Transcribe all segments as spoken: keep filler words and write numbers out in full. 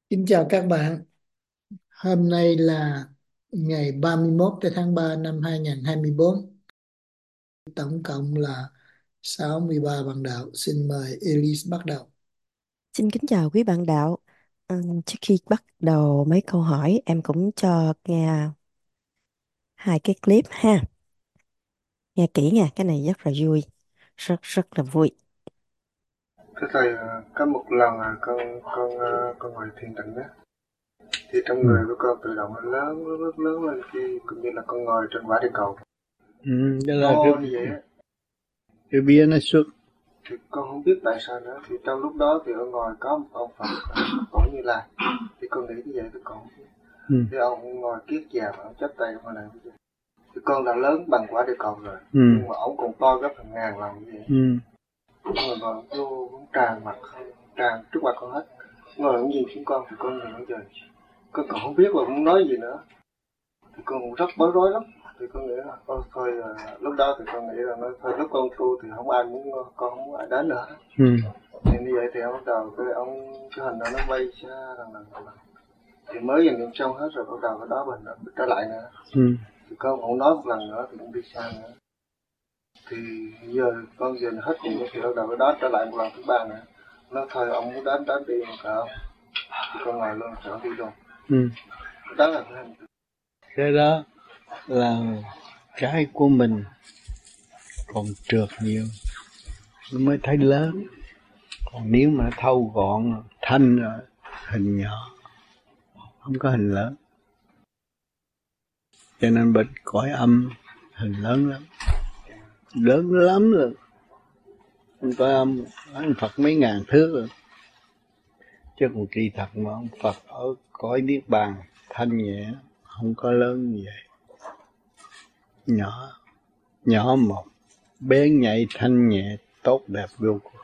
Kính chào các bạn. Hôm nay là ngày ba mươi mốt tháng ba năm hai nghìn không trăm hai mươi bốn. Tổng cộng là sáu mươi ba bạn đạo. Xin mời Elise bắt đầu. Xin kính chào quý bạn đạo. Ừm, trước khi bắt đầu mấy câu hỏi, em cũng cho nghe hai cái clip ha. Nghe kỹ nha, cái này rất là vui, rất rất là vui. Thưa thầy, à, có một lần à, con con à, con ngồi thiền định á, thì trong Ừ. người của con tự động nó lớn lớn lớn lớn lên khi cũng như là con ngồi trên quả địa cầu Ừ, đó là cái to như vậy á. cái bia nó xuất. Thì con không biết tại sao nữa. Thì trong lúc đó thì ở ngoài có một ông Phật à, tổ Như Lai. Thì con nghĩ như vậy thì con không biết. Ừ. Thì ông ngồi kiết già mà ông chắp tay ông làm như vậy. Thì con đã lớn bằng quả địa cầu rồi, Ừ. nhưng mà ông còn to gấp hàng ngàn lần như vậy. Ừ. Ngồi ngồi vô cũng tràn mặt không, tràn trước mặt con hết. Ngồi cũng nhìn xuống con thì con nhìn nó trời. Con còn không biết là muốn nói gì nữa. Thì con cũng rất bối rối lắm. Thì con nghĩ là thôi, thôi à, lúc đó thì con nghĩ là nói thôi lúc con tu thì không ai muốn, con không muốn ai đến nữa. Ừ. Thì như vậy thì ông bắt đầu cái ông cái hình đó nó bay xa lần lần lần. Thì mới dần dần xong hết rồi bắt đầu cái đó mình trở lại nữa. Ừ. Thì con không nói một lần nữa thì cũng đi xa nữa. Thì giờ con giờ hết cùng thì bắt đầu cái đó trở lại một lần thứ ba nữa. Nó thôi ông muốn đến đến đi mà không. Thì con ngồi luôn trở đi luôn. Ừ. Đó là cái hình. Cái đó là cái của mình còn trượt nhiều nó mới thấy lớn, còn nếu mà nó thâu gọn thanh rồi hình nhỏ, không có hình lớn. Cho nên bên cõi âm hình lớn lắm, lớn lắm rồi. Bên cõi âm ông Phật mấy ngàn thước rồi, chứ còn kỳ thật mà ông Phật ở cõi niết bàn thanh nhẹ, không có lớn như vậy. Nhỏ, nhỏ một, bé nhạy thanh nhẹ, tốt đẹp vô cùng.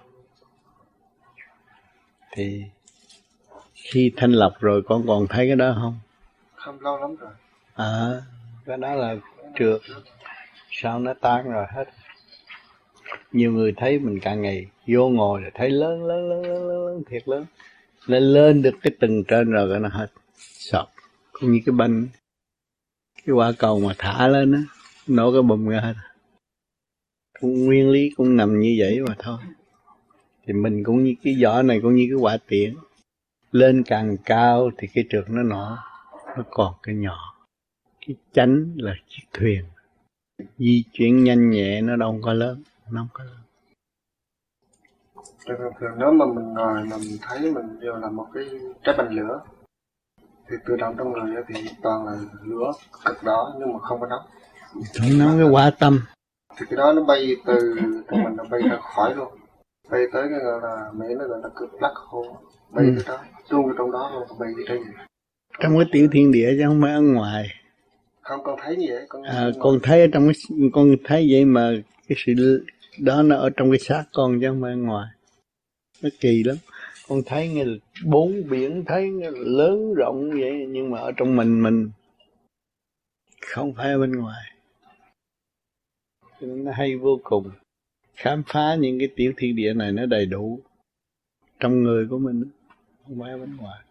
Thì khi thanh lọc rồi con còn thấy cái đó không? Không lâu lắm rồi. À, cái đó là trượt, sao nó tan rồi hết. Nhiều người thấy mình càng ngày vô ngồi là thấy lớn lớn lớn lớn lớn, lớn thiệt lớn. Lên lên được cái tầng trên rồi cái nó hết sọt, cũng như cái banh, cái quả cầu mà thả lên á, nổ cái bùm ra hết. Cũng nguyên lý cũng nằm như vậy mà thôi. Thì mình cũng như cái vỏ này, cũng như cái quả tiễn, lên càng cao thì cái trượt nó nọ, nó còn cái nhỏ. Cái chánh là chiếc thuyền di chuyển nhanh nhẹ, nó đâu có lớn, nó không có lớn. Thường thường nếu mà mình ngồi mà mình thấy mình giờ là một cái trái banh lửa thì tự động trong người thì toàn là lửa cực đỏ nhưng mà không có nóng. Không nói cái quả tâm. Thì cái đó nó bay từ trong mình, nó bay ra khỏi luôn, bay tới cái gọi là Mỹ nó gọi là cực black hole, bay Ừ. tới đó tuôn vào trong đó luôn, bay đi trên gì Trong cái tiểu thiên địa chứ không phải ở ngoài. không. Con thấy như vậy con À, ngồi con thấy ở trong cái, con thấy vậy mà cái sự đó nó ở trong cái xác con chứ không phải ở ngoài. Nó kỳ lắm. Con thấy nghe là bốn biển, thấy nghe là lớn rộng vậy, nhưng mà ở trong mình mình không phải ở bên ngoài. Cho nên nó hay vô cùng. Khám phá những cái tiểu thiên địa này nó đầy đủ trong người của mình, không phải ở bên ngoài.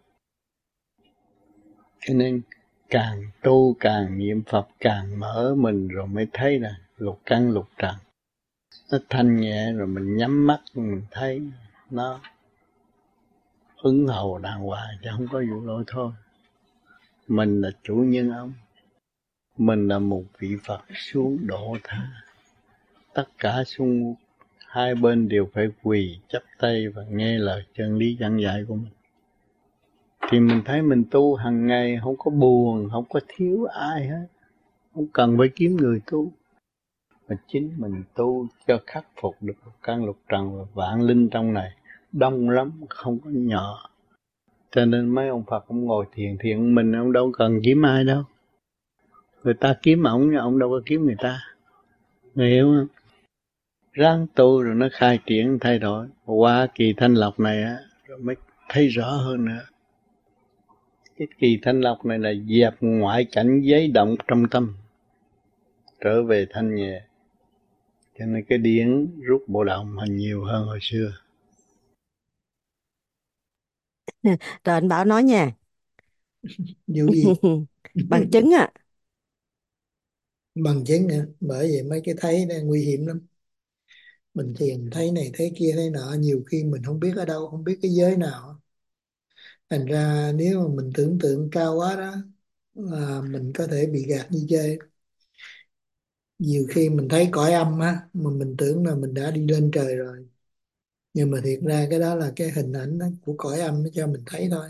Cho nên càng tu càng niệm Phật càng mở mình rồi mới thấy là lục căn lục trần nó thanh nhẹ, rồi mình nhắm mắt mình thấy nó ứng hầu đàng hoàng chứ không có vụ lỗi thôi. Mình là chủ nhân ông, mình là một vị Phật xuống độ tha, tất cả xung hai bên đều phải quỳ chắp tay và nghe lời chân lý giảng dạy của mình. Thì mình thấy mình tu hàng ngày không có buồn, không có thiếu ai hết, không cần phải kiếm người tu, mà chính mình tu cho khắc phục được căn lục trần và vạn linh trong này đông lắm, không có nhỏ. Cho nên mấy ông Phật ông ngồi thiền thiền mình, ông đâu cần kiếm ai đâu. Người ta kiếm ổng, ông đâu có kiếm người ta. Người hiểu không? Ráng tu rồi nó khai triển thay đổi. Qua kỳ thanh lọc này á, rồi mới thấy rõ hơn nữa. Cái kỳ thanh lọc này là dẹp ngoại cảnh giấy động trong tâm, trở về thanh nhẹ. Cho nên cái điển rút bộ động hình nhiều hơn hồi xưa. Rồi anh Bảo nói nha. Vụ gì? Bằng chứng à. Bằng chứng hả? Bởi vậy mấy cái thấy nó nguy hiểm lắm. Mình thiền thấy này thấy kia thấy nọ, nhiều khi mình không biết ở đâu, không biết cái giới nào. Thành ra nếu mà mình tưởng tượng cao quá đó là mình có thể bị gạt đi chơi. Nhiều khi mình thấy cõi âm á mà mình tưởng là mình đã đi lên trời rồi, nhưng mà thiệt ra cái đó là cái hình ảnh đó của cõi âm nó cho mình thấy thôi.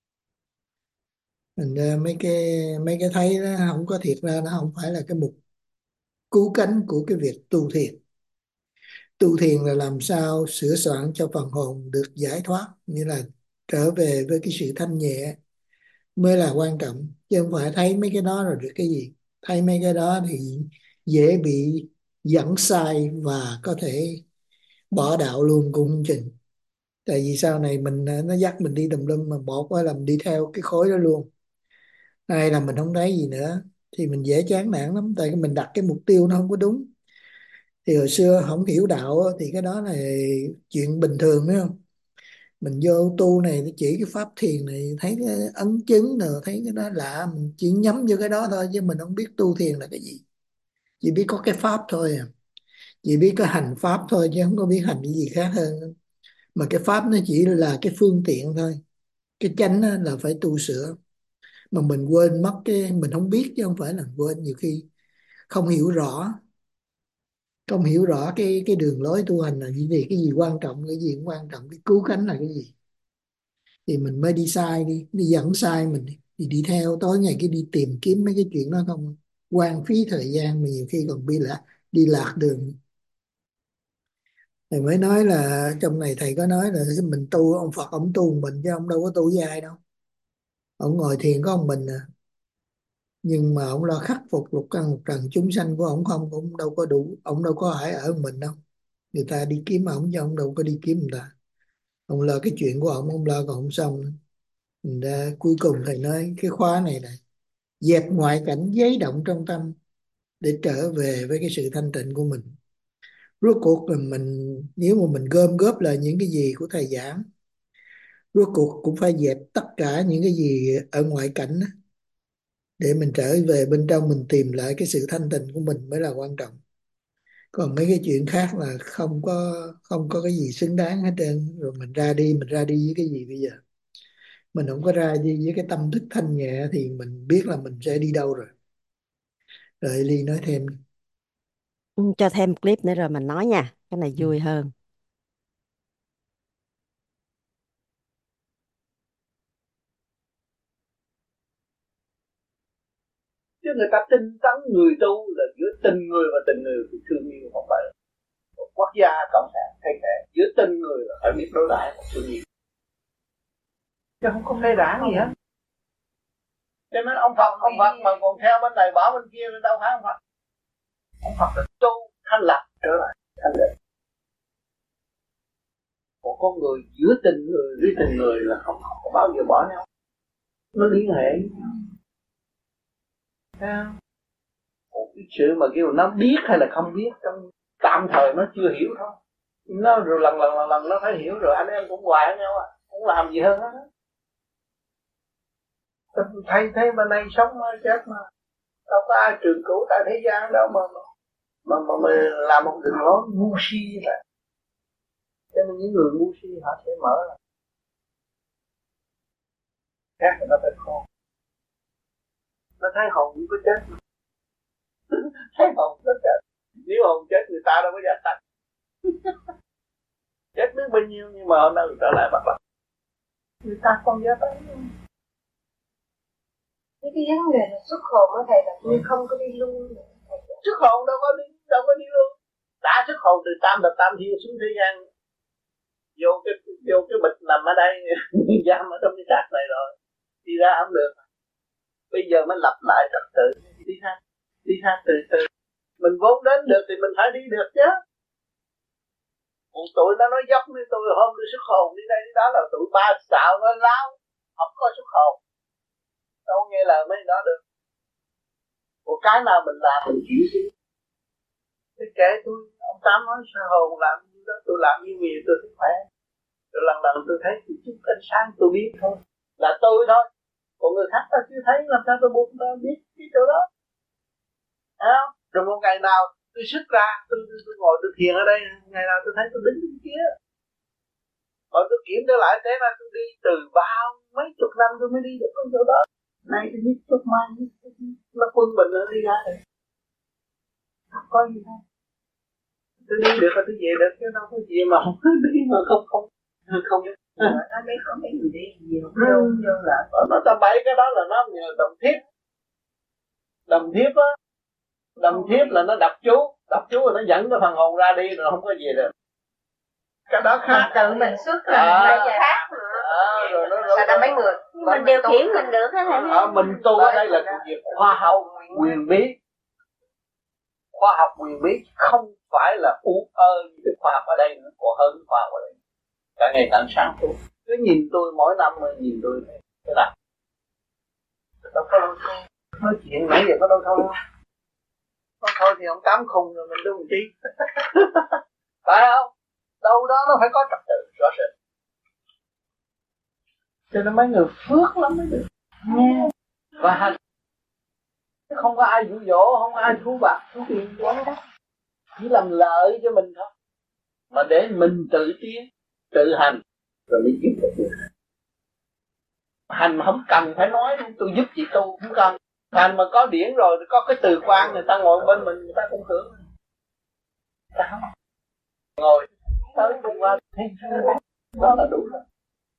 Thành ra mấy cái mấy cái thấy đó không có, thiệt ra nó không phải là cái mục cứu cánh của cái việc tu thiền. Tu thiền là làm sao sửa soạn cho phần hồn được giải thoát, như là trở về với cái sự thanh nhẹ mới là quan trọng, chứ không phải thấy mấy cái đó rồi được cái gì. Thấy mấy cái đó thì dễ bị dẫn sai và có thể bỏ đạo luôn cũng không chừng. Tại vì sau này mình nó dắt mình đi tùm lum, mà một á là mình đi theo cái khối đó luôn, hai là mình không thấy gì nữa, thì mình dễ chán nản lắm. Tại mình đặt cái mục tiêu nó không có đúng. Thì hồi xưa không hiểu đạo á, thì cái đó là chuyện bình thường phải không. Mình vô tu này thì chỉ cái pháp thiền này, thấy cái ấn chứng rồi thấy cái đó lạ, mình chỉ nhắm vô cái đó thôi, chứ mình không biết tu thiền là cái gì. Chỉ biết có cái pháp thôi à, chỉ biết có hành pháp thôi chứ không có biết hành cái gì khác hơn. Mà cái pháp nó chỉ là cái phương tiện thôi, cái chánh á là phải tu sửa. Mà mình quên mất, cái mình không biết chứ không phải là quên, nhiều khi không hiểu rõ, không hiểu rõ cái cái đường lối tu hành là gì, cái gì quan trọng, cái gì cũng quan trọng, cái cứu cánh là cái gì, thì mình mới đi sai, đi đi dẫn sai mình đi, thì đi theo tối ngày cái đi tìm kiếm mấy cái chuyện đó không, quan phí thời gian, mà nhiều khi còn bị lạc, đi lạc đường. Thầy mới nói là trong này thầy có nói là mình tu, ông Phật ông tu một mình chứ ông đâu có tu với ai đâu. Ông ngồi thiền có ông mình à, nhưng mà ông lo khắc phục lục căn lục trần chúng sanh của ông không, ông đâu có đủ, ông đâu có phải ở một mình đâu. Người ta đi kiếm ông chứ ông đâu có đi kiếm người ta. Ông lo cái chuyện của ông ông lo còn không xong nữa. Thành ra cuối cùng thầy nói cái khóa này này, dẹp ngoại cảnh giấy động trong tâm để trở về với cái sự thanh tịnh của mình. Rốt cuộc là mình, nếu mà mình gom góp lại những cái gì của thầy giảng, rốt cuộc cũng phải dẹp tất cả những cái gì ở ngoại cảnh á, để mình trở về bên trong mình tìm lại cái sự thanh tịnh của mình mới là quan trọng. Còn mấy cái chuyện khác là không có không có cái gì xứng đáng hết trơn. Rồi mình ra đi, mình ra đi với cái gì bây giờ? Mình không có ra đi với cái tâm thức thanh nhẹ thì mình biết là mình sẽ đi đâu rồi. Rồi Ly nói thêm. Ừ, cho thêm một clip nữa rồi mình nói nha, cái này Ừ. vui hơn. Chứ người ta tinh tấn người tu là giữa tình người và tình người thì thương yêu, không phải là một quốc gia cộng sản thay thế. Giữa tình người là phải biết đối đãi và thương yêu, chứ không có phê đảng gì hết. Cho nên ông Phật ông Phật mà còn theo bên này bỏ bên kia thì đâu phải ông Phật. Ông Phật là tu thanh lập trở lại thanh định. Một con người giữa tình người với tình người là không, không có bao giờ bỏ nhau, nó liên hệ. Một cái sự mà kêu nó biết hay là không biết, trong tạm thời nó chưa hiểu thôi, nó rồi lần lần lần lần nó phải hiểu rồi, anh em cũng hoài với nhau à, không làm gì hơn hết. Thấy thấy bên đây sống chết mà đâu có ai trường cửu tại thế gian đâu mà mà mà, mà làm một đường lối ngu si như vậy. Cho nên những người ngu si họ sẽ mở ra, khác là nó phải khôn. Nó thấy hồn cũng có chết mà. Thấy hồn có chết, nếu hồn chết người ta đâu có giả tận. Chết biết bao nhiêu nhưng mà hôm nay trở lại bắt bắt người ta không giả tận. Cái cái vấn đề là xuất hồn ở thầy là tôi ừ. không có đi luôn. Xuất hồn đâu có đi, đâu có đi luôn. Đã xuất hồn từ tam thập tam thiên xuống thế gian, vô cái vô cái bịch nằm ở đây giam ở trong cái xác này rồi, đi ra không được. Bây giờ mới lập lại trật tự, đi ha, đi ha từ từ. Mình vốn đến được thì mình phải đi được chứ. Một tụi nó nói dốc với tôi hôm tôi xuất hồn đi đây đi đó là tụi ba xạo nó láo, không có xuất hồn. Đâu nghe lời mấy đó được. Một cái nào mình làm mình chịu chứ. Thế kể tôi, ông Tám nói sao hồn làm như đó, tôi làm như gì tôi thích khỏe. Rồi lần lần tôi thấy một chút ánh sáng tôi biết thôi, là tôi thôi. Còn người khác ta chưa thấy, làm sao tôi buộc ta biết cái chỗ đó. Thấy không? Rồi một ngày nào tôi xuất ra, tôi, tôi, tôi ngồi tôi thiền ở đây, ngày nào tôi thấy tôi đứng bên kia. Rồi tôi kiểm trở lại, thế là tôi đi từ bao mấy chục năm tôi mới đi được con chỗ đó. Nay tôi biết chút mai nó quân bình nó đi ra rồi. Không có gì đâu. Tôi đi được là tôi về được, chứ đâu có gì mà không đi mà không không không. Ở đây có mấy người đi nhiều vô vô là nó tầm bậy, cái đó là nó nhờ đồng thiếp. Đồng thiếp á, đồng thiếp là nó đập chú, đập chú rồi nó dẫn cái phần hồn ra đi rồi không có gì được. Cái đó khác. tự mình xuất là À, mình khác nữa. À, rồi nó Sao ra mấy người Mình điều khiển mình được hết thầy. à, mình tu ở đây là thuộc về khoa học quyền bí. Khoa học quyền bí không phải là u ơ như cái khoa học ở đây nữa, còn hơn khoa học ở đây. Cả ngày tận sáng tu, cứ nhìn tôi mỗi năm mà nhìn tôi thế nào. Đâu có đâu thôi. Nói chuyện nãy giờ có đâu thôi không? Nói thôi thì ông tám khùng rồi mình tu làm chi? Phải không? Đâu đó nó phải có trật tự rõ rệt. Cho nên mấy người phước lắm mới được nghe và hành. Không có ai dụ dỗ, không có ai thú bạc, thú tiền quá đó. Chỉ làm lợi cho mình thôi. Mà để mình tự tiến, tự hành rồi mới giúp được người. Hành mà không cần phải nói tôi giúp chị tu, không cần. Hành mà có điển rồi, có cái từ quan, người ta ngồi bên mình, người ta cũng hưởng. Sao? Ngồi tới đi qua thấy đó là đủ rồi.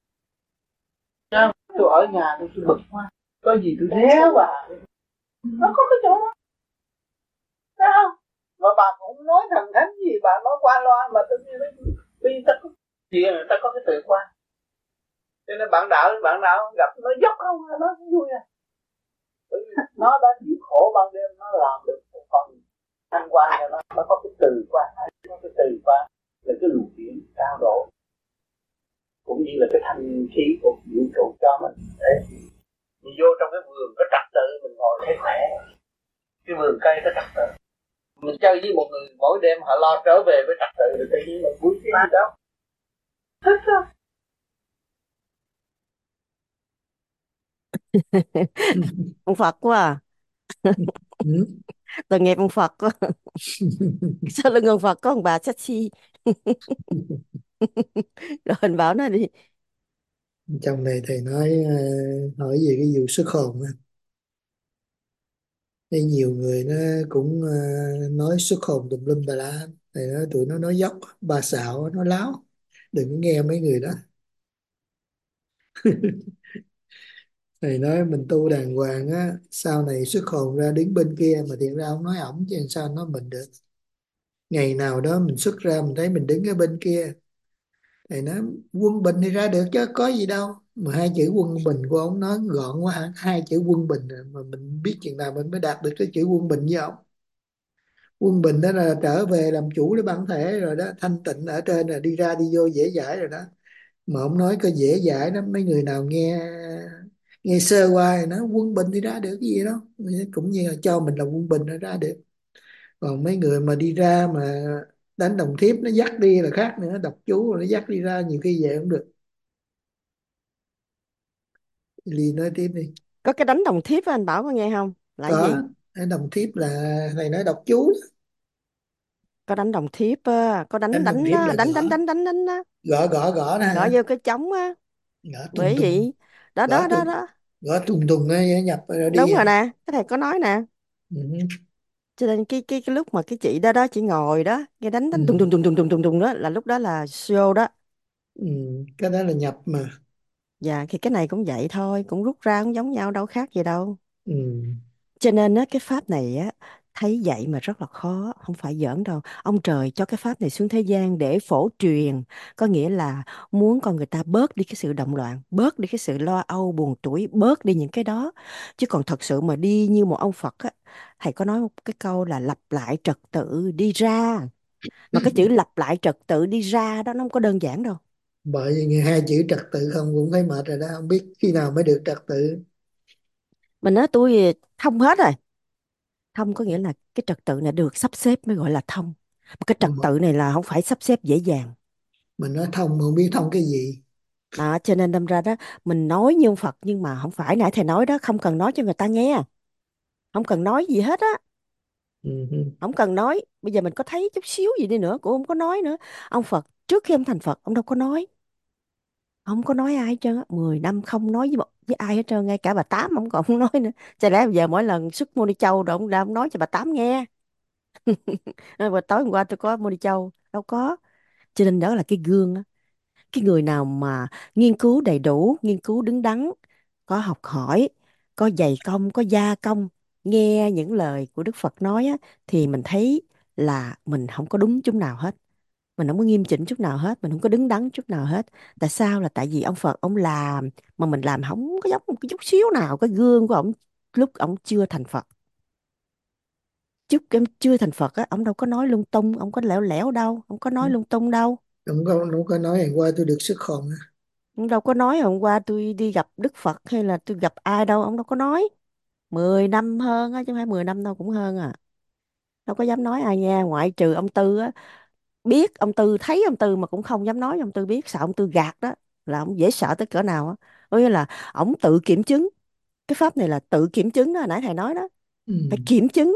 Tôi ở nhà tôi, tôi bực quá, có gì tôi réo bà, nó có cái chỗ đó, thấy không? Mà bà cũng nói thần thánh gì, bà nói qua loa mà tôi nghe nói vì ta có gì, người ta có cái tự quan. Cho nên bạn đạo bạn đạo gặp nó dốc không, nó cũng vui à. Bởi vì nó đã chịu khổ ban đêm, nó làm được một phần thanh quan cho nó, nó có cái từ quan, có cái từ quan là cái luồng điển cao độ, cũng như là cái thanh khí của vũ trụ cho mình. Đấy, mình vô trong cái vườn có trật tự mình ngồi thấy khỏe, cái vườn cây có trật tự. Mình chơi với một người mỗi đêm họ lo trở về với trật tự rồi tự nhiên mình vui cái gì đó, thích không? Ông Phật quá à. Ừ. Tội nghiệp ông Phật quá. Sau lưng ông Phật có ông bà sexy. Rồi mình bảo nó đi. Trong này thầy nói uh, hỏi về cái vụ xuất hồn á. Thấy nhiều người nó cũng uh, nói xuất hồn tùm lum tà la. Thầy nói tụi nó nói dốc, bà xạo, nó láo. Đừng có nghe mấy người đó. Thầy nói mình tu đàng hoàng á, sau này xuất hồn ra đứng bên kia mà thiện ra ông nói ổng chứ sao nói mình được. Ngày nào đó mình xuất ra mình thấy mình đứng ở bên kia. Thầy nói quân bình thì ra được chứ có gì đâu. Mà hai chữ quân bình của ông nói gọn quá hả? Hai chữ quân bình à, mà mình biết chừng nào mình mới đạt được cái chữ quân bình với ông. Quân bình đó là trở về làm chủ cái bản thể rồi đó, thanh tịnh ở trên là đi ra đi vô dễ dãi rồi đó. Mà ông nói có dễ dãi đó, mấy người nào nghe nghe sơ qua thì nói quân bình thì ra được cái gì đâu, cũng như là cho mình là quân bình nó ra được. Còn mấy người mà đi ra mà đánh đồng thiếp nó dắt đi là khác nữa, đọc chú rồi nó dắt đi ra nhiều khi về không được. Ly nói tiếp đi. Có cái đánh đồng thiếp á, anh Bảo có nghe không? Là cái gì? Có, cái đồng thiếp là thầy nói đọc chú đó. Có đánh đồng thiếp á, có đánh Đánh đồng đánh thiếp á, là đánh đánh gõ đánh đánh đánh á. gõ gõ gõ nè Gõ hả? vô cái trống á. Gõ tung Bởi tung, vậy. Đó gõ đó đó tung, đó. gõ tung tung ấy, nhập rồi đi Đúng rồi hả? nè, cái thầy có nói nè. Ừ. Cho nên cái cái cái lúc mà cái chị đó đó chị ngồi đó, nghe đánh đánh đùng Ừ. đùng đùng đùng đùng đùng đùng đó là lúc đó là show đó. Ừ. Cái đó là nhập mà. Dạ thì cái này cũng vậy thôi, cũng rút ra cũng giống nhau đâu khác gì đâu. Ừ. Cho nên á cái pháp này á thấy vậy mà rất là khó, không phải giỡn đâu. Ông trời cho cái pháp này xuống thế gian để phổ truyền, có nghĩa là muốn con người ta bớt đi cái sự động loạn, bớt đi cái sự lo âu buồn tủi, bớt đi những cái đó. Chứ còn thật sự mà đi như một ông Phật á, thầy có nói một cái câu là lặp lại trật tự đi ra. Mà cái chữ lặp lại trật tự đi ra đó nó không có đơn giản đâu. Bởi vì nghe hai chữ trật tự không cũng thấy mệt rồi đó, không biết khi nào mới được trật tự. Mình nói tôi thông hết rồi. Thông có nghĩa là cái trật tự này được sắp xếp mới gọi là thông. Mà cái trật mà, tự này là không phải sắp xếp dễ dàng. Mình nói thông mà không biết thông cái gì. Đó, cho nên đâm ra đó, mình nói như ông Phật nhưng mà không phải nãy thầy nói đó, không cần nói cho người ta nghe, không cần nói gì hết á, Ừ, hứ. không cần nói. Bây giờ mình có thấy chút xíu gì đi nữa cũng không có nói nữa. Ông Phật trước khi ông thành Phật ông đâu có nói, không có nói ai hết trơn á, mười năm không nói với, một- với ai hết trơn, ngay cả bà Tám ông còn không nói nữa. Chả lẽ bây giờ mỗi lần xuất Môn Đi Châu rồi ông ra ông nói cho bà Tám nghe. Nói, "Bà tối hôm qua tôi có Môn Đi Châu", đâu có. Cho nên đó là cái gương á. Cái người nào mà nghiên cứu đầy đủ, nghiên cứu đứng đắn, có học hỏi, có dày công, có gia công, nghe những lời của Đức Phật nói á, thì mình thấy là mình không có đúng chút nào hết, mình không có nghiêm chỉnh chút nào hết, mình không có đứng đắn chút nào hết. Tại sao? Là tại vì ông Phật ông làm mà mình làm không có giống một cái chút xíu nào cái gương của ông lúc ông chưa thành Phật. Trước em chưa thành Phật á, ông đâu có nói lung tung, ông có lẻo lẻo đâu, ông có nói lung tung đâu. Không có, không có nói hôm qua tôi được xuất hồn á. Ông đâu có nói hôm qua tôi đi gặp Đức Phật hay là tôi gặp ai đâu, ông đâu có nói. Mười năm hơn á, chứ không phải mười năm đâu, cũng hơn à. Đâu có dám nói ai nha, ngoại trừ ông Tư á. Biết ông Tư, thấy ông Tư mà cũng không dám nói, ông Tư biết, sợ ông Tư gạt đó, là ông dễ sợ tới cỡ nào á. Có nghĩa là ông tự kiểm chứng. Cái pháp này là tự kiểm chứng đó, nãy thầy nói đó. Ừ. Phải kiểm chứng,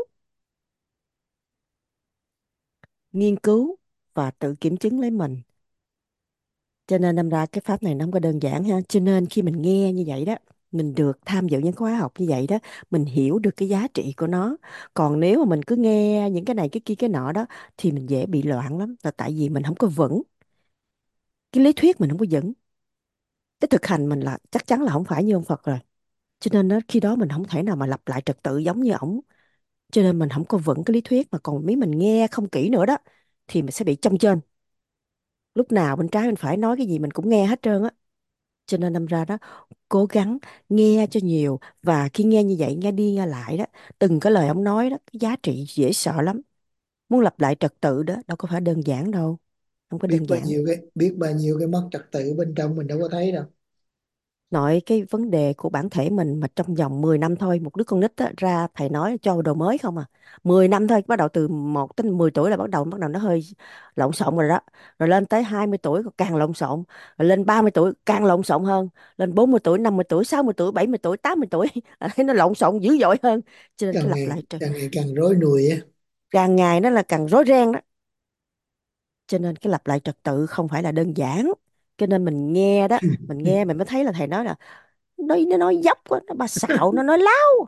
nghiên cứu và tự kiểm chứng lấy mình. Cho nên đâm ra cái pháp này nó không có đơn giản ha. Cho nên khi mình nghe như vậy đó, mình được tham dự những khóa học như vậy đó, mình hiểu được cái giá trị của nó. Còn nếu mà mình cứ nghe những cái này cái kia cái nọ đó, thì mình dễ bị loạn lắm. Là tại vì mình không có vững. Cái lý thuyết mình không có vững. Cái thực hành mình là chắc chắn là không phải như ông Phật rồi. Cho nên đó, khi đó mình không thể nào mà lặp lại trật tự giống như ổng. Cho nên mình không có vững cái lý thuyết, mà còn nếu mình nghe không kỹ nữa đó thì mình sẽ bị chông chênh. Lúc nào bên trái bên phải nói cái gì mình cũng nghe hết trơn á. Cho nên đâm ra đó, cố gắng nghe cho nhiều, và khi nghe như vậy nghe đi nghe lại đó, từng cái lời ông nói đó, cái giá trị dễ sợ lắm. Muốn lặp lại trật tự đó đâu có phải đơn giản đâu, không có biết đơn bao giản. nhiêu cái biết bao nhiêu cái mất trật tự bên trong mình đâu có thấy đâu. Nội cái vấn đề của bản thể mình mà trong vòng mười năm thôi, một đứa con nít á, ra thầy nói cho đồ mới không à. Mười năm thôi, bắt đầu từ một tới mười tuổi là bắt đầu bắt đầu nó hơi lộn xộn rồi đó. Rồi lên tới hai mươi tuổi còn càng lộn xộn. Rồi lên ba mươi tuổi càng lộn xộn hơn. Lên bốn mươi tuổi, năm mươi tuổi, sáu mươi tuổi, bảy mươi tuổi, tám mươi tuổi là thấy nó lộn xộn dữ dội hơn. Cho nên cái càng lặp ngày lại trật- càng ngày càng rối nùi á. càng ngày nó là càng rối ren đó. Cho nên cái lặp lại trật tự không phải là đơn giản. Cho nên mình nghe đó, mình nghe mình mới thấy là thầy nói là nó nó nói dốc quá, nó bà xạo, nó nói láo,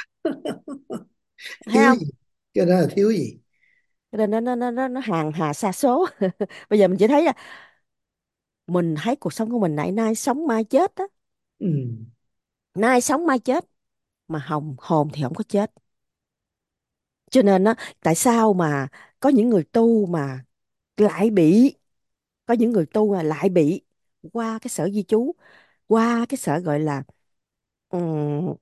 thấy Thiếu không? gì? Cái đó là thiếu gì? Cho nên nó nó nó nó, nó hàng hà sa số. Bây giờ mình chỉ thấy là mình thấy cuộc sống của mình nay nay sống mai chết á. Ừ. Nay sống mai chết, mà hồn hồn thì không có chết. Cho nên á, tại sao mà có những người tu mà lại bị, có những người tu mà lại bị qua cái sở di trú, qua cái sở gọi là ừm,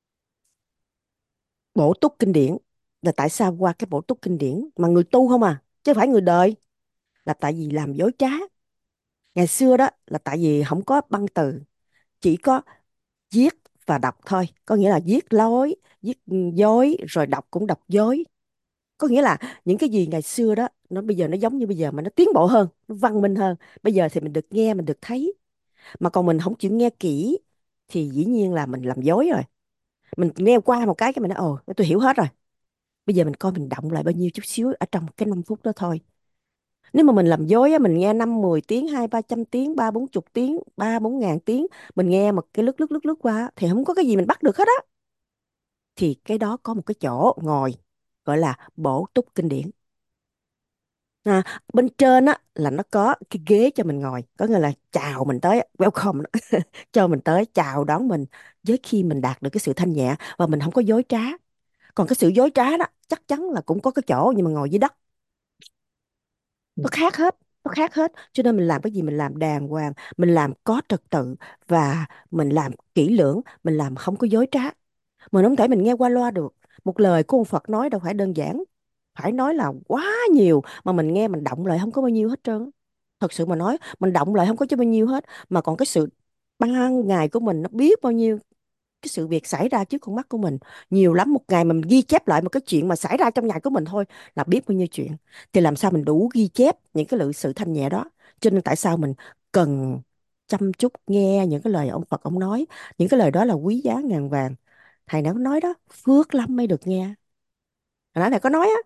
bổ túc kinh điển. Là tại sao qua cái bổ túc kinh điển mà người tu không à, chứ không phải người đời? Là tại vì làm dối trá. Ngày xưa đó là tại vì không có băng từ, chỉ có viết và đọc thôi. Có nghĩa là viết lối, viết dối, rồi đọc cũng đọc dối. Có nghĩa là những cái gì ngày xưa đó nó bây giờ nó giống như bây giờ, mà nó tiến bộ hơn, nó văn minh hơn. Bây giờ thì mình được nghe, mình được thấy. Mà còn mình không chịu nghe kỹ thì dĩ nhiên là mình làm dối rồi. Mình nghe qua một cái cái mình nói ồ tôi hiểu hết rồi. Bây giờ mình coi mình động lại bao nhiêu chút xíu ở trong cái năm phút đó thôi. Nếu mà mình làm dối á, mình nghe năm mười tiếng, hai ba trăm tiếng, ba bốn chục tiếng, ba bốn ngàn tiếng, mình nghe một cái lướt lướt lướt lướt qua á, thì không có cái gì mình bắt được hết á. Thì cái đó có một cái chỗ ngồi gọi là bổ túc kinh điển. À, bên trên á là nó có cái ghế cho mình ngồi, có nghĩa là chào mình tới, welcome đó. Cho mình tới chào đón mình, với khi mình đạt được cái sự thanh nhẹ và mình không có dối trá. Còn cái sự dối trá đó chắc chắn là cũng có cái chỗ, nhưng mà ngồi dưới đất. Nó khác hết, nó khác hết. Cho nên mình làm cái gì mình làm đàng hoàng, mình làm có trật tự, và mình làm kỹ lưỡng, mình làm không có dối trá. Mình không thể mình nghe qua loa được. Một lời của ông Phật nói đâu phải đơn giản, phải nói là quá nhiều, mà mình nghe mình động lại không có bao nhiêu hết trơn á. Thật sự mà nói, mình động lại không có cho bao nhiêu hết, mà còn cái sự ban ngày của mình nó biết bao nhiêu cái sự việc xảy ra trước con mắt của mình. Nhiều lắm, một ngày mà mình ghi chép lại một cái chuyện mà xảy ra trong ngày của mình thôi là biết bao nhiêu chuyện. Thì làm sao mình đủ ghi chép những cái lự sự thanh nhẹ đó. Cho nên tại sao mình cần chăm chút nghe những cái lời ông Phật ông nói. Những cái lời đó là quý giá ngàn vàng. Thầy đã có nói đó, phước lắm mới được nghe. Hồi nãy thầy có nói á,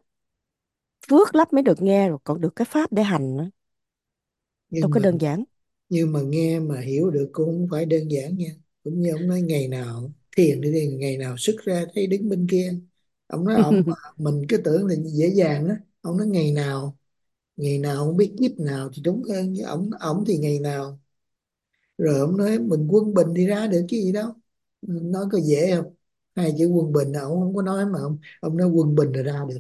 phước lắm mới được nghe, rồi còn được cái pháp để hành nữa. Đâu nhưng có mà đơn giản. nhưng mà nghe mà hiểu được cũng không phải đơn giản nha. Cũng như ông nói ngày nào thiền đi thì ngày nào xuất ra thấy đứng bên kia. Ông nói ông mình cứ tưởng là dễ dàng á. Ông nói ngày nào, ngày nào không biết kiếp nào thì đúng hơn, nhưng ông ông thì ngày nào. Rồi ông nói mình quân bình thì ra được cái gì đâu. Nói có dễ không? Hai chữ quân bình là ông không có nói, mà ông ông nói quân bình là ra được.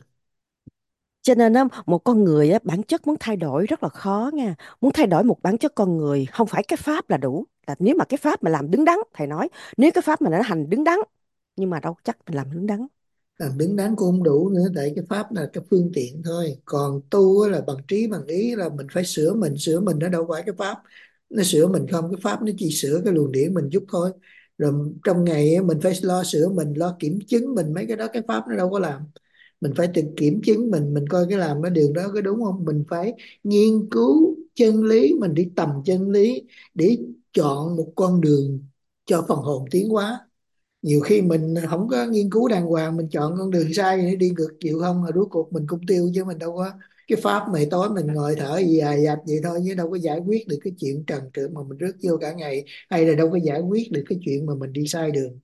Cho nên á, một con người á, bản chất muốn thay đổi rất là khó nha. Muốn thay đổi một bản chất con người, không phải cái pháp là đủ. Là nếu mà cái pháp mà làm đứng đắn, thầy nói, nếu cái pháp mà nó hành đứng đắn, nhưng mà đâu chắc mình làm đứng đắn. Làm đứng đắn cũng không đủ nữa, tại cái pháp là cái phương tiện thôi, còn tu á là bằng trí bằng ý, là mình phải sửa mình. Sửa mình nó đâu phải cái pháp nó sửa mình không, cái pháp nó chỉ sửa cái luồng điển mình chút thôi. Rồi trong ngày á, mình phải lo sửa mình, lo kiểm chứng mình, mấy cái đó cái pháp nó đâu có làm. Mình phải tự kiểm chứng mình mình coi cái làm cái điều đó có đúng không. Mình phải nghiên cứu chân lý, mình đi tầm chân lý để chọn một con đường cho phần hồn tiến hóa. Nhiều khi mình không có nghiên cứu đàng hoàng, mình chọn con đường sai để đi ngược chiều không, mà rốt cuộc mình cũng tiêu, chứ mình đâu có cái pháp mày tối mình ngồi thở dài dạch vậy thôi, chứ đâu có giải quyết được cái chuyện trần trượt mà mình rước vô cả ngày, hay là đâu có giải quyết được cái chuyện mà mình đi sai đường.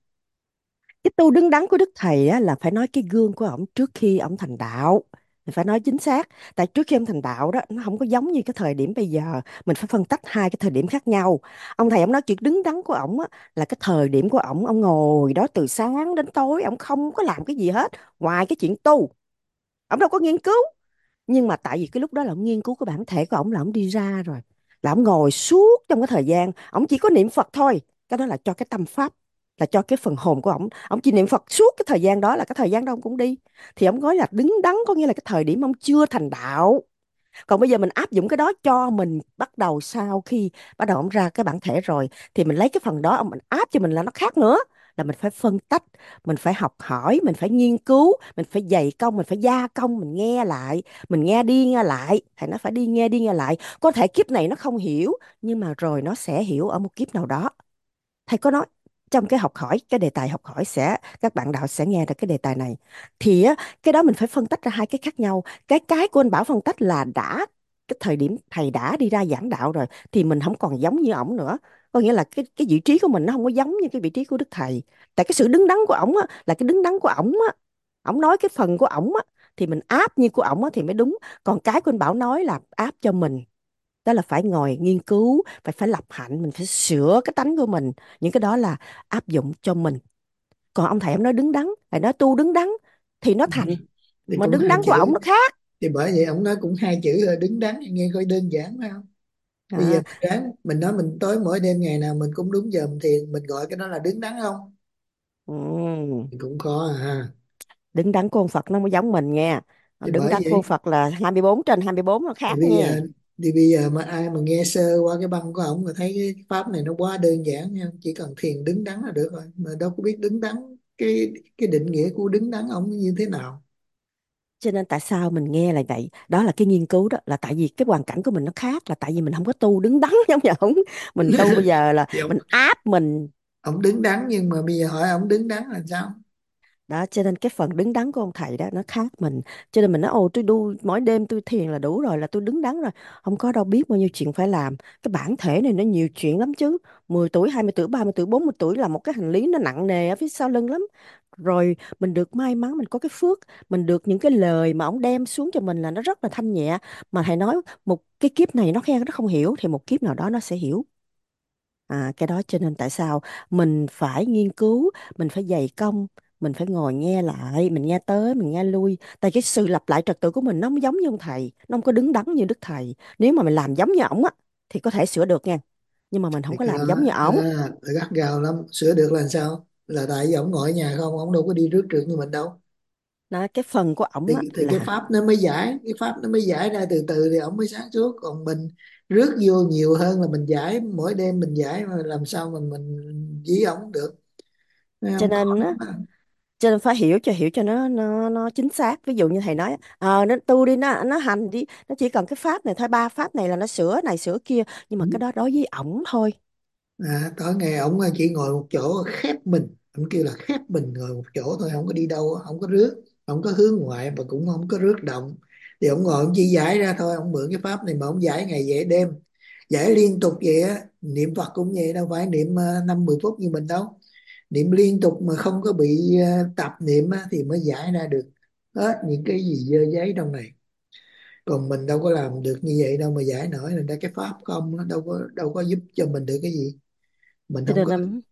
Cái tu đứng đắn của Đức Thầy á, là phải nói cái gương của ổng trước khi ổng thành đạo. Mình phải nói chính xác. Tại trước khi ông thành đạo đó, nó không có giống như cái thời điểm bây giờ. Mình phải phân tách hai cái thời điểm khác nhau. Ông thầy ông nói chuyện đứng đắn của ổng á, là cái thời điểm của ổng, ông ngồi đó từ sáng đến tối, ổng không có làm cái gì hết ngoài cái chuyện tu. Ổng đâu có nghiên cứu. Nhưng mà tại vì cái lúc đó là ông nghiên cứu cái bản thể của ổng, là ổng đi ra rồi, là ổng ngồi suốt trong cái thời gian ổng chỉ có niệm Phật thôi. Cái đó là cho cái tâm pháp, là cho cái phần hồn của ổng. Ổng chỉ niệm Phật suốt cái thời gian đó, là cái thời gian đó ổng cũng đi. Thì ổng nói là đứng đắn, có nghĩa là cái thời điểm ổng chưa thành đạo. Còn bây giờ mình áp dụng cái đó cho mình, bắt đầu sau khi bắt đầu ông ra cái bản thể rồi, thì mình lấy cái phần đó ông mình áp cho mình là nó khác nữa. Là mình phải phân tách, mình phải học hỏi, mình phải nghiên cứu, mình phải dày công, mình phải gia công, mình nghe lại, mình nghe đi nghe lại. Thầy nó phải đi nghe đi nghe lại. Có thể kiếp này nó không hiểu, nhưng mà rồi nó sẽ hiểu ở một kiếp nào đó. Thầy có nói trong cái học hỏi, cái đề tài học hỏi sẽ, các bạn đạo sẽ nghe được cái đề tài này. Thì á, cái đó mình phải phân tách ra hai cái khác nhau. Cái cái của anh Bảo phân tách là đã, cái thời điểm thầy đã đi ra giảng đạo rồi, thì mình không còn giống như ổng nữa. Có nghĩa là cái cái vị trí của mình nó không có giống như cái vị trí của Đức Thầy. Tại cái sự đứng đắn của ổng á, là cái đứng đắn của ổng á, ổng nói cái phần của ổng á, thì mình áp như của ổng á thì mới đúng. Còn cái của anh Bảo nói là áp cho mình, đó là phải ngồi nghiên cứu, phải phải lập hạnh, mình phải sửa cái tánh của mình. Những cái đó là áp dụng cho mình. Còn ông thầy ông nói đứng đắn, thầy nói tu đứng đắn thì nó thành. Thì Mà cũng đứng hai đắn của ổng chữ, nó khác. thì bởi vậy ông nói cũng hai chữ là đứng đắn, nghe coi đơn giản phải không. Bây giờ À, mình ráng mình nói mình tối mỗi đêm ngày nào mình cũng đúng giờ mình thiền, mình gọi cái đó là đứng đắn không? ừm, Thì cũng khó à ha. đứng đắn của ông Phật nó mới giống mình nha. Thì Đứng bởi đắn của ông vậy, Phật là hai mươi bốn trên hai mươi bốn, nó thì khác bây nha. giờ thì bây giờ mà ai mà nghe sơ qua cái băng của ổng mà thấy cái pháp này nó quá đơn giản nha, chỉ cần thiền đứng đắn là được rồi, mà đâu có biết đứng đắn, cái cái định nghĩa của đứng đắn ổng như thế nào. Cho nên tại sao mình nghe là vậy, đó là cái nghiên cứu đó, là tại vì cái hoàn cảnh của mình nó khác, là tại vì mình không có tu đứng đắn giống như ổng. Mình tu bây giờ là Thì ổng mình áp mình. ổng đứng đắn, nhưng mà bây giờ hỏi ổng đứng đắn là sao? Đó cho nên cái phần đứng đắn của ông thầy đó nó khác mình. Cho nên mình nói ồ, tôi đu mỗi đêm tôi thiền là đủ rồi, là tôi đứng đắn rồi. Không có đâu, biết bao nhiêu chuyện phải làm. Cái bản thể này nó nhiều chuyện lắm chứ. Mười tuổi, hai mươi tuổi, ba mươi tuổi, bốn mươi tuổi là một cái hành lý nó nặng nề ở phía sau lưng lắm. Rồi mình được may mắn, mình có cái phước, mình được những cái lời mà ông đem xuống cho mình là nó rất là thanh nhẹ. Mà thầy nói một cái kiếp này nó khen nó không hiểu, thì một kiếp nào đó nó sẽ hiểu. À, cái đó cho nên tại sao mình phải nghiên cứu, mình phải dày công, mình phải ngồi nghe lại, mình nghe tới, mình nghe lui. Tại cái sự lặp lại trật tự của mình nó không giống như ông thầy, nó không có đứng đắn như Đức Thầy. Nếu mà mình làm giống như ổng á, thì có thể sửa được nha. Nhưng mà mình Thì không có cái làm đó giống như à, ổng. là gắt gao lắm, sửa được là sao? Là tại vì ổng ngồi ở nhà không, ổng đâu có đi rước trượt như mình đâu. Nó, cái phần của ổng thì, á thì cái là, pháp nó mới giải, cái pháp nó mới giải ra từ từ thì ổng mới sáng suốt. Còn mình rước vô nhiều hơn là mình giải, mỗi đêm mình giải, mà làm sao mà mình dí ổng được. Thấy cho không, khó nên á, lắm á. cho nên phải hiểu cho hiểu cho nó nó nó chính xác. Ví dụ như thầy nói ờ nó tu đi, nó nó hành đi, nó chỉ cần cái pháp này thôi, ba pháp này là nó sửa này sửa kia, nhưng mà cái đó đối với ổng thôi. À, tối ngày ổng chỉ ngồi một chỗ khép mình, ổng kêu là khép mình ngồi một chỗ thôi, không có đi đâu, không có rước, không có hướng ngoại và cũng không có rước động. Thì ổng ngồi ổng chỉ giải ra thôi, ổng mượn cái pháp này mà ổng giải ngày giải đêm, giải liên tục vậy á. Niệm Phật cũng vậy, đâu phải niệm ờ, năm mười phút như mình đâu, niệm liên tục mà không có bị ờ, tập niệm á, thì mới giải ra được hết những cái gì dơ giấy trong này. Còn mình đâu có làm được như vậy đâu mà giải nổi, nên ra cái pháp không nó đâu có đâu có giúp cho mình được cái gì. Mình Cho không nên có. em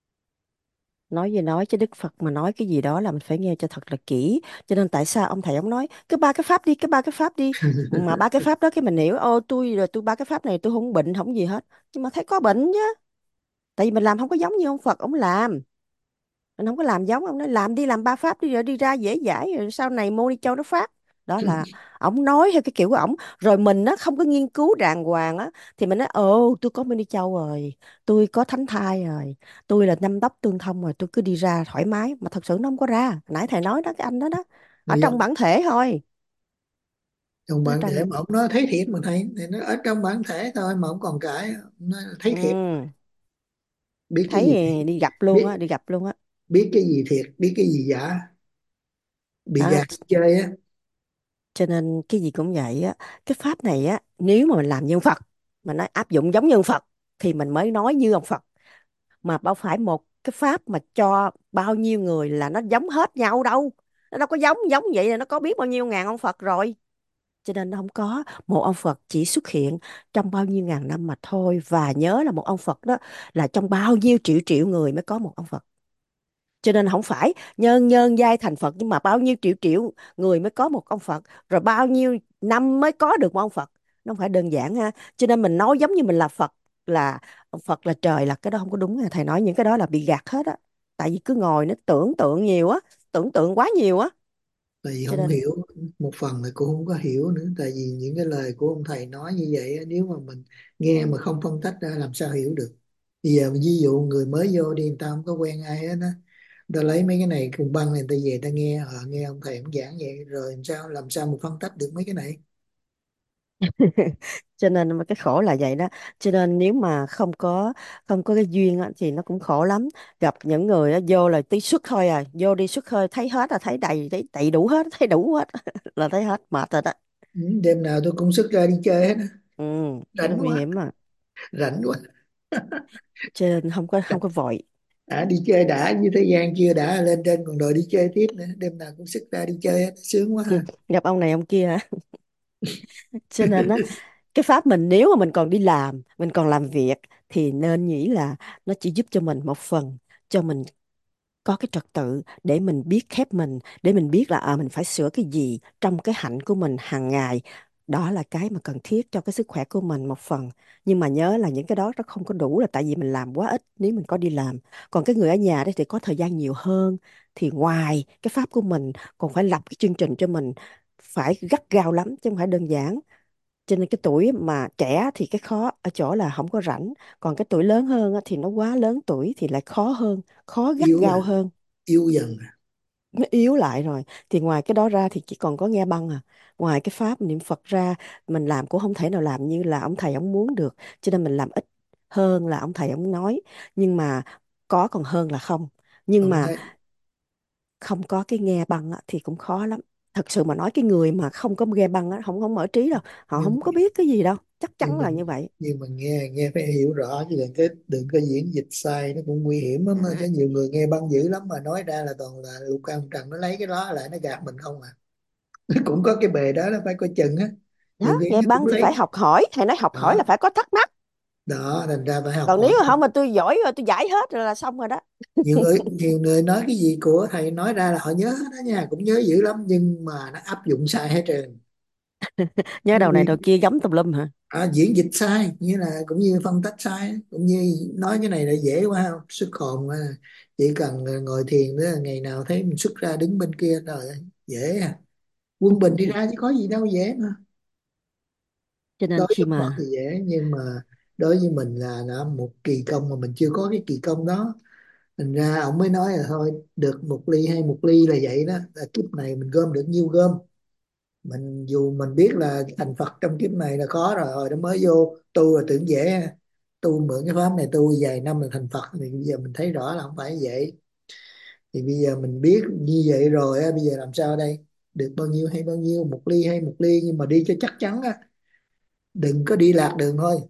nói gì nói chứ Đức Phật mà nói cái gì đó là mình phải nghe cho thật là kỹ. Cho nên tại sao ông thầy ông nói cái ba cái pháp đi, cái ba cái pháp đi, mà ba cái pháp đó cái mình hiểu ô tôi rồi tôi ba cái pháp này tôi không bệnh không gì hết, nhưng mà thấy có bệnh chứ. Tại vì mình làm không có giống như ông Phật ông làm, mình không có làm giống ông nói làm đi, làm ba pháp đi rồi đi ra dễ dãi rồi sau này mô ni châu nó phát. Đó là ổng nói theo cái kiểu của ổng, rồi mình á không có nghiên cứu đàng hoàng á, thì mình nói ồ tôi có mô ni châu rồi, tôi có thánh thai rồi, tôi là năm tóc tương thông rồi, tôi cứ đi ra thoải mái, mà thật sự nó không có ra. Nãy thầy nói đó, cái anh đó đó, ở Bây giờ trong bản thể thôi. trong Nó bản thể trong mà ông nói thấy thiệt mà thầy, thì nó ở trong bản thể thôi mà ông còn cãi, ông nói thấy thiệt. ừ, Biết cái thấy gì thiệt, thì đi gặp luôn biết á, đi gặp luôn á. biết cái gì thiệt, biết cái gì giả, bị Đó, gạt chơi á. cho nên cái gì cũng vậy á. Cái pháp này á nếu mà mình làm như ông Phật, mà nói áp dụng giống như ông Phật thì mình mới nói như ông Phật. Mà đâu phải một cái pháp mà cho bao nhiêu người là nó giống hết nhau đâu, nó đâu có giống giống vậy là nó có biết bao nhiêu ngàn ông Phật rồi. Cho nên nó không có một ông Phật chỉ xuất hiện trong bao nhiêu ngàn năm mà thôi. Và nhớ là một ông Phật đó là trong bao nhiêu triệu triệu người mới có một ông Phật. Cho nên không phải nhân nhân giai thành Phật, nhưng mà bao nhiêu triệu triệu người mới có một ông Phật, rồi bao nhiêu năm mới có được một ông Phật. Nó không phải đơn giản ha. Cho nên mình nói giống như mình là Phật, là ông Phật là trời, là cái đó không có đúng nha. Thầy nói những cái đó là bị gạt hết á. Tại vì cứ ngồi nó tưởng tượng nhiều á, tưởng tượng quá nhiều á. Tại vì Cho không nên hiểu, một phần là cũng không có hiểu nữa, tại vì những cái lời của ông thầy nói như vậy á, nếu mà mình nghe mà không phân tích ra làm sao hiểu được. Bây giờ ví dụ người mới vô đi, người ta không có quen ai hết á, người ta lấy mấy cái này cùng băng này, người ta về người ta nghe ờ, nghe ông thầy ông giảng vậy rồi làm sao làm sao mà phân tích được mấy cái này. cho nên mà cái khổ là vậy đó. Cho nên nếu mà không có không có cái duyên á, thì nó cũng khổ lắm. Gặp những người á, vô là tí xuất thôi à, vô đi xuất hơi thấy hết, là thấy đầy, thấy đầy đủ hết, thấy đủ hết là thấy hết mệt rồi đó. Ừ, đêm nào tôi cũng sức ra đi chơi hết á. Ừ, nó Rảnh nguy quá, hiểm mà. rảnh quá. Cho nên không có không có vội. À, đi chơi đã, như thế gian chưa đã, lên trên còn đòi đi chơi tiếp nữa, đêm nào cũng sức ra đi chơi hết, sướng quá ha. Gặp ông này ông kia hả? Cho nên á, cái pháp mình nếu mà mình còn đi làm, mình còn làm việc, thì nên nghĩ là nó chỉ giúp cho mình một phần, cho mình có cái trật tự để mình biết khép mình, để mình biết là à, mình phải sửa cái gì trong cái hạnh của mình hàng ngày. Đó là cái mà cần thiết cho cái sức khỏe của mình một phần. Nhưng mà nhớ là những cái đó nó không có đủ, là tại vì mình làm quá ít nếu mình có đi làm. Còn cái người ở nhà đấy thì có thời gian nhiều hơn, thì ngoài cái pháp của mình còn phải lập cái chương trình cho mình, phải gắt gao lắm chứ không phải đơn giản. Cho nên cái tuổi mà trẻ thì cái khó ở chỗ là không có rảnh, còn cái tuổi lớn hơn á, thì nó quá lớn tuổi thì lại khó hơn, khó gắt Yếu gao à, hơn. yếu dần à. Nó yếu lại rồi. Thì ngoài cái đó ra thì chỉ còn có nghe băng à. Ngoài cái pháp niệm Phật ra, mình làm cũng không thể nào làm như là ông thầy ông muốn được. Cho nên mình làm ít hơn là ông thầy ông nói. Nhưng mà có còn hơn là không. Nhưng Ông mà thấy, không có cái nghe băng á, thì cũng khó lắm. Thật sự mà nói, cái người mà không có nghe băng á, không không mở trí đâu, họ nhưng không có biết cái gì đâu, chắc nhưng chắn là như mình vậy. nhưng mà nghe nghe phải hiểu rõ chứ, đừng cái đừng có diễn dịch sai, nó cũng nguy hiểm lắm á. Có nhiều người nghe băng dữ lắm mà nói ra là toàn là lục căn trần, nó lấy cái đó lại nó gạt mình không à. Nó cũng có cái bề đó, nó phải coi chừng á. Đó, Nhiều khi nghe nó cũng băng thì phải lấy. học hỏi, thầy nói học hỏi là Đó, phải có thắc mắc. đó thành ra phải học Còn nếu hỏi. mà không, mà tôi giỏi rồi tôi giải hết rồi là xong rồi đó. Nhiều người nhiều người nói cái gì của thầy nói ra là họ nhớ hết đó nha, cũng nhớ dữ lắm, nhưng mà nó áp dụng sai hết trơn. Nhớ đầu này đầu kia giống tùm lum hả? À, diễn dịch sai, như là cũng như phân tích sai, cũng như nói cái này là dễ quá không xuất hồn mà, chỉ cần ngồi thiền nữa ngày nào thấy mình xuất ra đứng bên kia rồi dễ à. Quân bình đi ra chứ có gì đâu, dễ mà. Cho nên Đối khi với Phật mà thì dễ, nhưng mà đối với mình là, là một kỳ công mà mình chưa có cái kỳ công đó. Thành ra ông mới nói là thôi được một ly hay một ly là vậy đó, là kiếp này mình gom được nhiêu gom. Mình dù mình biết là thành Phật trong kiếp này là khó rồi, hồi đó mới vô tu là tưởng dễ, tu mượn cái pháp này tu vài năm là thành Phật, thì bây giờ mình thấy rõ là không phải vậy. Thì bây giờ mình biết như vậy rồi á, bây giờ làm sao đây, được bao nhiêu hay bao nhiêu, một ly hay một ly, nhưng mà đi cho chắc chắn á, đừng có đi lạc đường thôi.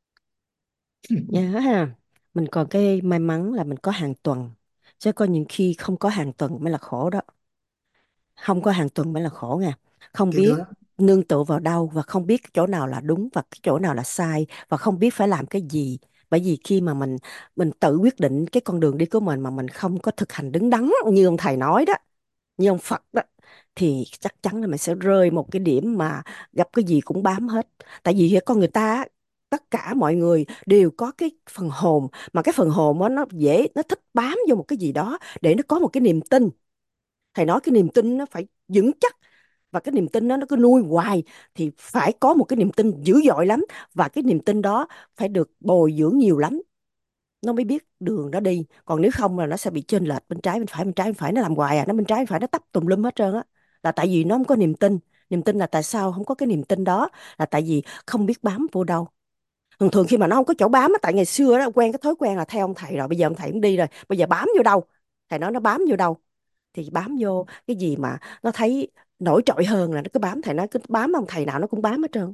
Nhớ ha, mình còn cái may mắn là mình có hàng tuần, chứ có những khi không có hàng tuần mới là khổ đó. Không có hàng tuần mới là khổ nha. Không Cái biết đó nương tựa vào đâu, và không biết cái chỗ nào là đúng và cái chỗ nào là sai, và không biết phải làm cái gì. Bởi vì khi mà mình mình tự quyết định cái con đường đi của mình mà mình không có thực hành đứng đắn như ông thầy nói đó, như ông Phật đó, thì chắc chắn là mình sẽ rơi một cái điểm mà gặp cái gì cũng bám hết. Tại vì con người ta á, tất cả mọi người đều có cái phần hồn, mà cái phần hồn đó nó dễ, nó thích bám vô một cái gì đó để nó có một cái niềm tin. Thầy nói cái niềm tin nó phải vững chắc, và cái niềm tin đó nó cứ nuôi hoài, thì phải có một cái niềm tin dữ dội lắm, và cái niềm tin đó phải được bồi dưỡng nhiều lắm, nó mới biết đường đó đi. Còn nếu không là nó sẽ bị chênh lệch bên trái bên phải, bên trái bên phải, nó làm hoài à, nó bên trái bên phải nó tấp tùm lum hết trơn á. Là tại vì nó không có niềm tin. Niềm tin là tại sao không có cái niềm tin đó, là tại vì không biết bám vô đâu. Thường thường khi mà nó không có chỗ bám á, tại ngày xưa đó quen cái thói quen là theo ông thầy rồi, bây giờ ông thầy cũng đi rồi, bây giờ bám vô đâu? Thầy nói nó bám vô đâu thì bám vô cái gì mà nó thấy nổi trội hơn là nó cứ bám. Thầy nói cứ bám ông thầy nào nó cũng bám hết trơn.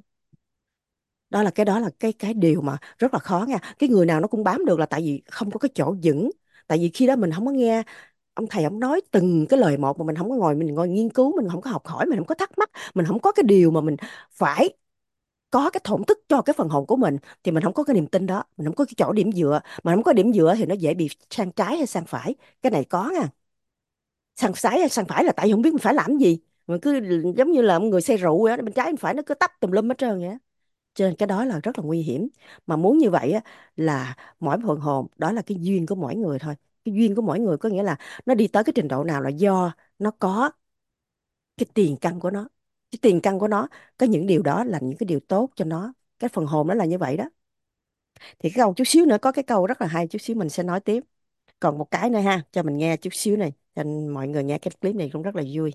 Đó là cái đó là cái cái điều mà rất là khó nha. Cái người nào nó cũng bám được là tại vì không có cái chỗ vững. Tại vì khi đó mình không có nghe ông thầy ông nói từng cái lời một, mà mình không có ngồi mình ngồi nghiên cứu, mình không có học hỏi, mình không có thắc mắc, mình không có cái điều mà mình phải có cái thổn thức cho cái phần hồn của mình, thì mình không có cái niềm tin đó, mình không có cái chỗ điểm dựa. Mà không có điểm dựa thì nó dễ bị sang trái hay sang phải. Cái này có nha. Sang trái hay sang phải là tại vì không biết mình phải làm cái gì, mình cứ giống như là người say rượu vậy đó, bên trái bên phải nó cứ tấp tùm lum hết trơn vậy á. Cho nên cái đó là rất là nguy hiểm. Mà muốn như vậy á, là mỗi phần hồn đó là cái duyên của mỗi người thôi. Cái duyên của mỗi người có nghĩa là nó đi tới cái trình độ nào là do nó có cái tiền căn của nó. Cái tiền căn của nó có những điều đó là những cái điều tốt cho nó. Cái phần hồn nó là như vậy đó. Thì cái câu chút xíu nữa có cái câu rất là hay, chút xíu mình sẽ nói tiếp. Còn một cái nữa ha, cho mình nghe chút xíu này, cho mọi người nghe cái clip này cũng rất là vui.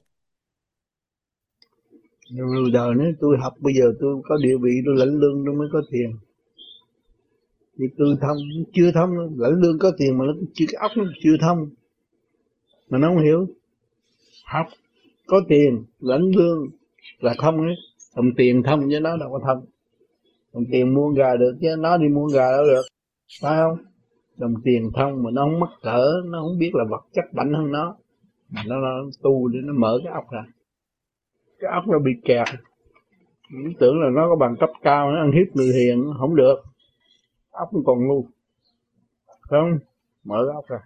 Rồi đời nữa tôi học bây giờ tôi có địa vị, tôi lãnh lương tôi mới có tiền. Thì tôi thông chưa thông, lãnh lương có tiền mà nó chưa, cái óc nó chưa thông, mà nó không hiểu. Học có tiền lãnh lương là thông ấy, đồng tiền thông với nó đâu có thông. Đồng tiền mua gà được chứ nó đi mua gà đâu được, phải không? Đồng tiền thông mà nó không mắc cỡ, nó không biết là vật chất mạnh hơn nó, mà nó, nó tu để nó mở cái óc ra. Cái óc nó bị kẹt, nó tưởng là nó có bằng cấp cao, nó ăn hiếp người hiền, không được, óc nó còn ngu, không mở cái óc ra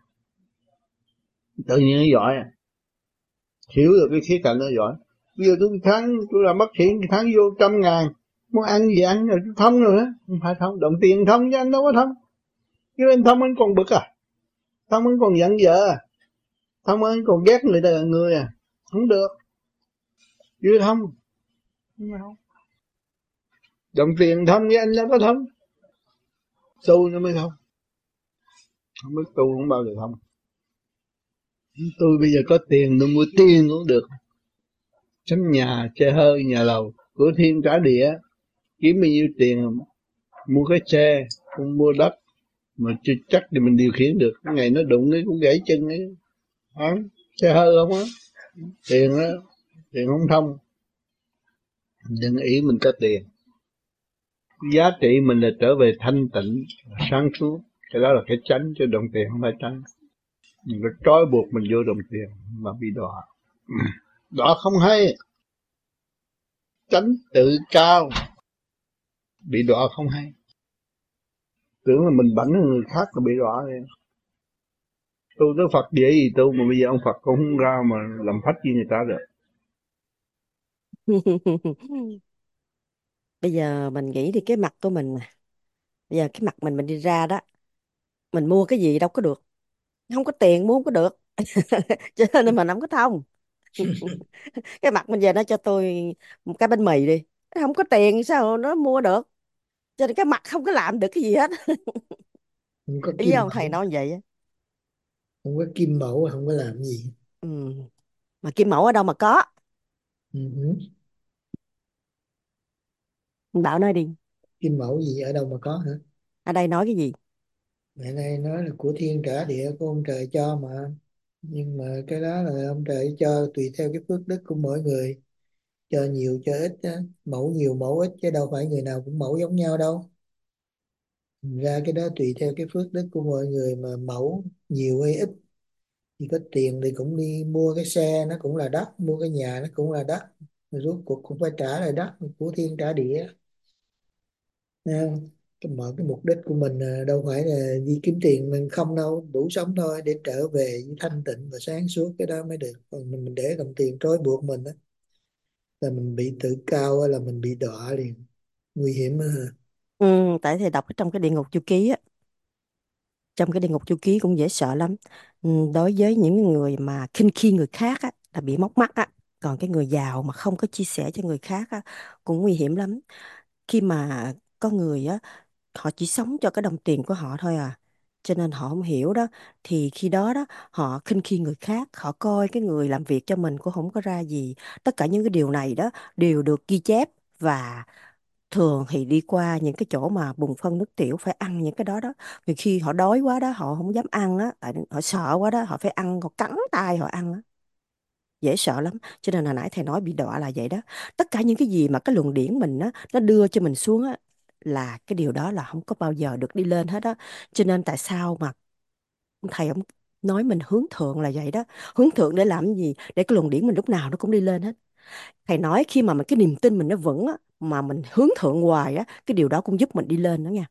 tự nhiên nó giỏi à. Hiểu được cái khía cạnh nó giỏi. Bây giờ tôi tháng tôi làm bác sĩ, tháng vô trăm ngàn, muốn ăn gì ăn rồi, tôi thông rồi á. Không phải thông, đồng tiền thông chứ anh đâu có thông. Chứ anh thông anh còn bực à, thông anh còn giận vợ à, thông anh còn ghét người ta là người à, không được. Chưa thông, không. Đồng tiền thông với anh đâu có thông, tu nó mới thông, không biết tu không bao giờ thông. Tôi bây giờ có tiền tôi mua tiền cũng được, sắm nhà xe hơi nhà lầu cửa thiên trả địa, kiếm bao nhiêu tiền mua cái xe, không mua đất mà chưa chắc thì mình điều khiển được. Cái ngày nó đụng cái cũng gãy chân ấy, hả? Xe hơi không á, tiền đó, tiền không thông. Đừng ý mình có tiền, giá trị mình là trở về thanh tịnh sáng suốt, cái đó là cái chánh, chứ đồng tiền không phải chánh. Mình có trói buộc mình vô đồng tiền mà bị đọa. Đọa không hay, chánh tự cao, bị đọa không hay. Tưởng là mình bảnh hơn người khác là bị đọa rồi. Tu tới Phật dễ gì tu, mà bây giờ ông Phật cũng không ra mà làm phách với người ta được. Bây giờ mình nghĩ thì cái mặt của mình nè, bây giờ cái mặt mình mình đi ra đó, mình mua cái gì đâu có được, không có tiền mua không có được. Cho nên mình không có thông. Cái mặt mình giờ nó cho tôi một cái bánh mì đi, không có tiền sao nó mua được. Cho nên cái mặt không có làm được cái gì hết. không có Ý kim ông thầy mẫu. nói như vậy á. Không có kim mẫu không có làm gì. Ừ. Mà kim mẫu ở đâu mà có? Ừ. Hứ. Bảo nói đi. Kim mẫu gì ở đâu mà có hả? Ở đây nói cái gì? Mẹ này nói là của thiên trả địa, của ông trời cho mà. Nhưng mà cái đó là ông trời cho tùy theo cái phước đức của mỗi người, cho nhiều cho ít á. Mẫu nhiều mẫu ít chứ đâu phải người nào cũng mẫu giống nhau đâu. Thành ra cái đó tùy theo cái phước đức của mọi người mà mẫu nhiều hay ít. Thì có tiền thì cũng đi mua cái xe nó cũng là đất, mua cái nhà nó cũng là đất, rồi rốt cuộc cũng phải trả lại đất, của thiên trả địa. Thấy không? Cái mở cái mục đích của mình là đâu phải là đi kiếm tiền mình không đâu, đủ sống thôi, để trở về với thanh tịnh và sáng suốt, cái đó mới được. Còn mình, mình để đồng tiền trói buộc mình á, là mình bị tự cao, là mình bị đọa liền, nguy hiểm á. Ừ, tại thầy đọc ở trong cái địa ngục chu ký á, trong cái địa ngục chu ký cũng dễ sợ lắm. Ừ, đối với những người mà khinh khi người khác á, là bị móc mắt á. Còn cái người giàu mà không có chia sẻ cho người khác á, cũng nguy hiểm lắm. Khi mà có người á, họ chỉ sống cho cái đồng tiền của họ thôi à, cho nên họ không hiểu đó. Thì khi đó đó họ khinh khi người khác, họ coi cái người làm việc cho mình cũng không có ra gì. Tất cả những cái điều này đó đều được ghi chép, và thường thì đi qua những cái chỗ mà bùng phân nước tiểu phải ăn những cái đó đó. Vì khi họ đói quá đó họ không dám ăn á, tại họ sợ quá đó, họ phải ăn, họ cắn tay họ ăn á, dễ sợ lắm. Cho nên hồi nãy thầy nói bị đọa là vậy đó. Tất cả những cái gì mà cái luồng điển mình á nó đưa cho mình xuống á, là cái điều đó là không có bao giờ được đi lên hết á. Cho nên tại sao mà thầy ông nói mình hướng thượng là vậy đó. Hướng thượng để làm cái gì? Để cái luồng điển mình lúc nào nó cũng đi lên hết. Thầy nói khi mà mình cái niềm tin mình nó vững á, mà mình hướng thượng hoài á, cái điều đó cũng giúp mình đi lên đó nha.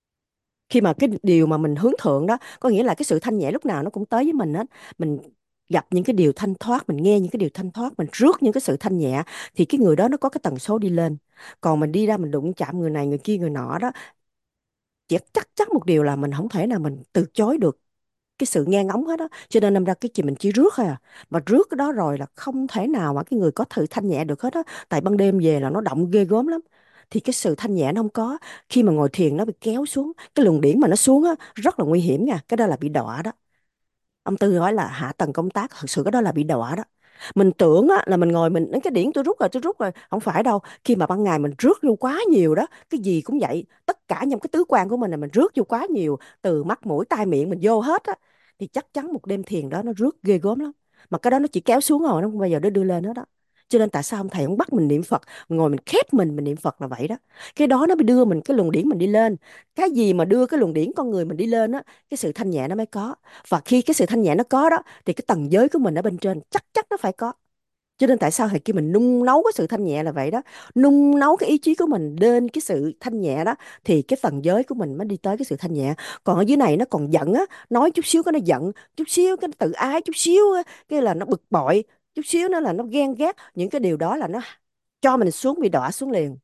Khi mà cái điều mà mình hướng thượng đó có nghĩa là cái sự thanh nhẹ lúc nào nó cũng tới với mình hết. Mình gặp những cái điều thanh thoát, mình nghe những cái điều thanh thoát, mình rước những cái sự thanh nhẹ, thì cái người đó nó có cái tần số đi lên. Còn mình đi ra mình đụng chạm người này người kia người nọ đó, chỉ chắc chắn một điều là mình không thể nào mình từ chối được cái sự nghe ngóng hết đó. Cho nên đâm ra cái gì mình chỉ rước thôi à. Mà rước cái đó rồi là không thể nào mà cái người có thử thanh nhẹ được hết á. Tại ban đêm về là nó động ghê gớm lắm. Thì cái sự thanh nhẹ nó không có. Khi mà ngồi thiền nó bị kéo xuống, cái luồng điển mà nó xuống á rất là nguy hiểm nha. Cái đó là bị đọa đó. Ông Tư nói là hạ tầng công tác, thực sự cái đó là bị đọa đó. Mình tưởng á, là mình ngồi mình đến cái điển tôi rút rồi tôi rút rồi, không phải đâu. Khi mà ban ngày mình rước vô quá nhiều đó, cái gì cũng vậy, tất cả trong cái tứ quan của mình là mình rước vô quá nhiều, từ mắt mũi tai miệng mình vô hết á, thì chắc chắn một đêm thiền đó nó rước ghê gớm lắm. Mà cái đó nó chỉ kéo xuống rồi, nó không bao giờ nó đưa lên hết đó. Cho nên tại sao ông thầy ông bắt mình niệm Phật, ngồi mình khép mình mình niệm Phật là vậy đó. Cái đó nó mới đưa mình cái luồng điển mình đi lên. Cái gì mà đưa cái luồng điển con người mình đi lên á, cái sự thanh nhẹ nó mới có. Và khi cái sự thanh nhẹ nó có đó, thì cái tầng giới của mình ở bên trên chắc chắn nó phải có. Cho nên tại sao thầy kêu mình nung nấu cái sự thanh nhẹ là vậy đó. Nung nấu cái ý chí của mình lên cái sự thanh nhẹ đó, thì cái tầng giới của mình mới đi tới cái sự thanh nhẹ. Còn ở dưới này nó còn giận á, nói chút xíu cái nó giận, chút xíu cái nó tự ái, chút xíu á, cái là nó bực bội, chút xíu nữa là nó ghen ghét. Những cái điều đó là nó cho mình xuống, bị đọa xuống liền.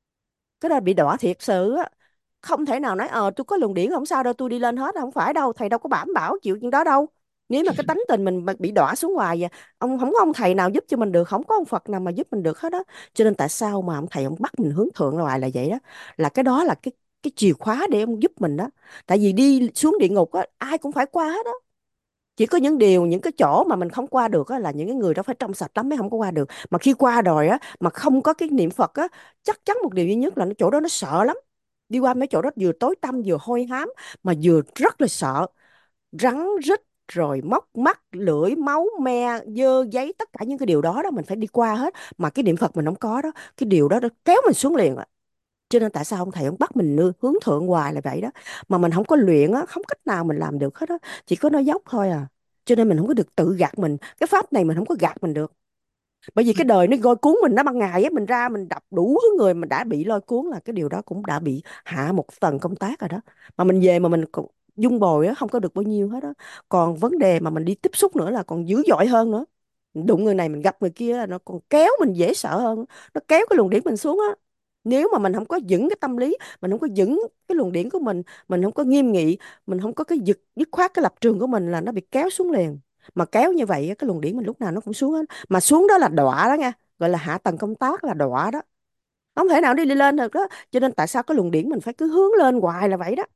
Cái đó bị đọa thiệt sự á. Không thể nào nói ờ tôi có luồng điển không sao đâu, tôi đi lên hết. Không phải đâu, thầy đâu có đảm bảo chịu chuyện đó đâu. Nếu mà cái tánh tình mình mà bị đọa xuống hoài vậy, ông không có ông thầy nào giúp cho mình được, không có ông Phật nào mà giúp mình được hết đó. Cho nên tại sao mà ông thầy ông bắt mình hướng thượng hoài là vậy đó. Là cái đó là cái cái chìa khóa để ông giúp mình đó. Tại vì đi xuống địa ngục á ai cũng phải qua hết đó. Chỉ có những điều, những cái chỗ mà mình không qua được á, là những cái người đó phải trong sạch lắm mới không có qua được. Mà khi qua rồi á mà không có cái niệm Phật á, chắc chắn một điều duy nhất là nó chỗ đó nó sợ lắm. Đi qua mấy chỗ đó vừa tối tăm vừa hôi hám, mà vừa rất là sợ. Rắn rít, rồi móc mắt lưỡi máu me dơ giấy, tất cả những cái điều đó đó mình phải đi qua hết. Mà cái niệm Phật mình không có đó, cái điều đó nó kéo mình xuống liền ạ. Cho nên tại sao ông thầy ông bắt mình nư- hướng thượng hoài là vậy đó. Mà mình không có luyện á, không cách nào mình làm được hết á. Chỉ có nói dốc thôi à. Cho nên mình không có được tự gạt mình. Cái pháp này mình không có gạt mình được. Bởi vì cái đời nó lôi cuốn mình, nó ban ngày á mình ra mình đập đủ thứ người mình đã bị lôi cuốn, là cái điều đó cũng đã bị hạ một tầng công tác rồi đó. Mà mình về mà mình cũng dung bồi á không có được bao nhiêu hết đó. Còn vấn đề mà mình đi tiếp xúc nữa là còn dữ dội hơn nữa. Đụng người này mình gặp người kia là nó còn kéo mình dễ sợ hơn. Nó kéo cái luồng điển mình xuống á. Nếu mà mình không có vững cái tâm lý, mình không có vững cái luồng điển của mình mình không có nghiêm nghị, mình không có cái dứt dứt khoát cái lập trường của mình, là nó bị kéo xuống liền. Mà kéo như vậy á, cái luồng điển mình lúc nào nó cũng xuống hết. Mà xuống đó là đọa đó nha, gọi là hạ tầng công tác là đọa đó, không thể nào đi lên được đó. Cho nên tại sao cái luồng điển mình phải cứ hướng lên hoài là vậy đó.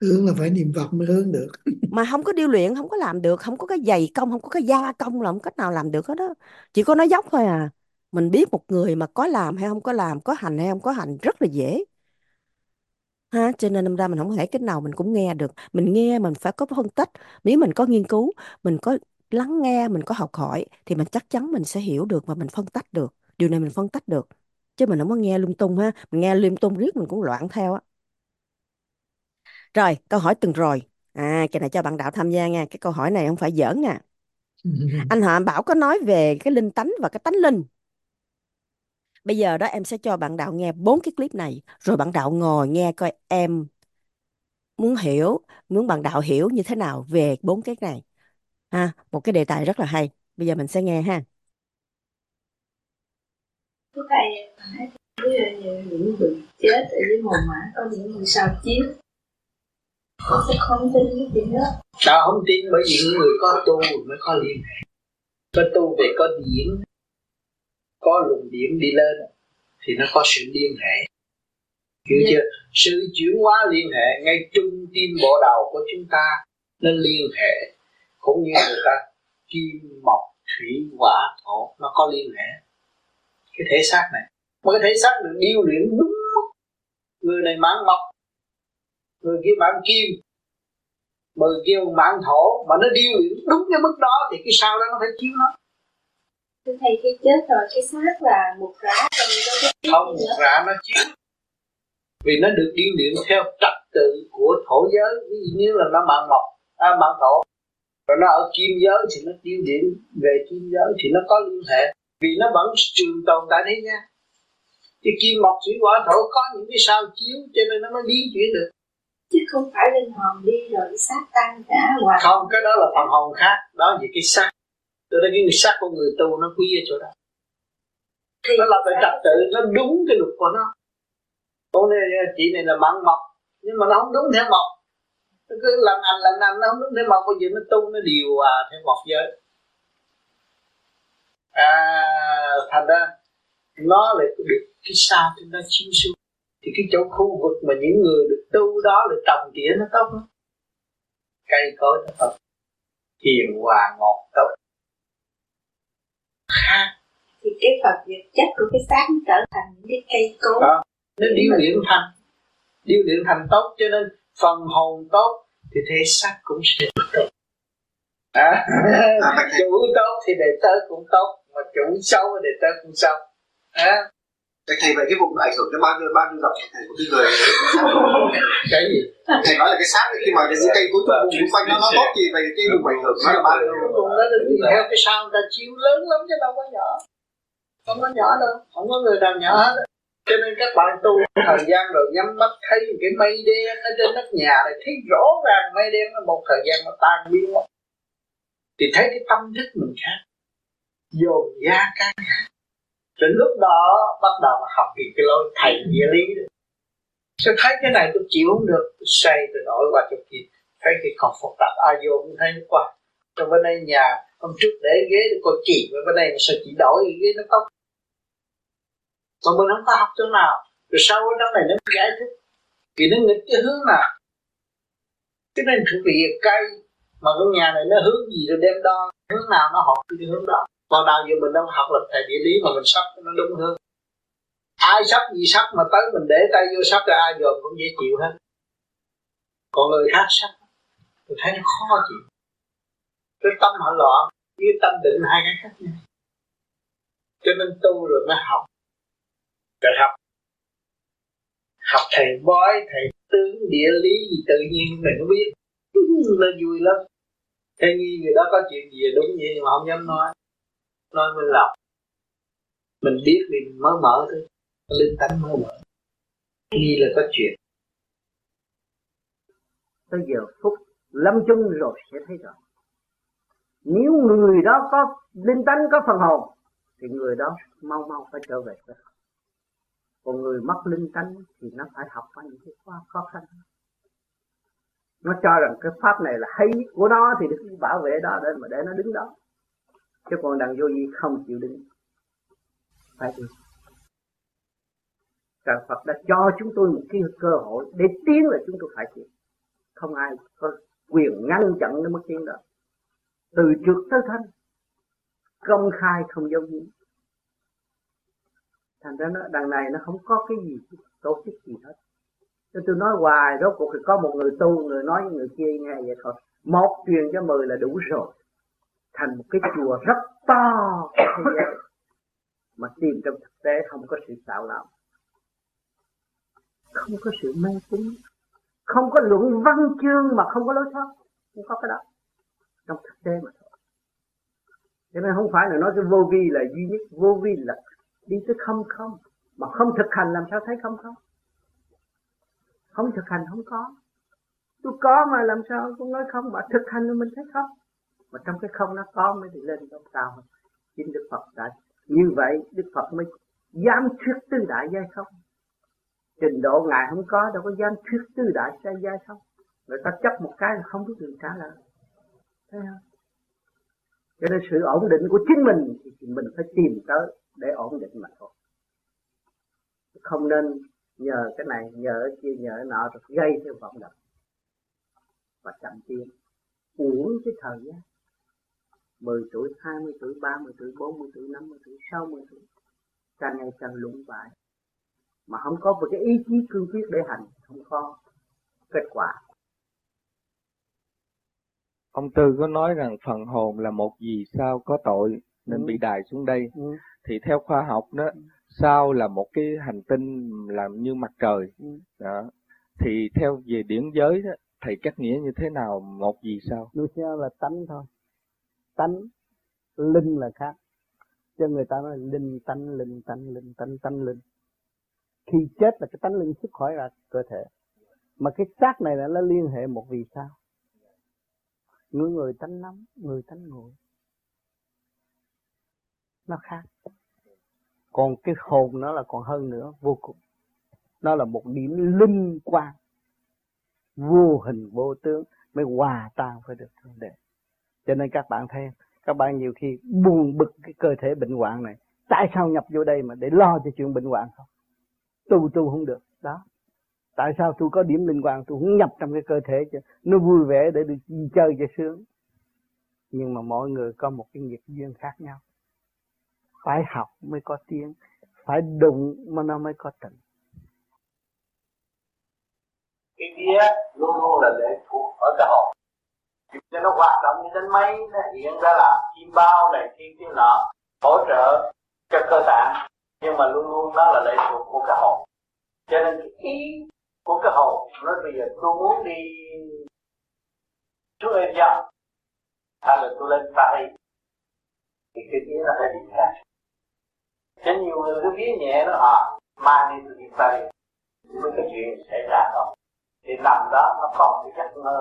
Hướng là phải niệm Phật mới hướng được. Mà không có điêu luyện không có làm được, không có cái dày công, không có cái gia công là không cách nào làm được hết đó. Chỉ có nói dốc thôi à. Mình biết một người mà có làm hay không có làm, có hành hay không có hành rất là dễ ha. Cho nên đâm ra mình không thể cái nào mình cũng nghe được. Mình nghe mình phải có phân tích. Nếu mình có nghiên cứu, mình có lắng nghe, mình có học hỏi thì mình chắc chắn mình sẽ hiểu được và mình phân tích được. Điều này mình phân tích được, chứ mình không có nghe lung tung ha. Mình nghe lung tung riết mình cũng loạn theo á. Rồi câu hỏi tuần rồi, à cái này cho bạn đạo tham gia nha. Cái câu hỏi này không phải giỡn nha. Anh Họ Bảo có nói về cái linh tánh và cái tánh linh. Bây giờ đó em sẽ cho bạn đạo nghe bốn cái clip này, rồi bạn đạo ngồi nghe coi em muốn hiểu, muốn bạn đạo hiểu như thế nào về bốn cái này. Ha, một cái đề tài rất là hay. Bây giờ mình sẽ nghe ha. Thưa thầy, thầy thấy ví dụ như những người chết ở dưới mồ mả có những người sao chiếu, con sẽ không tin cái chuyện đó. Sao không tin? Bởi vì những người có tu mới có liên hệ. Có tu về có điển, có luồng điển đi lên thì nó có sự liên hệ. Hiểu yeah. chưa? Sự chuyển hóa liên hệ ngay trung tim bộ đầu của chúng ta nên liên hệ, cũng như người ta kim mộc thủy hỏa thổ nó có liên hệ. Cái thể xác này, mà cái thể xác được điêu luyện đúng mức. Người này mãn mộc, người kia mãn kim, người kia mãn thổ, mà nó điêu luyện đúng cái mức đó thì cái sau đó nó phải chiếu nó. Thưa thầy, khi chết rồi cái xác là một rã rồi đâu có chiếu. Không, một rã nó chiếu. Vì nó được điêu luyện theo trật tự của thổ giới. Ví dụ như là nó mãn mộc, à, mãn thổ, rồi nó ở kim giới thì nó điêu luyện về kim giới thì nó có liên hệ. Vì nó vẫn trường tồn tại thế nha. Thì kim mộc thủy hỏa thổ có những cái sao chiếu cho nên nó mới biến chuyển được. Chứ không phải linh hồn đi rồi cái xác tan cả hoài. Không, cái đó là phần hồn khác. Đó là cái xác. Từ đây cái xác của người tu nó quý ở chỗ đó. Thì nó là phải trật tự, nó đúng cái luật của nó. Cô này chị này là mặn mộc, nhưng mà nó không đúng theo mộc. Nó cứ lần anh lần anh nó không đúng theo mộc. Bây giờ nó tu nó điều à theo mộc giới. À, thành ra nó lại được cái sao cho nó chiếu xuống. Thì cái chỗ khu vực mà những người được tu đó là trồng tỉa nó tốt lắm. Cây cối nó tốt, hiền hòa ngọt tốt. Khác. Thì cái vật vật chất của cái xác nó trở thành những cái cây cối. Đó, nó điêu luyện thành, điêu luyện thành tốt, cho nên phần hồn tốt thì thể xác cũng sẽ tốt. À, chủ tốt thì đệ tớ cũng tốt, mà chủ xấu thì đệ tớ cũng xấu. À. Thầy về cái vùng ảnh hưởng đến bao nhiêu bao nhiêu dòng thầy của cái người cái gì? Thầy nói là cái xác khi mà những cây cuối cùng xung quanh nó nó tốt gì về cái vùng ảnh hưởng nó là bao nhiêu? Cái vùng đó thì theo cái sao người ta chiếu lớn lắm chứ đâu có nhỏ, không có nhỏ đâu, không có người nào nhỏ hết. Cho nên các bạn tu thời gian rồi nhắm mắt thấy cái mây đen ở trên nóc nhà này, thấy rõ ràng mây đen nó một thời gian nó tan biến mất, thì thấy cái tâm thức mình khác, dồn da can khác. Đến lúc đó bắt đầu học về cái lối thầy địa lý đó. Tôi thấy cái này tôi chịu không được, tôi xoay tôi đổi qua chỗ kia, thấy cái còn phức tạp, ai vô cũng thấy nó qua. Trong bên đây nhà hôm trước để ghế để coi chị, bên đây mà sao chị đổi cái ghế nó tóc. Còn mình không có học chỗ nào, rồi sau đó này nó giải thích, vì nó nghịch cái hướng nào. Cái này thuộc về cây, mà cái nhà này nó hướng gì rồi đem đo, hướng nào nó học cái hướng đó. Còn nào giờ mình đâu học lập thầy địa lý mà mình sắp nó đúng hơn. Ai sắp gì sắp mà tới mình để tay vô sắp rồi ai dồn cũng dễ chịu hết. Còn người khác sắp, tôi thấy nó khó chịu. Cái tâm họ loạn, với tâm định hai cái khác nhau. Cho nên tu rồi mới học. Rồi học. Học thầy bói, thầy tướng, địa lý gì tự nhiên mình không biết. Nó vui lắm. Thế nghi người đó có chuyện gì đúng vậy nhưng mà không dám nói. Nói mới lòng. Mình biết vì mình mới mở thôi. Linh tánh mới mở. Nghi là có chuyện. Tới giờ phút lâm chung rồi sẽ thấy rõ. Nếu người đó có linh tánh, có phần hồn thì người đó mau mau phải trở về. Còn người mất linh tánh thì nó phải học qua những cái khó, khó khăn. Nó cho rằng cái pháp này là hay của nó thì được bảo vệ đó để mà để nó đứng đó. Chứ còn đằng vô vi không chịu đứng. Phải đi. Trời Phật đã cho chúng tôi một cái cơ hội để tiến là chúng tôi phải chịu. không ai có quyền ngăn chặn cái mức tiến đó. Từ trước tới thanh, công khai không giấu giếm. Thành ra nó đằng này nó không có cái gì tổ chức gì hết. Nên tôi nói hoài, rốt cuộc thì có một người tu, người nói với người kia nghe vậy thôi. Một truyền cho mười là đủ rồi. Thành một cái chùa rất to của thế giới. Mà tìm trong thực tế không có sự xạo nào, không có sự mê tín, không có luận văn chương mà không có lối thoát, không có cái đó trong thực tế mà thôi. Cho nên không phải là nói cái vô vi là duy nhất, vô vi là đi tới không không, mà không thực hành làm sao thấy không không? Không thực hành không có. Tôi có mà làm sao cũng nói không, mà thực hành thì mình thấy không. Mà trong cái không nó có mới đi lên trong cao. Chính Đức Phật đã như vậy, Đức Phật mới dám thuyết tứ đại giai không. Trình độ Ngài không có, đâu có dám thuyết tứ đại giai không. Người ta chấp một cái là không biết đường trả lời. Thấy không? Cho nên sự ổn định của chính mình thì mình phải tìm tới để ổn định mà thôi. Không nên nhờ cái này, nhờ cái kia, nhờ cái nọ rồi gây theo vọng động và chậm tiến, uổng cái thời gian. Mười tuổi, hai mươi tuổi, ba mươi tuổi, bốn mươi tuổi, năm mươi tuổi, sáu mươi tuổi, càng ngày càng lũng bại, mà không có một cái ý chí cương quyết để hành, không có kết quả. Ông Tư có nói rằng phần hồn là một vì sao có tội nên ừ. bị đày xuống đây. Ừ. Thì theo khoa học đó, ừ. sao là một cái hành tinh làm như mặt trời. Ừ. Đó. Thì theo về điển giới đó, thầy cắt nghĩa như thế nào một vì sao? Vì sao là tánh thôi. Tánh, linh là khác. Cho người ta nói linh, tánh, linh, tánh, linh, tánh, tánh, linh. Khi chết là cái tánh linh xuất khỏi ra cơ thể. Mà cái xác này là nó liên hệ một vì sao. Người người tánh nóng, người tánh nguội. Nó khác. Còn cái hồn nó là còn hơn nữa, vô cùng. Nó là một điểm linh quang, vô hình vô tướng, mới hòa tan với được Thượng Đế. Cho nên các bạn thấy, các bạn nhiều khi buồn bực cái cơ thể bệnh hoạn này. Tại sao nhập vô đây mà để lo cho chuyện bệnh hoạn không? Tu tu không được, đó. Tại sao tôi có điểm linh quang, tôi không nhập trong cái cơ thể cho nó vui vẻ để được chơi cho sướng. Nhưng mà mỗi người có một cái nghiệp duyên khác nhau. Phải học mới có tiếng, phải đụng mà nó mới có tình. Cái kia luôn luôn là lệ thuộc ở cái hồn. Cho nó hoạt động như đến máy, nó hiện ra làm chim bao này kia kia nọ, hỗ trợ cho cơ tạng, nhưng mà luôn luôn nó là lệ thuộc của cái hồn. Cho nên cái ý của cái hồn nói bây giờ tôi muốn đi xuống em dòng, hay là tôi lên Paris, thì cái kia nó phải đi khác. Cho nhiều người cứ viết nhẹ nó à, mai đi tôi đi Paris, mới cái chuyện xảy ra không? Thì nằm đó nó còn cái giấc mơ.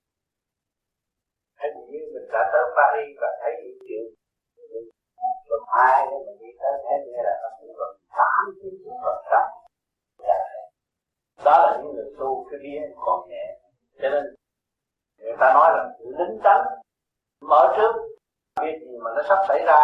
Thế như mình đã tới Paris và thấy những chuyện lần hai để mình đi tới thế này là nó cũng gần tám chín phần trăm. Đó là những người tu cái vía còn nhẹ. Cho nên người ta nói là lính tánh mở trước biết gì mà nó sắp xảy ra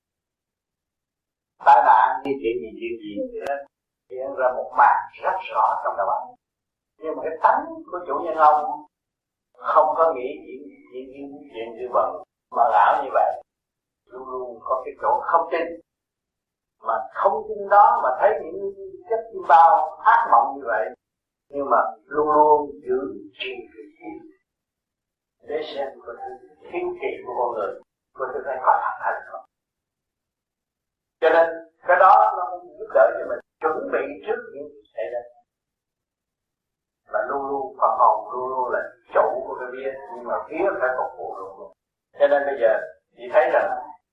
tai nạn như chuyện gì chuyện gì thì nó hiện ra một màn rất rõ trong đầu óc. Nhưng mà cái tánh của chủ nhân ông không có nghĩ chuyện chuyện chuyện chuyện như vậy mà ảo như vậy, luôn luôn có cái chỗ không tin, mà không tin đó mà thấy những chất chim bao ác mộng như vậy, nhưng mà luôn luôn giữ trì để xem có thứ thiên kỳ của con người có thứ này có thật hay không. Cho nên cái đó nó cũng giúp đỡ cho mình chuẩn bị trước những chuyện xảy ra. Và luôn luôn phần hồn luôn luôn là chủ của cái vía, nhưng mà vía phải phục vụ luôn luôn. Cho nên bây giờ chị thấy rằng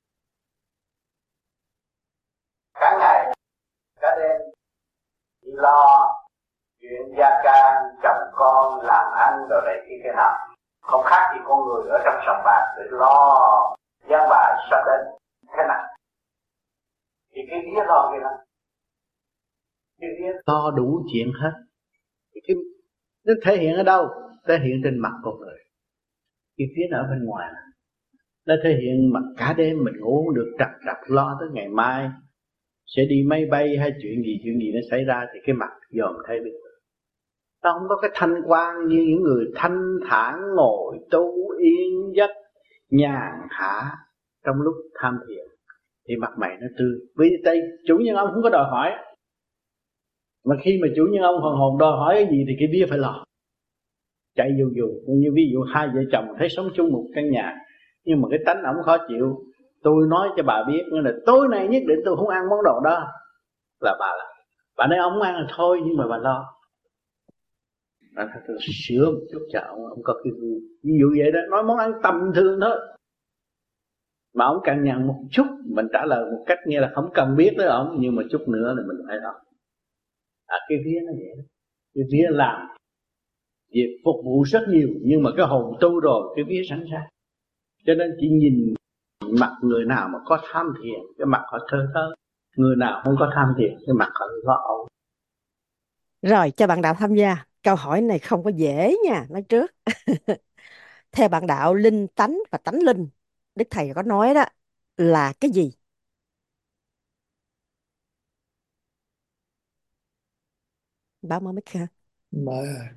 cả ngày cả đêm chị lo chuyện gia can chồng con làm ăn rồi này kia cái nào, không khác gì con người ở trong sòng bạc để lo giăng bài sắp đến thế nào. Thì cái vía lo kia lắm, cái vía to đủ chuyện hết. Cái nó thể hiện ở đâu? Thể hiện trên mặt con người. Cái phía ở bên ngoài nó thể hiện mặt cả đêm mình ngủ không được, trật trật lo tới ngày mai sẽ đi máy bay hay chuyện gì chuyện gì nó xảy ra thì cái mặt dòm thấy biết. Ta không có cái thanh quan như những người thanh thản ngồi tu yên giấc nhàn hạ trong lúc tham thiền, thì mặt mày nó tươi. Vì đây chủ nhân ông không có đòi hỏi, mà khi mà chủ nhân ông phần hồn đòi hỏi cái gì thì cái vía phải lo, chạy dù dù. Như ví dụ hai vợ chồng thấy sống chung một căn nhà, nhưng mà cái tánh ổng khó chịu, tôi nói cho bà biết nghĩa là tối nay nhất định tôi không ăn món đồ đó, là bà là bà nói ông ăn là thôi, nhưng mà bà lo. Bà thật là sửa một chút cho ông, ông có cái ví dụ vậy đó, nói món ăn tầm thường thôi mà ông cần nhận một chút, mình trả lời một cách nghe là không cần biết tới ông, nhưng mà chút nữa là mình phải lo. À, cái vía nó vậy đó. Cái vía làm việc phục vụ rất nhiều, nhưng mà cái hồn tu rồi cái vía sẵn sàng. Cho nên chỉ nhìn mặt người nào mà có tham thiền, cái mặt họ thơ thơ. Người nào không có tham thiền, cái mặt họ lo âu. Rồi, cho bạn đạo tham gia. Câu hỏi này không có dễ nha, nói trước. Theo bạn đạo, linh tánh và tánh linh, Đức Thầy có nói đó là cái gì? Báo mở mic ha. Mà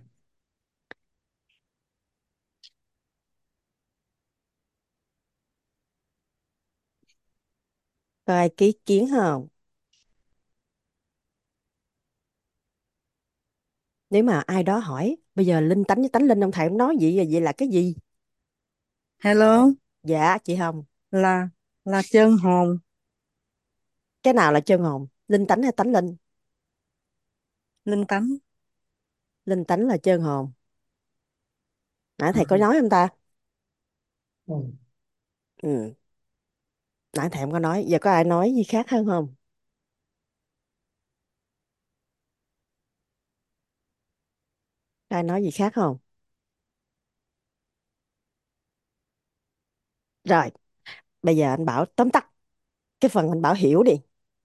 Có ai ký kiến không? Nếu mà ai đó hỏi, bây giờ linh tánh với tánh linh ông thầy ông nói gì, vậy là cái gì? Hello, Dạ, chị Hồng. là là chân hồn, Cái nào là chân hồn? Linh tánh hay tánh linh? linh tánh. Linh tánh là chân hồn. Nãy ừ. thầy có nói không ta? Ừ. Ừ. Nãy thầy không có nói. Giờ có ai nói gì khác hơn không? Có ai nói gì khác không? Rồi, bây giờ anh Bảo tóm tắt cái phần anh Bảo hiểu đi.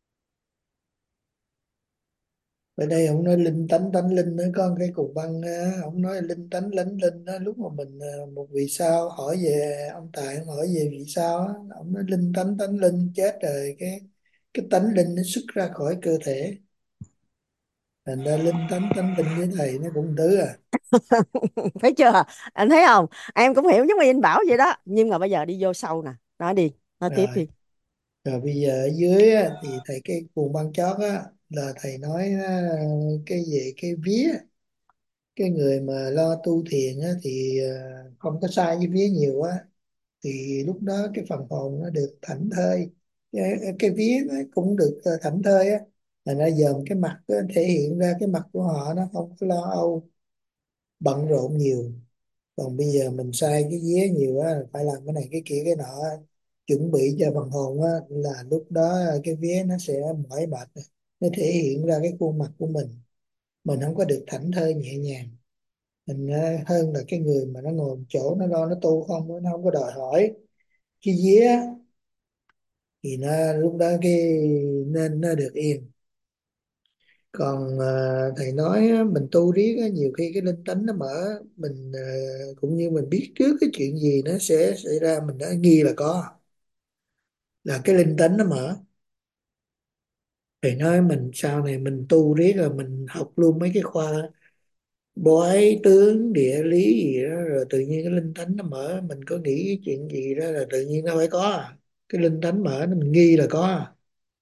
Ở đây ông nói linh tánh tánh linh nữa, có cái cục băng á, ông nói linh tánh lánh linh á, lúc mà mình à, một vì sao hỏi về ông Tài, ông hỏi về vì sao á, ông nói linh tánh tánh linh, chết rồi cái cái tánh linh nó xuất ra khỏi cơ thể, thành ra linh tánh tánh linh với thầy nó cũng thứ à. Thấy chưa? Anh thấy không? Em cũng hiểu giống như anh Bảo vậy đó. Nhưng mà bây giờ đi vô sâu nè. Nói đi, nói tiếp Rồi đi. rồi bây giờ ở dưới á, thì thầy cái cuồng băng chót á là thầy nói á, cái về cái vía, cái người mà lo tu thiền á, thì à, không có sai với vía nhiều á, thì lúc đó cái phần hồn nó được thảnh thơi, cái, cái vía nó cũng được ờ, thảnh thơi á, là nó dòm cái mặt á, thể hiện ra cái mặt của họ nó không có lo âu bận rộn nhiều. Còn bây giờ mình sai cái vía nhiều á, phải làm cái này cái kia cái nọ, chuẩn bị cho phần hồn á, là lúc đó cái vía nó sẽ mỏi mệt, nó thể hiện ra cái khuôn mặt của mình mình không có được thảnh thơi nhẹ nhàng. Mình ờ, hơn là cái người mà nó ngồi một chỗ nó lo nó tu không, nó không có đòi hỏi cái vía, thì nó lúc đó cái nên nó được yên. Còn ờ, thầy nói á, mình tu riết á, nhiều khi cái linh tánh nó mở mình, ờ, cũng như mình biết trước cái chuyện gì nó sẽ xảy ra, mình đã nghi là có, là cái linh tánh nó mở. Thầy nói mình sau này mình tu riết là mình học luôn mấy cái khoa bói tướng địa lý gì đó, rồi tự nhiên cái linh tánh nó mở, mình có nghĩ cái chuyện gì đó là tự nhiên nó phải có à. Cái linh tánh mở nó mình nghi là có à.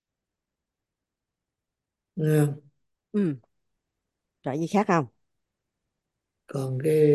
Nghe. Ừ. Rồi gì khác không? Còn cái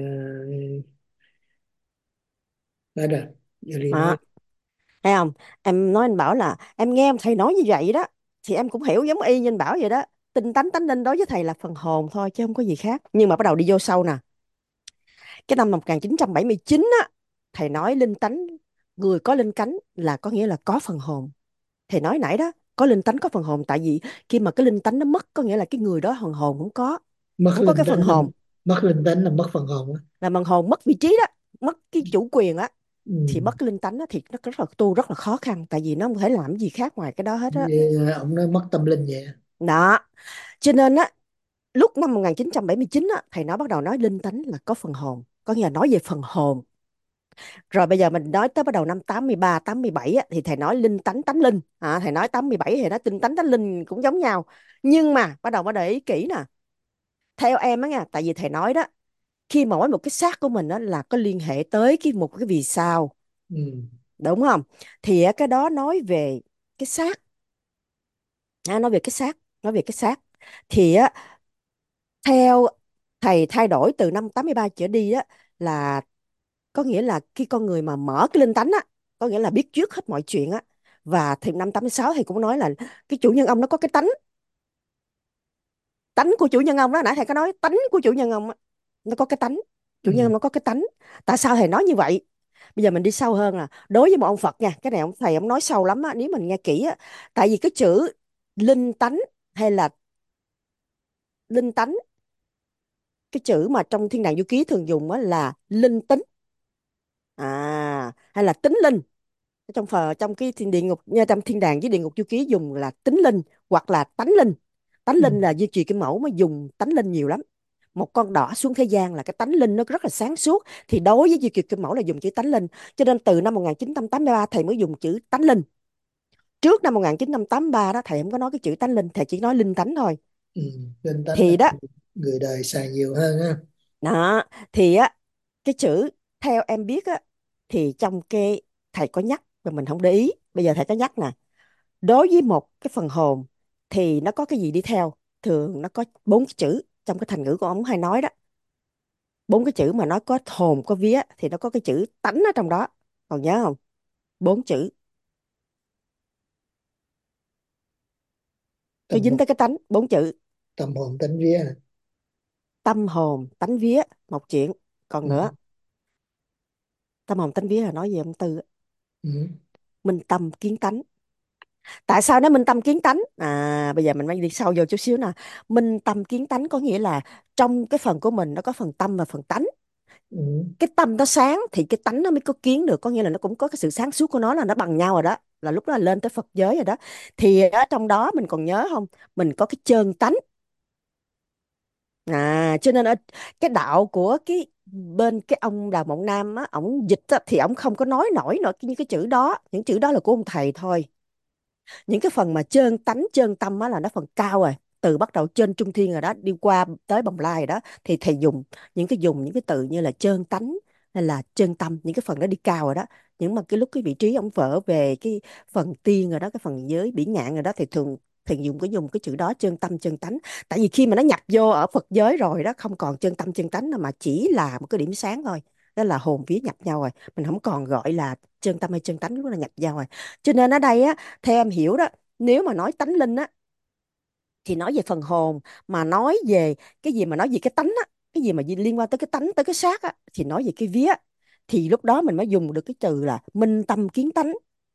đó rồi giờ đi À, nói. thấy không? Em nói anh Bảo là em nghe em thầy nói như vậy đó. Thì em cũng hiểu giống y như anh Bảo vậy đó. Tinh tánh tánh linh đối với thầy là phần hồn thôi chứ không có gì khác. Nhưng mà bắt đầu đi vô sâu nè. Cái năm một nghìn chín trăm bảy mươi chín á, thầy nói linh tánh, người có linh cánh là có nghĩa là có phần hồn. Thầy nói nãy đó, có linh tánh có phần hồn, tại vì khi mà cái linh tánh nó mất có nghĩa là cái người đó phần hồn không có, Mất không có linh cái phần tánh là hồn, mất linh tánh là mất phần hồn á. là phần hồn mất vị trí đó, mất cái chủ quyền á. Thì Ừ. mất cái linh tánh á thì nó rất là tu rất là khó khăn, tại vì nó không thể làm gì khác ngoài cái đó hết á. Vậy, ông nói mất tâm linh vậy. Đó, cho nên á, lúc năm một nghìn chín trăm bảy mươi chín á, thầy nói bắt đầu nói linh tánh là có phần hồn, có nghĩa là nói về phần hồn. Rồi bây giờ mình nói tới bắt đầu năm tám mươi ba, tám mươi bảy á, thì thầy nói linh tánh tánh linh. À, thầy nói tám mươi bảy thì nói tinh tánh tánh linh cũng giống nhau. Nhưng mà bắt đầu mới để ý kỹ nè. theo em á nha, tại vì thầy nói đó, khi mà mỗi một cái xác của mình đó là có liên hệ tới cái một cái vì sao, Ừ. đúng không? Thì á, cái đó nói về cái xác, à, nói về cái xác, nói về cái xác thì á, theo thầy thay đổi từ năm tám mươi ba trở đi á, là có nghĩa là khi con người mà mở cái linh tánh á, có nghĩa là biết trước hết mọi chuyện á. Và thì năm tám mươi sáu thầy cũng nói là cái chủ nhân ông nó có cái tánh, tánh của chủ nhân ông đó, nãy thầy có nói tánh của chủ nhân ông á, nó có cái tánh, chủ nhân Ừ. ông nó có cái tánh. Tại sao thầy nói như vậy? Bây giờ mình đi sâu hơn, là đối với một ông Phật nha, cái này ông thầy ông nói sâu lắm á, nếu mình nghe kỹ á. Tại vì cái chữ linh tánh hay là linh tánh, cái chữ mà trong Thiên Đàng Du Ký thường dùng á là linh tính, à, hay là tính linh. Trong phờ trong cái thiên địa ngục nha, trong thiên đàng với địa ngục du ký dùng là tính linh hoặc là tánh linh. Tánh Ừ. linh là duy trì cái mẫu mà dùng tánh linh nhiều lắm. Một con đỏ xuống thế gian là cái tánh linh nó rất là sáng suốt, thì đối với duy trì cái mẫu là dùng chữ tánh linh. Cho nên từ năm một nghìn chín trăm tám mươi ba thầy mới dùng chữ tánh linh. Trước năm một nghìn chín trăm tám mươi ba đó thầy không có nói cái chữ tánh linh, thầy chỉ nói linh tánh thôi. Ừ. Linh tánh là Thì đó, người đời xài nhiều hơn ha. đó thì á, cái chữ theo em biết á, thì trong cái thầy có nhắc mà mình không để ý, bây giờ thầy có nhắc nè. Đối với một cái phần hồn thì nó có cái gì đi theo? Thường nó có bốn cái chữ, trong cái thành ngữ của ông hay nói đó, bốn cái chữ mà nó có hồn có vía thì nó có cái chữ tánh ở trong đó. Còn nhớ không? Bốn chữ, nó Tâm dính hồn, tới cái tánh, bốn chữ. tâm hồn tánh vía. Tâm hồn tánh vía, một chuyện. Còn Ừ. nữa, tâm hồn tánh vía là nói về ông Tư, Ừ. minh tâm kiến tánh. Tại sao nó minh tâm kiến tánh? À, bây giờ mình mới đi sâu vô chút xíu nè. Minh tâm kiến tánh có nghĩa là trong cái phần của mình nó có phần tâm và phần tánh. Ừ. Cái tâm nó sáng thì cái tánh nó mới có kiến được, có nghĩa là nó cũng có cái sự sáng suốt của nó, là nó bằng nhau rồi đó, là lúc đó là lên tới Phật giới rồi đó. Thì ở trong đó mình còn nhớ không, mình có cái chơn tánh. À, cho nên ở cái đạo của cái bên cái ông Đào Mộng Nam á, ổng dịch á, thì ổng không có nói nổi nữa những cái chữ đó, những chữ đó là của ông thầy thôi. Những cái phần mà chơn tánh chơn tâm á là nó phần cao rồi, từ bắt đầu trên trung thiên rồi đó, đi qua tới bồng lai rồi đó, thì thầy dùng những cái dùng những cái từ như là chơn tánh hay là chơn tâm, những cái phần đó đi cao rồi đó. Nhưng mà cái lúc cái vị trí ông vỡ về cái phần tiên rồi đó, cái phần giới bỉ ngạn rồi đó, thì thường thì dùng cái dùng cái chữ đó chơn tâm chơn tánh. Tại vì khi mà nó nhập vô ở Phật giới rồi đó, không còn chơn tâm chơn tánh nữa, mà chỉ là một cái điểm sáng thôi, đó là hồn vía nhập nhau rồi, mình không còn gọi là chân tâm hay chân tánh, lúc là nhập nhau rồi. Cho nên ở đây á, theo em hiểu đó, nếu mà nói tánh linh á thì nói về phần hồn, mà nói về cái gì mà nói về cái tánh á, cái gì mà gì liên quan tới cái tánh tới cái xác á thì nói về cái vía. Thì lúc đó mình mới dùng được cái từ là minh tâm kiến tánh.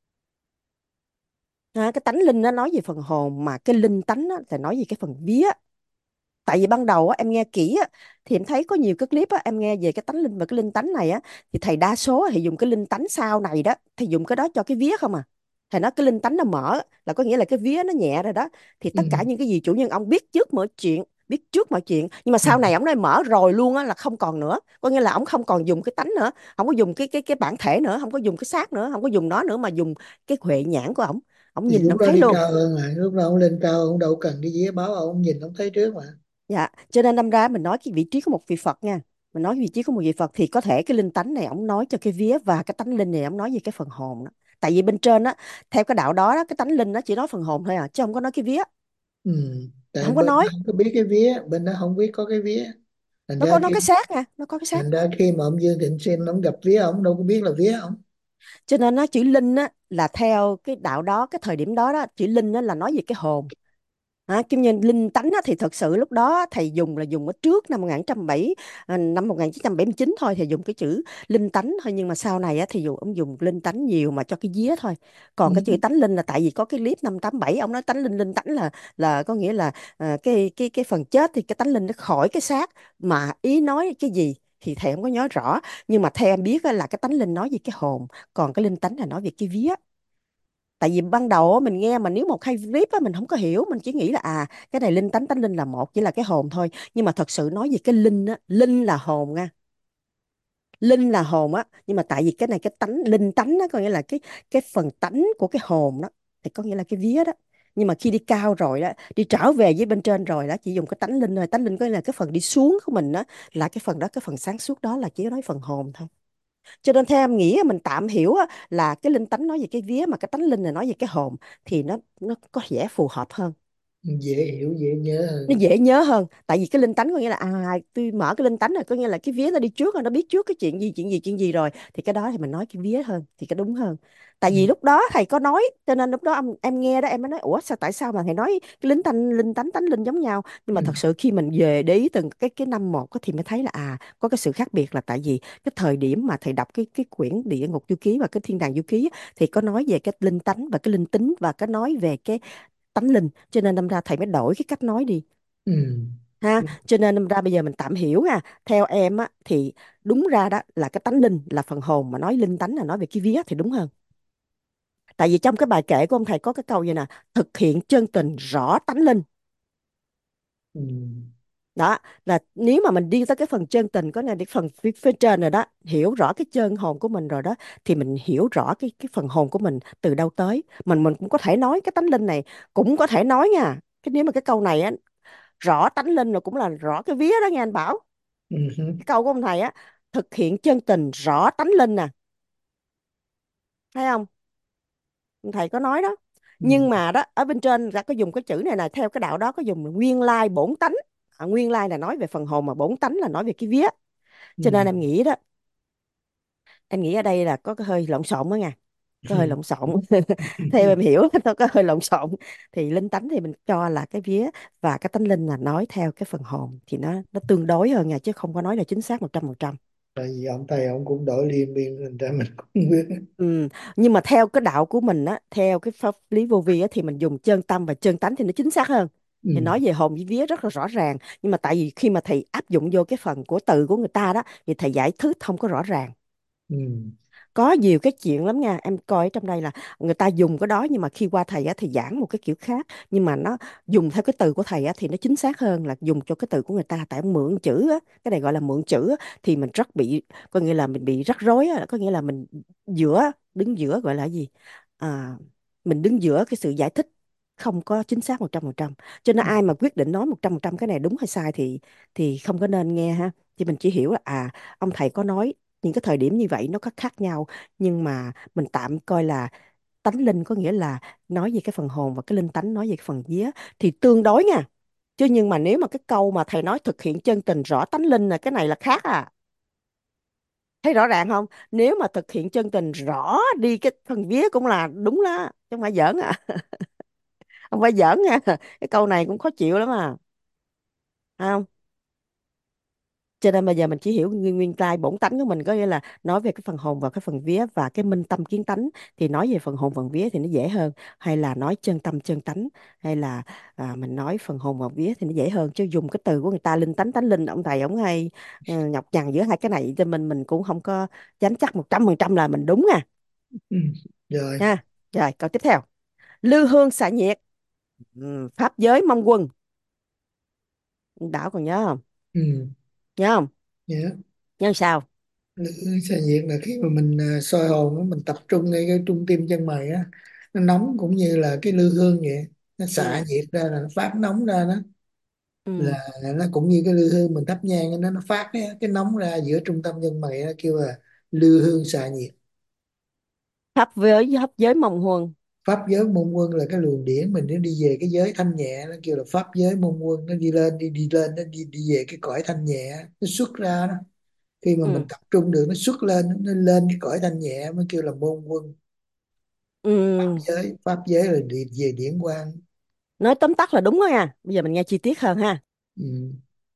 À, cái tánh linh nó nói về phần hồn, mà cái linh tánh á, thì nói về cái phần vía. Tại vì ban đầu á, em nghe kỹ á, thì em thấy có nhiều cái clip á, em nghe về cái tánh linh và cái linh tánh này á, thì thầy đa số thì dùng cái linh tánh sau này đó, thì dùng cái đó cho cái vía không à. Thầy nói cái linh tánh nó mở là có nghĩa là cái vía nó nhẹ rồi đó. Thì Ừ. tất cả những cái gì chủ nhân ông biết trước mọi chuyện, biết trước mọi chuyện, nhưng mà Ừ. sau này ông nói mở rồi luôn á là không còn nữa, có nghĩa là ông không còn dùng cái tánh nữa, không có dùng cái cái cái bản thể nữa, không có dùng cái xác nữa, không có dùng nó nữa, mà dùng cái huệ nhãn của ông ông Thì nhìn lúc ông đó thấy đi luôn. cao hơn mà, lúc đó ông lên cao ông đâu cần cái vía báo, ông nhìn ông thấy trước mà. Dạ, cho nên đâm ra mình nói cái vị trí của một vị Phật nha. Mình nói vị trí của một vị Phật thì có thể cái linh tánh này ổng nói cho cái vía, và cái tánh linh này ổng nói về cái phần hồn đó. Tại vì bên trên á, theo cái đạo đó, đó cái tánh linh nó chỉ nói phần hồn thôi à, chứ không có nói cái vía. Ừ. Tại Không có bên đó nói, không có biết cái vía, bên đó không biết có cái vía. Thành nó ra có nói khi cái xác nha, nó có cái xác. thành ra khi mà ông Dương Thịnh Sinh ông gặp vía, ông đâu có biết là vía ông. Cho nên nó chữ linh á là theo cái đạo đó, cái thời điểm đó đó, chữ linh á là nói về cái hồn. À, kim nhân linh tánh á, thì thật sự lúc đó thầy dùng là dùng ở trước năm một nghìn chín trăm bảy à, năm một nghìn chín trăm bảy mươi chín thôi, thầy dùng cái chữ linh tánh thôi, nhưng mà sau này á, thì dù ông dùng linh tánh nhiều mà cho cái vía thôi. Ừ. Còn cái chữ tánh linh là tại vì có cái clip năm tám bảy ông nói tánh linh, linh tánh là là có nghĩa là à, cái cái cái phần chết thì cái tánh linh nó khỏi cái xác, mà ý nói cái gì thì thầy không có nhớ rõ. Nhưng mà theo em biết á, là cái tánh linh nói về cái hồn, còn cái linh tánh là nói về cái vía. Tại vì ban đầu á, mình nghe mà nếu một hai clip á, mình không có hiểu, mình chỉ nghĩ là à cái này linh tánh, tánh linh là một, chỉ là cái hồn thôi. Nhưng mà thật sự nói về cái linh á, linh là hồn nha, linh là hồn á. Nhưng mà tại vì cái này cái tánh linh tánh á, có nghĩa là cái cái phần tánh của cái hồn đó, thì có nghĩa là cái vía đó. Nhưng mà khi đi cao rồi đó, đi trở về với bên trên rồi đó, chỉ dùng cái tánh linh thôi. Tánh linh có nghĩa là cái phần đi xuống của mình đó, là cái phần đó, cái phần sáng suốt đó là chỉ nói phần hồn thôi. Cho nên theo em nghĩ mình tạm hiểu á, là cái linh tánh nói về cái vía, mà cái tánh linh là nói về cái hồn, thì nó nó có vẻ phù hợp hơn, Dễ hiểu, dễ nhớ nó hơn. dễ nhớ hơn. Tại vì cái linh tánh có nghĩa là à, tôi mở cái linh tánh này, có nghĩa là cái vía nó đi trước rồi, nó biết trước cái chuyện gì chuyện gì chuyện gì rồi, thì cái đó thì mình nói cái vía hơn thì cái đúng hơn. Tại Ừ. vì lúc đó thầy có nói, cho nên lúc đó em, em nghe đó em mới nói ủa sao, tại sao mà thầy nói cái linh tánh linh tánh tánh linh giống nhau. Nhưng mà Ừ. thật sự khi mình về để ý từng cái cái năm một á, thì mới thấy là à có cái sự khác biệt, là tại vì cái thời điểm mà thầy đọc cái cái quyển Địa Ngục Du Ký và cái Thiên Đàng Du Ký á, thì có nói về cái linh tánh và cái linh tính, và có nói về cái tánh linh, cho nên đâm ra thầy mới đổi cái cách nói đi Ừ. ha. Cho nên đâm ra bây giờ mình tạm hiểu ha, theo em á thì đúng ra đó là cái tánh linh là phần hồn, mà nói linh tánh là nói về cái vía thì đúng hơn. Tại vì trong cái bài kệ của ông thầy có cái câu gì nè: thực hiện chân tình rõ tánh linh. Ừ. Đó là nếu mà mình đi tới cái phần chân tình, có nên cái phần phía, phía trên rồi đó, hiểu rõ cái chân hồn của mình rồi đó, thì mình hiểu rõ cái cái phần hồn của mình từ đâu tới. Mình mình cũng có thể nói cái tánh linh này, cũng có thể nói nha, cái nếu mà cái câu này á, rõ tánh linh là cũng là rõ cái vía đó nghe anh Bảo. Ừ. Ừ. Cái câu của ông thầy á, thực hiện chân tình rõ tánh linh nè, thấy không, ông thầy có nói đó. Ừ. Nhưng mà đó ở bên trên đã có dùng cái chữ này nè, theo cái đạo đó có dùng nguyên lai bổn tánh. À, nguyên lai là nói về phần hồn, mà bổn tánh là nói về cái vía. Cho nên em nghĩ đó, em nghĩ ở đây là có cái hơi lộn xộn đó nha, có hơi lộn xộn. Theo em hiểu nó có hơi lộn xộn. Thì linh tánh thì mình cho là cái vía, và cái tánh linh là nói theo cái phần hồn, thì nó nó tương đối hơn nha, chứ không có nói là chính xác một trăm phần trăm. Tại vì ông thầy ông cũng đổi liên miên, thành ra mình cũng không biết. Ừ. Nhưng mà theo cái đạo của mình á, theo cái pháp lý vô vi á, thì mình dùng chân tâm và chân tánh thì nó chính xác hơn. Thì Ừ. nói về hồn với vía rất là rõ ràng. Nhưng mà tại vì khi mà thầy áp dụng vô cái phần của từ của người ta đó, thì thầy giải thích không có rõ ràng. Ừ. Có nhiều cái chuyện lắm nha, em coi ở trong đây là người ta dùng cái đó, nhưng mà khi qua thầy á thì giảng một cái kiểu khác, nhưng mà nó dùng theo cái từ của thầy á thì nó chính xác hơn là dùng cho cái từ của người ta. Tại ông mượn chữ á, cái này gọi là mượn chữ á, thì mình rất bị, có nghĩa là mình bị rắc rối á, có nghĩa là mình giữa đứng giữa gọi là gì, à, mình đứng giữa cái sự giải thích không có chính xác một trăm phần trăm. Cho nên ai mà quyết định nói một trăm phần trăm cái này đúng hay sai thì thì không có nên nghe ha. Thì mình chỉ hiểu là à ông thầy có nói những cái thời điểm như vậy nó có khác nhau, nhưng mà mình tạm coi là tánh linh có nghĩa là nói về cái phần hồn, và cái linh tánh nói về cái phần vía, thì tương đối nha. Chứ nhưng mà nếu mà cái câu mà thầy nói thực hiện chân tình rõ tánh linh là cái này là khác à. Thấy rõ ràng không? Nếu mà thực hiện chân tình rõ đi cái phần vía cũng là đúng đó, chứ không phải giỡn à. Không phải giỡn nha. Cái câu này cũng khó chịu lắm à. Không? Cho nên bây giờ mình chỉ hiểu nguyên nguyên lai bổn tánh của mình, có nghĩa là nói về cái phần hồn và cái phần vía và cái minh tâm kiến tánh, thì nói về phần hồn phần vía thì nó dễ hơn, hay là nói chân tâm chân tánh, hay là à, mình nói phần hồn và vía thì nó dễ hơn. Chứ dùng cái từ của người ta linh tánh tánh linh, ông thầy ông hay ờ, nhọc nhằn giữa hai cái này, cho mình mình cũng không có dám chắc một trăm phần trăm là mình đúng à. Ừ. Rồi. Ha. Rồi câu tiếp theo: lư hương xạ nhiệt, ừ, pháp giới mong quân. Đảo còn nhớ không? Ừ. Nhớ không? Nhớ. Nhớ sao? Lửa xa nhiệt là khi mà mình à, soi hồn á, mình tập trung ngay cái trung tim chân mày á, nó nóng cũng như là cái lư hương vậy, nó xạ Ừ. nhiệt ra là nó phát nóng ra đó, Ừ. là nó cũng như cái lư hương mình thắp nhang nó nó phát cái, cái nóng ra giữa trung tâm chân mày, nó kêu là lư hương xạ nhiệt. Pháp giới pháp giới mong quân. Pháp giới môn quân là cái luồng điển mình, nó đi về cái giới thanh nhẹ, nó kêu là pháp giới môn quân, nó đi lên đi đi lên, nó đi đi về cái cõi thanh nhẹ, nó xuất ra đó. Khi mà mình Ừ. tập trung được nó xuất lên, nó lên cái cõi thanh nhẹ mới kêu là môn quân. Ừ. Giới pháp giới là đi về điển quang. Nói tóm tắt là đúng đó nha, bây giờ mình nghe chi tiết hơn ha. Ừ.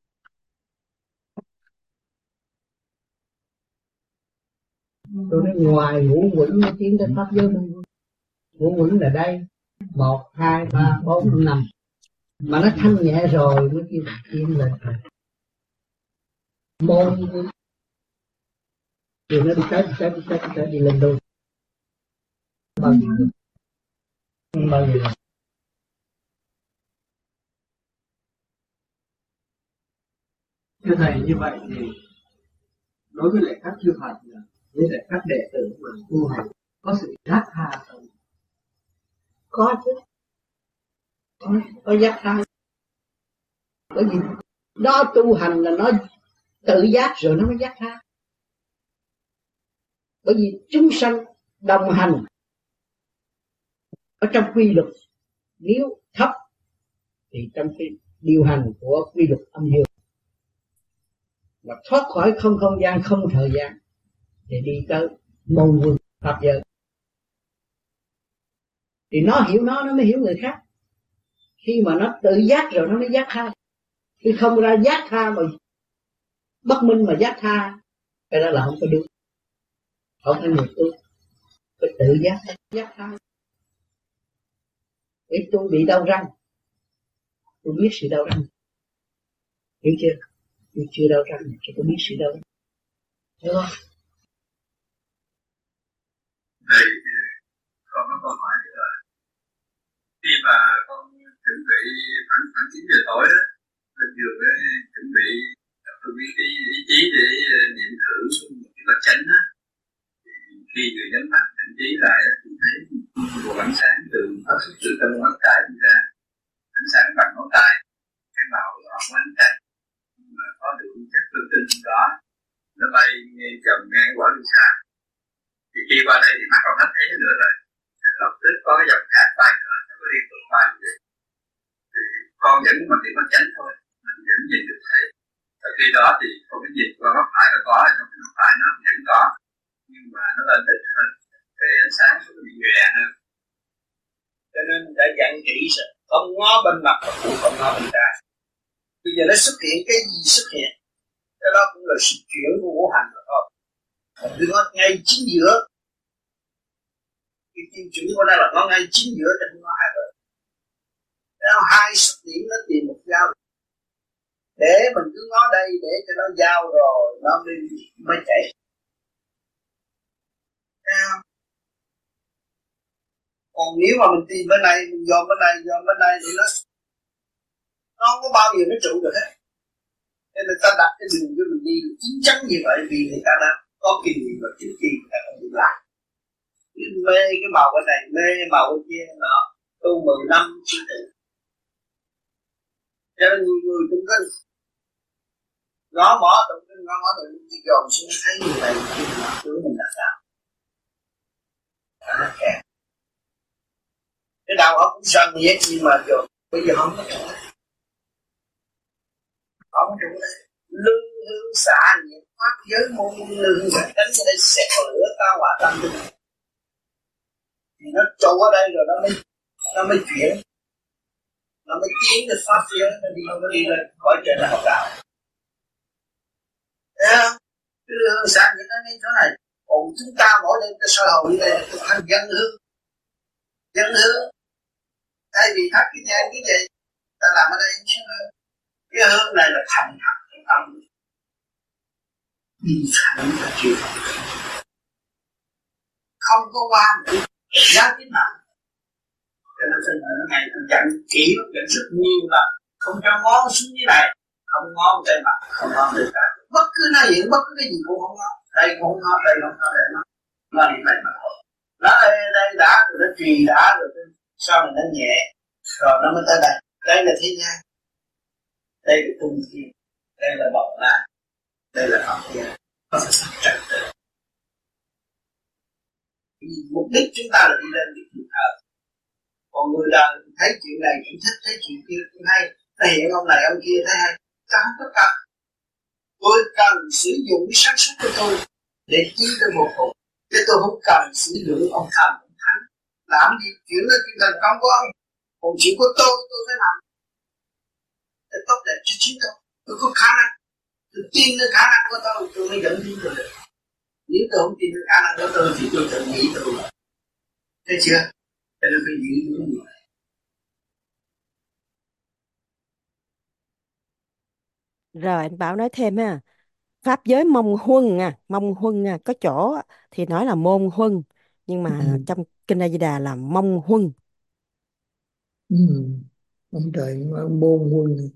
Tôi nói ngoài ngũ quẩn nó tiến tới pháp giới môn quân. Ngũ quẩn là đây, một hai ba bốn năm, mà nó thanh nhẹ rồi mới kêu tiến lên môn quân. Thì nó đi tới đi tới đi tới đi, tới, đi lên đôi bao nhiêu được, không bao nhiêu được. Thưa thầy, như vậy thì đối với lại các chư Phật với lại các đệ tử mà tu hành có sự giác tha không? Có chứ. có, có giác tha. Bởi vì nó tu hành là nó tự giác rồi nó mới giác tha. Bởi vì chúng sanh đồng hành ở trong quy luật, nếu thấp thì trong cái điều hành của quy luật âm dương, mà thoát khỏi không không gian không thời gian thì đi tới môn vương pháp giới. Thì nó hiểu nó nó mới hiểu người khác. Khi mà nó tự giác rồi nó mới giác tha. Khi không ra giác tha mà bất minh mà giác tha, cái đó là không có đúng, không phải người tu. Phải tự giác giác tha. Để tôi bị đau răng, tôi biết sự đau răng, hiểu chưa? Tôi chưa đau răng thì tôi biết sự đau răng, hiểu không? Thầy, con có câu hỏi là khi mà con chuẩn bị khoảng khoảng chín giờ tối đó, lên giường để chuẩn bị tập trung ý, ý, ý chí để niệm thử một cái bát chánh á, thì khi người nhắm mắt định trí lại thì thấy một ánh sáng từ phát xuất từ tâm ngón tay đi ra, ánh sáng bằng ngón tay, cái màu đỏ của ánh trăng mà có được chất tương tinh đó, nó bay chồng ngang qua đường xa. Thì khi qua đây thì mắt con hết thấy nữa rồi, lập tức có cái dòng khác bay nữa, nó có liên tục bay vậy. Thì con vẫn mà đi bắt chánh thôi, mình vẫn nhìn được thấy. Và khi đó thì không biết nhìn qua mắt phải là có, không biết mắt phải nó vẫn có, nhưng mà nó lên ít hơn, cái ánh sáng nó bị nhòe hơn. Cho nên đã dặn kỹ rồi, không ngó bên mặt và cũng không ngó bên trái. Bây giờ nó xuất hiện cái gì xuất hiện, cái đó cũng là sự chuyển của ngũ hành rồi thôi. Còn đừng có ngay chính giữa, cái tiêu chuẩn của nó là nó ngay chính giữa cho nó hai bên. Nó hai xuất điểm nó tìm một giao, để mình cứ ngó đây để cho nó giao rồi nó mới mới chạy. Còn nếu mà mình tìm bên này, mình dòm bên này, dòm bên này thì nó nó không có bao giờ nó trụ được hết. Nên người ta đặt cái đường cho mình đi chính chắn như vậy vì người ta đã có kinh nghiệm và chính trị người ta không được làm. Mê cái màu bên này, mê cái màu bên kia nọ, tu mười năm chưa tự. Cho nên nhiều người cũng có ngó mỏ tụng kinh, ngó mỏ tụng kinh dòm xuống thấy như vậy thì nó tưởng mình là sao. Nó kẹt. Cái đầu óc cũng sân nhiệt nhưng mà rồi bây giờ không có chỗ đấy. Không có chỗ đấy. Lương hương xả nhiệt phát giới môn lương và đánh cho đây xẹt lửa ta hòa tâm linh. Thì nó trâu ở đây rồi nó mới nó mới chuyển, nó mới tiến cái pháp giới, nó đi nó đi lên khỏi trời là học đạo. Thấy không? Cái lương hương xả nhiệt nó đến chỗ này. Còn chúng ta mỗi đêm cái soi hồn như đây là thực hành dân hương, dân hương. Thay vì thắp cái nhang cái gì ta làm ở đây chứ cái hương này là thành thật cái tâm đi thẳng là chịu không có qua một giá tính nào. Cho nên phải nói ngày tôi dặn kỹ dặn rất nhiều là không cho ngó xuống dưới này, không ngó trên mặt, không ngó trên cả, bất cứ nó hiện bất cứ cái gì cũng không ngó, đây cũng không ngó, đây không ngó, đây nó nó đi này mà thôi. Nó đây đây đã rồi nó trì đã rồi sau này nó nhẹ rồi nó mới tới đây. Đây là thế gian, đây là tung thiên, đây là bọc lại, đây là học gia, nó phải sắp trật tự. Mục đích chúng ta là đi lên việc thờ thờ. Còn người đời thấy chuyện này cũng thích, thấy chuyện kia cũng hay, ta hiện ông này ông kia thấy hay, ta không có cần. Tôi cần sử dụng cái sáng suốt của tôi để chi tôi một hồn, chứ tôi không cần sử dụng ông thần ông thánh. Làm gì chuyện đó chuyện thành công của ông, còn chuyện của tôi tôi phải làm để tốt đẹp cho chính tôi. Tôi có khả năng, tôi tin đến khả năng của tôi, tôi mới dẫn đến tôi được. Nếu tôi không tin đến khả năng của tôi thì tôi tự nghĩ tôi được. Thấy chưa? Cho nên phải nghĩ đúng như vậy. Rồi anh Bảo nói thêm ha. Pháp giới mông huân à, mông huân à, có chỗ thì nói là môn huân, nhưng mà Ừ. trong Kinh A Di Đà là mông huân. Ừ. Ông trời môn quân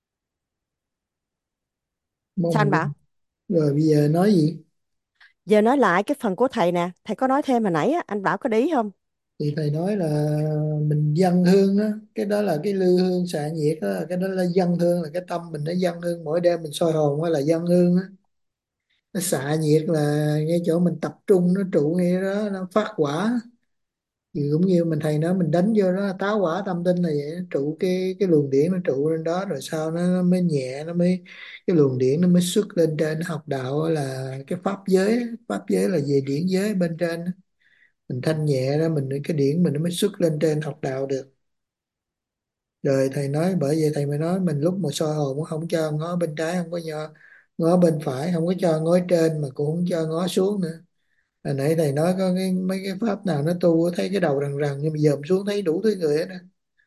Sao anh mong Bảo? rồi bây giờ nói gì? Giờ nói lại cái phần của thầy nè, thầy có nói thêm hồi nãy á, anh Bảo có để ý không? Thì thầy nói là mình dâng hương á, cái đó là cái lư hương xạ nhiệt á, cái đó là dâng hương, là cái tâm mình nó dâng hương mỗi đêm mình soi hồn á là dâng hương á. Nó xạ nhiệt là ngay chỗ mình tập trung nó trụ ngay đó nó phát quả. Thì cũng như mình thầy nói mình đánh vô đó táo quả tâm tinh là vậy, nó trụ cái cái luồng điển nó trụ lên đó rồi sau nó, nó mới nhẹ, nó mới cái luồng điển nó mới xuất lên trên. Nó học đạo á là cái pháp giới, pháp giới là về điển giới bên trên á. Mình thanh nhẹ đó mình cái điển mình nó mới xuất lên trên học đạo được. Rồi thầy nói bởi vậy thầy mới nói mình lúc mà soi hồn cũng không cho ngó bên trái, không có ngó, ngó bên phải, không có cho ngó trên mà cũng không cho ngó xuống nữa. Hồi nãy thầy nói có cái, mấy cái pháp nào nó tu thấy cái đầu rần rần nhưng mà dòm xuống thấy đủ thứ người hết á.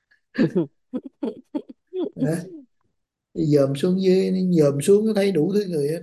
Đó. Dòm xuống dưới, dòm xuống nó thấy đủ thứ người hết.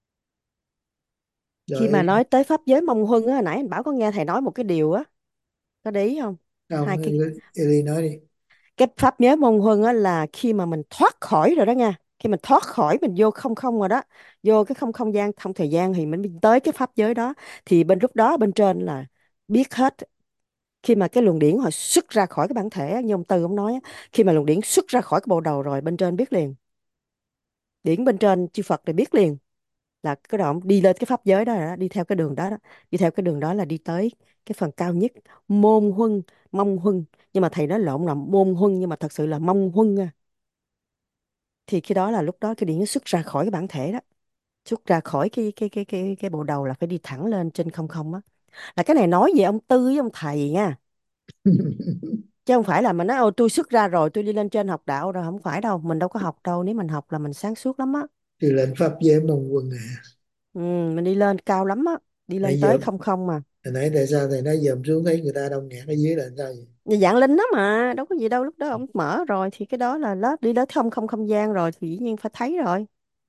Khi mà Rồi nói tới pháp giới mông huân á, hồi nãy anh bảo có nghe thầy nói một cái điều á, có để ý không? không, Hai cái Eli nói đi. cái pháp giới mông huân á là khi mà mình thoát khỏi rồi đó nha, khi mình thoát khỏi mình vô không không rồi đó, vô cái không không gian không thời gian thì mình mới tới cái pháp giới đó. Thì bên lúc đó bên trên là biết hết. Khi mà cái luồng điển họ xuất ra khỏi cái bản thể á, như ông Tư ông nói á, khi mà luồng điển xuất ra khỏi cái bộ đầu rồi bên trên biết liền, điển bên trên chư Phật thì biết liền là cái đó ông đi lên cái pháp giới đó, rồi đó đi theo cái đường đó, đó đi theo cái đường đó là đi tới cái phần cao nhất, môn huân, mông huân. Nhưng mà thầy nói lộn là môn huân nhưng mà thật sự là mông huân à. Thì khi đó là lúc đó cái điển nó xuất ra khỏi cái bản thể đó, xuất ra khỏi cái cái cái cái cái bộ đầu là phải đi thẳng lên trên không không á. Là cái này nói về ông Tư với ông thầy nha, chứ không phải là mình nói ôi tôi xuất ra rồi tôi đi lên trên học đạo rồi, không phải đâu, mình đâu có học đâu, nếu mình học là mình sáng suốt lắm á. Thì lệnh pháp giới mong quân à. Ừ, mình đi lên cao lắm á, đi lên Nãy tới giờ không không mà. hồi nãy tại sao thầy nói dòm xuống thấy người ta đông nghẹt ở dưới là sao vậy? Nhà dạng linh đó mà đâu có gì đâu, lúc đó ông mở rồi thì cái đó là lớp đi đến không không không gian rồi thì dĩ nhiên phải thấy rồi.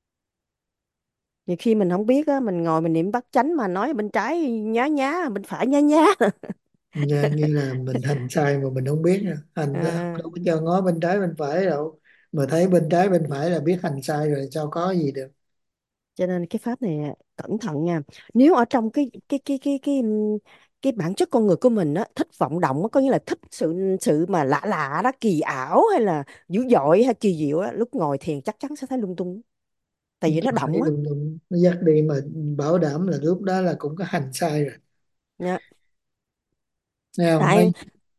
Nhiều khi mình không biết á, mình ngồi mình niệm bắt chánh mà nói bên trái nhá nhá bên phải nhá nhá. Nghe, nghe là mình hành sai mà mình không biết nha. Hành đâu À, có cho ngó bên trái bên phải đâu, mà thấy bên trái bên phải là biết hành sai rồi sao có gì được. cho nên cái pháp này cẩn thận nha. Nếu ở trong cái cái cái cái cái ừm, cái bản chất con người của mình á thích vọng động á, có nghĩa là thích sự sự mà lạ lạ đó, kỳ ảo hay là dữ dội hay kỳ diệu á, lúc ngồi thiền chắc chắn sẽ thấy lung tung, tại vì nó Thấy động á lung tung nó dắt đi mà, bảo đảm là lúc đó là cũng có hành sai rồi. nha. Nghe không, mấy Tại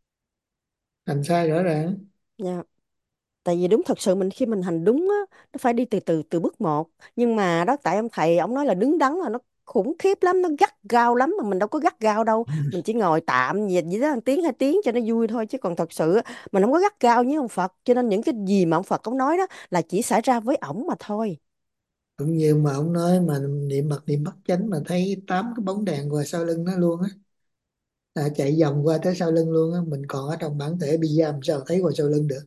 hành sai rõ ràng. nha, tại vì đúng thật sự mình khi mình hành đúng á, nó phải đi từ từ từ bước một. Nhưng mà đó tại ông thầy ông nói là đứng đắn là nó khủng khiếp lắm, nó gắt gao lắm mà mình đâu có gắt gao đâu, mình chỉ ngồi tạm gì gì đó một tiếng hai tiếng cho nó vui thôi, chứ còn thật sự á, mình không có gắt gao như ông Phật, cho nên những cái gì mà ông Phật ông nói đó là chỉ xảy ra với ổng mà thôi. Cũng như mà ông nói mà niệm Phật niệm bắt chánh mà thấy tám cái bóng đèn qua sau lưng nó luôn á, à, chạy vòng qua tới sau lưng luôn á, mình còn ở trong bản thể bị giam sao thấy qua sau lưng được.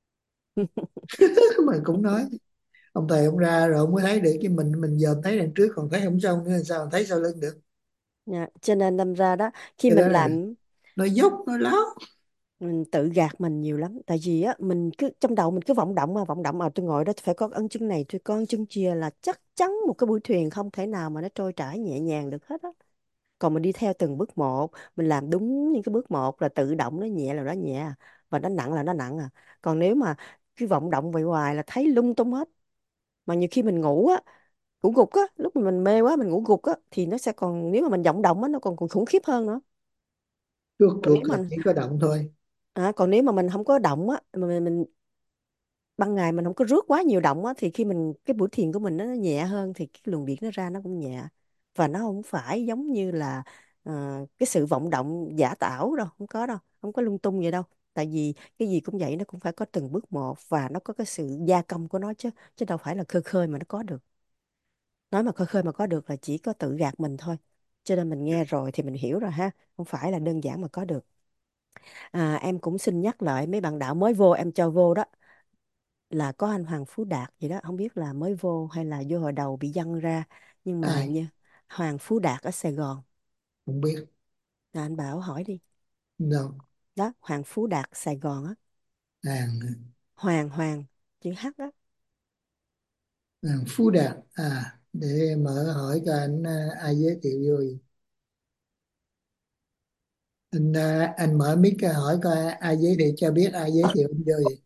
Mà cũng nói ông thầy ông ra rồi ông mới thấy được, chứ mình mình giờ thấy đằng trước còn thấy không xong nữa sao thấy sau lưng được. Nha, cho nên đâm ra đó khi Cái mình đó là làm nó dốc nó láo. mình tự gạt mình nhiều lắm, tại vì á mình cứ trong đầu mình cứ vọng động mà vọng động mà tôi ngồi đó phải có ấn chứng này tôi có ấn chứng kia là chắc chắn một cái buổi thuyền không thể nào mà nó trôi chảy nhẹ nhàng được hết á. Còn mình đi theo từng bước một, mình làm đúng những cái bước một là tự động, nó nhẹ là nó nhẹ à, và nó nặng là nó nặng à. Còn nếu mà cứ vọng động vậy hoài là thấy lung tung hết. Mà nhiều khi mình ngủ á, ngủ gục á, lúc mà mình mê quá mình ngủ gục á thì nó sẽ còn, nếu mà mình vọng động á nó còn còn khủng khiếp hơn nữa. Rốt Còn nếu cuộc là mà chỉ có động thôi. à, còn nếu mà mình không có động á, mà mình, mình ban ngày mình không có rước quá nhiều động á thì khi mình cái buổi thiền của mình nó, nó nhẹ hơn thì cái luồng điển nó ra nó cũng nhẹ, và nó không phải giống như là ờ, cái sự vọng động giả tạo đâu, không có đâu, không có lung tung vậy đâu. Tại vì cái gì cũng vậy, nó cũng phải có từng bước một và nó có cái sự gia công của nó chứ, chứ đâu phải là khơi khơi mà nó có được. Nói mà khơi khơi mà có được là chỉ có tự gạt mình thôi. Cho nên mình nghe rồi thì mình hiểu rồi ha, không phải là đơn giản mà có được. À, em cũng xin nhắc lại mấy bạn đạo mới vô em cho vô đó, là có anh Hoàng Phú Đạt gì đó, không biết là mới vô hay là vô hồi đầu bị dăng ra, nhưng mà Ai như Hoàng Phú Đạt ở Sài Gòn. không biết Là anh bảo hỏi đi. đâu. Đó, Hoàng Phú Đạt Sài Gòn á. Hàng, Hoàng Hoàng chữ H á. hàng Phú Đạt à, để mở hỏi cho anh à, ai giới thiệu vô. Anh à, anh mở mic ra hỏi coi ai giới thiệu, cho biết ai giới thiệu anh vô vậy.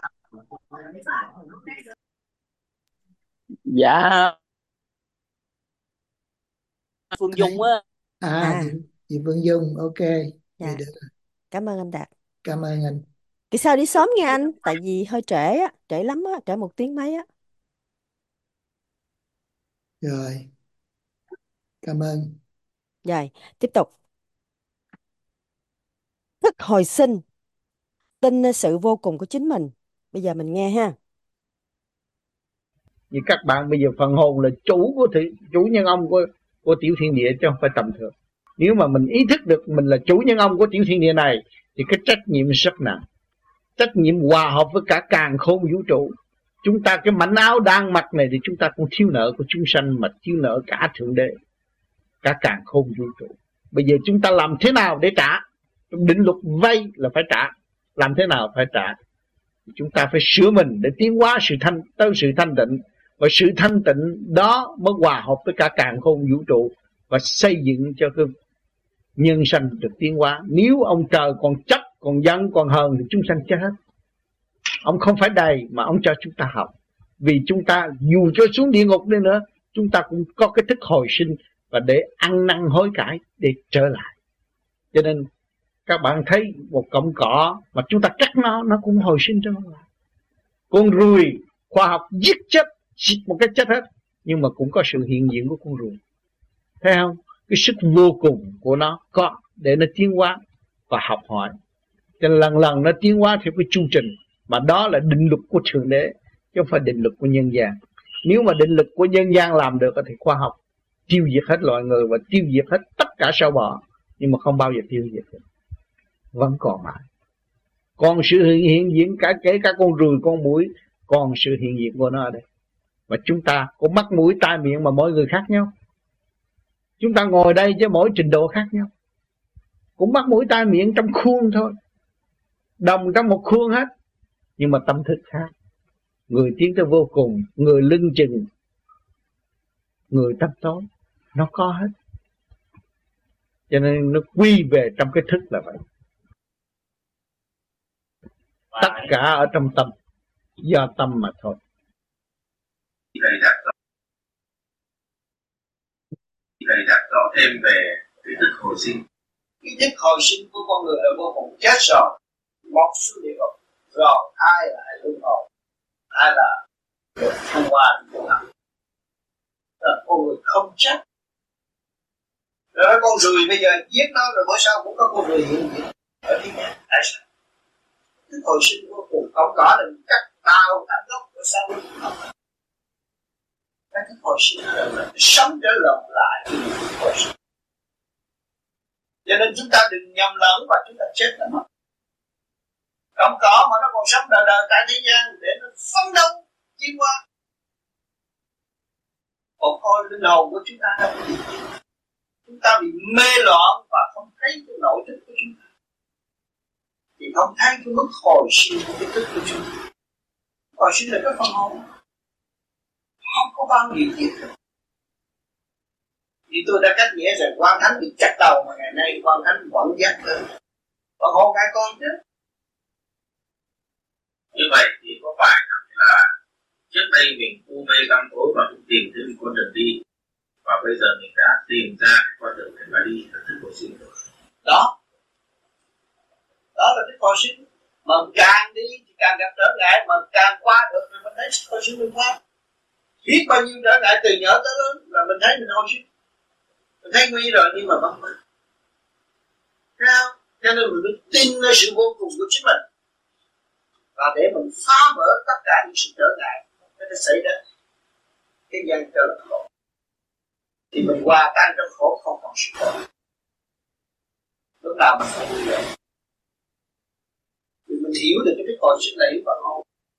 Dạ Phương Ai? Dung á. À, chị, À, chị Phương Dung, ok. Vậy dạ, được. cảm ơn anh Đạt. Cảm ơn anh. Kỳ sau đi sớm nha anh, tại vì hơi trễ á, trễ lắm á, trễ một tiếng mấy á. Rồi, cảm ơn. Rồi, tiếp tục. Thức hồi sinh, tin nơi sự vô cùng của chính mình. Bây giờ mình nghe ha. Như các bạn bây giờ phần hồn là chủ của thị, chủ nhân ông của của tiểu thiên địa chứ không phải tầm thường. Nếu mà mình ý thức được mình là chủ nhân ông của tiểu thiên địa này thì cái trách nhiệm rất nặng. Trách nhiệm hòa hợp với cả càn khôn vũ trụ. Chúng ta cái mảnh áo đang mặc này thì chúng ta cũng thiếu nợ của chúng sanh, mà thiếu nợ cả thượng đế, cả càn khôn vũ trụ. Bây giờ chúng ta làm thế nào để trả? Định luật vay là phải trả. Làm thế nào phải trả? Chúng ta phải sửa mình để tiến hóa sự thanh tới sự thanh tịnh, và sự thanh tịnh đó mới hòa hợp với cả càn khôn vũ trụ và xây dựng cho cái nhân sanh được tiến hóa. Nếu ông trời còn chấp, còn giận, còn hờn thì chúng sanh chết hết. Ông không phải đầy mà ông cho chúng ta học. Vì chúng ta dù cho xuống địa ngục đi nữa, chúng ta cũng có cái thức hồi sinh và để ăn năn hối cải để trở lại. Cho nên các bạn thấy một cọng cỏ mà chúng ta cắt nó, nó cũng hồi sinh trở lại. Con ruồi khoa học giết chết một cách chết hết, nhưng mà cũng có sự hiện diện của con ruồi. Thấy không? Cái sức vô cùng của nó có để nó tiến hóa và học hỏi. Cho nên lần lần nó tiến hóa theo cái chu trình, mà đó là định luật của Thượng Đế chứ không phải định luật của nhân gian. Nếu mà định luật của nhân gian làm được thì khoa học tiêu diệt hết loài người và tiêu diệt hết tất cả sâu bọ, nhưng mà không bao giờ tiêu diệt được, vẫn còn mãi. Còn sự hiện diện cả kể cả con ruồi, con muỗi, còn sự hiện diện của nó ở đây. Và chúng ta có mắt mũi tai miệng mà mỗi người khác nhau. Chúng ta ngồi đây chứ mỗi trình độ khác nhau. Cũng mắt mũi tai miệng trong khuôn thôi, đồng trong một khuôn hết, nhưng mà tâm thức khác. Người tiến tới vô cùng, người lưng chừng, người tâm tối, nó có hết. Cho nên nó quy về trong cái thức là vậy. Tất cả ở trong tâm, do tâm mà thôi. Thầy đặt rõ, thầy đặt rõ thêm về cái thức hồi sinh. Cái thức hồi sinh của con người là vô cùng. Chết rồi, một xuống địa ngục, rồi ai là ai luân hồi, ai là được thăng hoa được thăng. Là con người không chết. Rồi con ruồi bây giờ giết nó rồi bữa sau cũng có con ruồi hiện diện ở đi nhà. Tại sao? Thức hồi sinh vô cùng. Không có là cắt tao tận gốc của sao luôn. Cái thức hồi sinh là mình sống trở lộn lại cái thức hồi sinh. Cho nên chúng ta đừng nhầm lẫn và chúng ta chết là mất. Không có mà nó còn sống đời đời tại thế gian để nó phấn đấu tiến qua. Còn coi linh hồn của chúng ta đâu có gì. Chúng ta bị mê loạn và không thấy cái nội thức của chúng ta, thì không thấy cái mức hồi sinh của cái thức của chúng ta. Hồi sinh là cái phần hồn, không có bao nhiêu gì được. Thì tôi đã cách nghĩa rằng Quan Thánh bị chặt đầu mà ngày nay Quan Thánh vẫn giác lên. Phần hồn ngài con chứ. Như vậy thì có phải là trước đây mình u mê căm tối và mình tìm thấy một con đường đi, và bây giờ mình đã tìm ra cái con đường để mà đi là thức hồi sinh rồi. Đó, đó là thức hồi sinh. Mà càng đi thì càng gặp trở ngại, mà càng qua được thì mình thấy thức hồi sinh mình qua. Biết bao nhiêu trở ngại từ nhỏ tới lớn là mình thấy mình hồi sinh. Mình thấy nguy rồi nhưng mà vẫn vẫn. Thấy không? Cho nên mình phải tin nơi sự vô cùng của chính mình, và để mình phá vỡ tất cả những sự trở ngại nó đã xảy ra. Cái gian trở là khổ, thì mình hòa tan trong khổ, không còn sự khổ. Lúc nào mình phải như vậy, thì mình hiểu được cái thức hồi sinh là hiểu bằng hồn.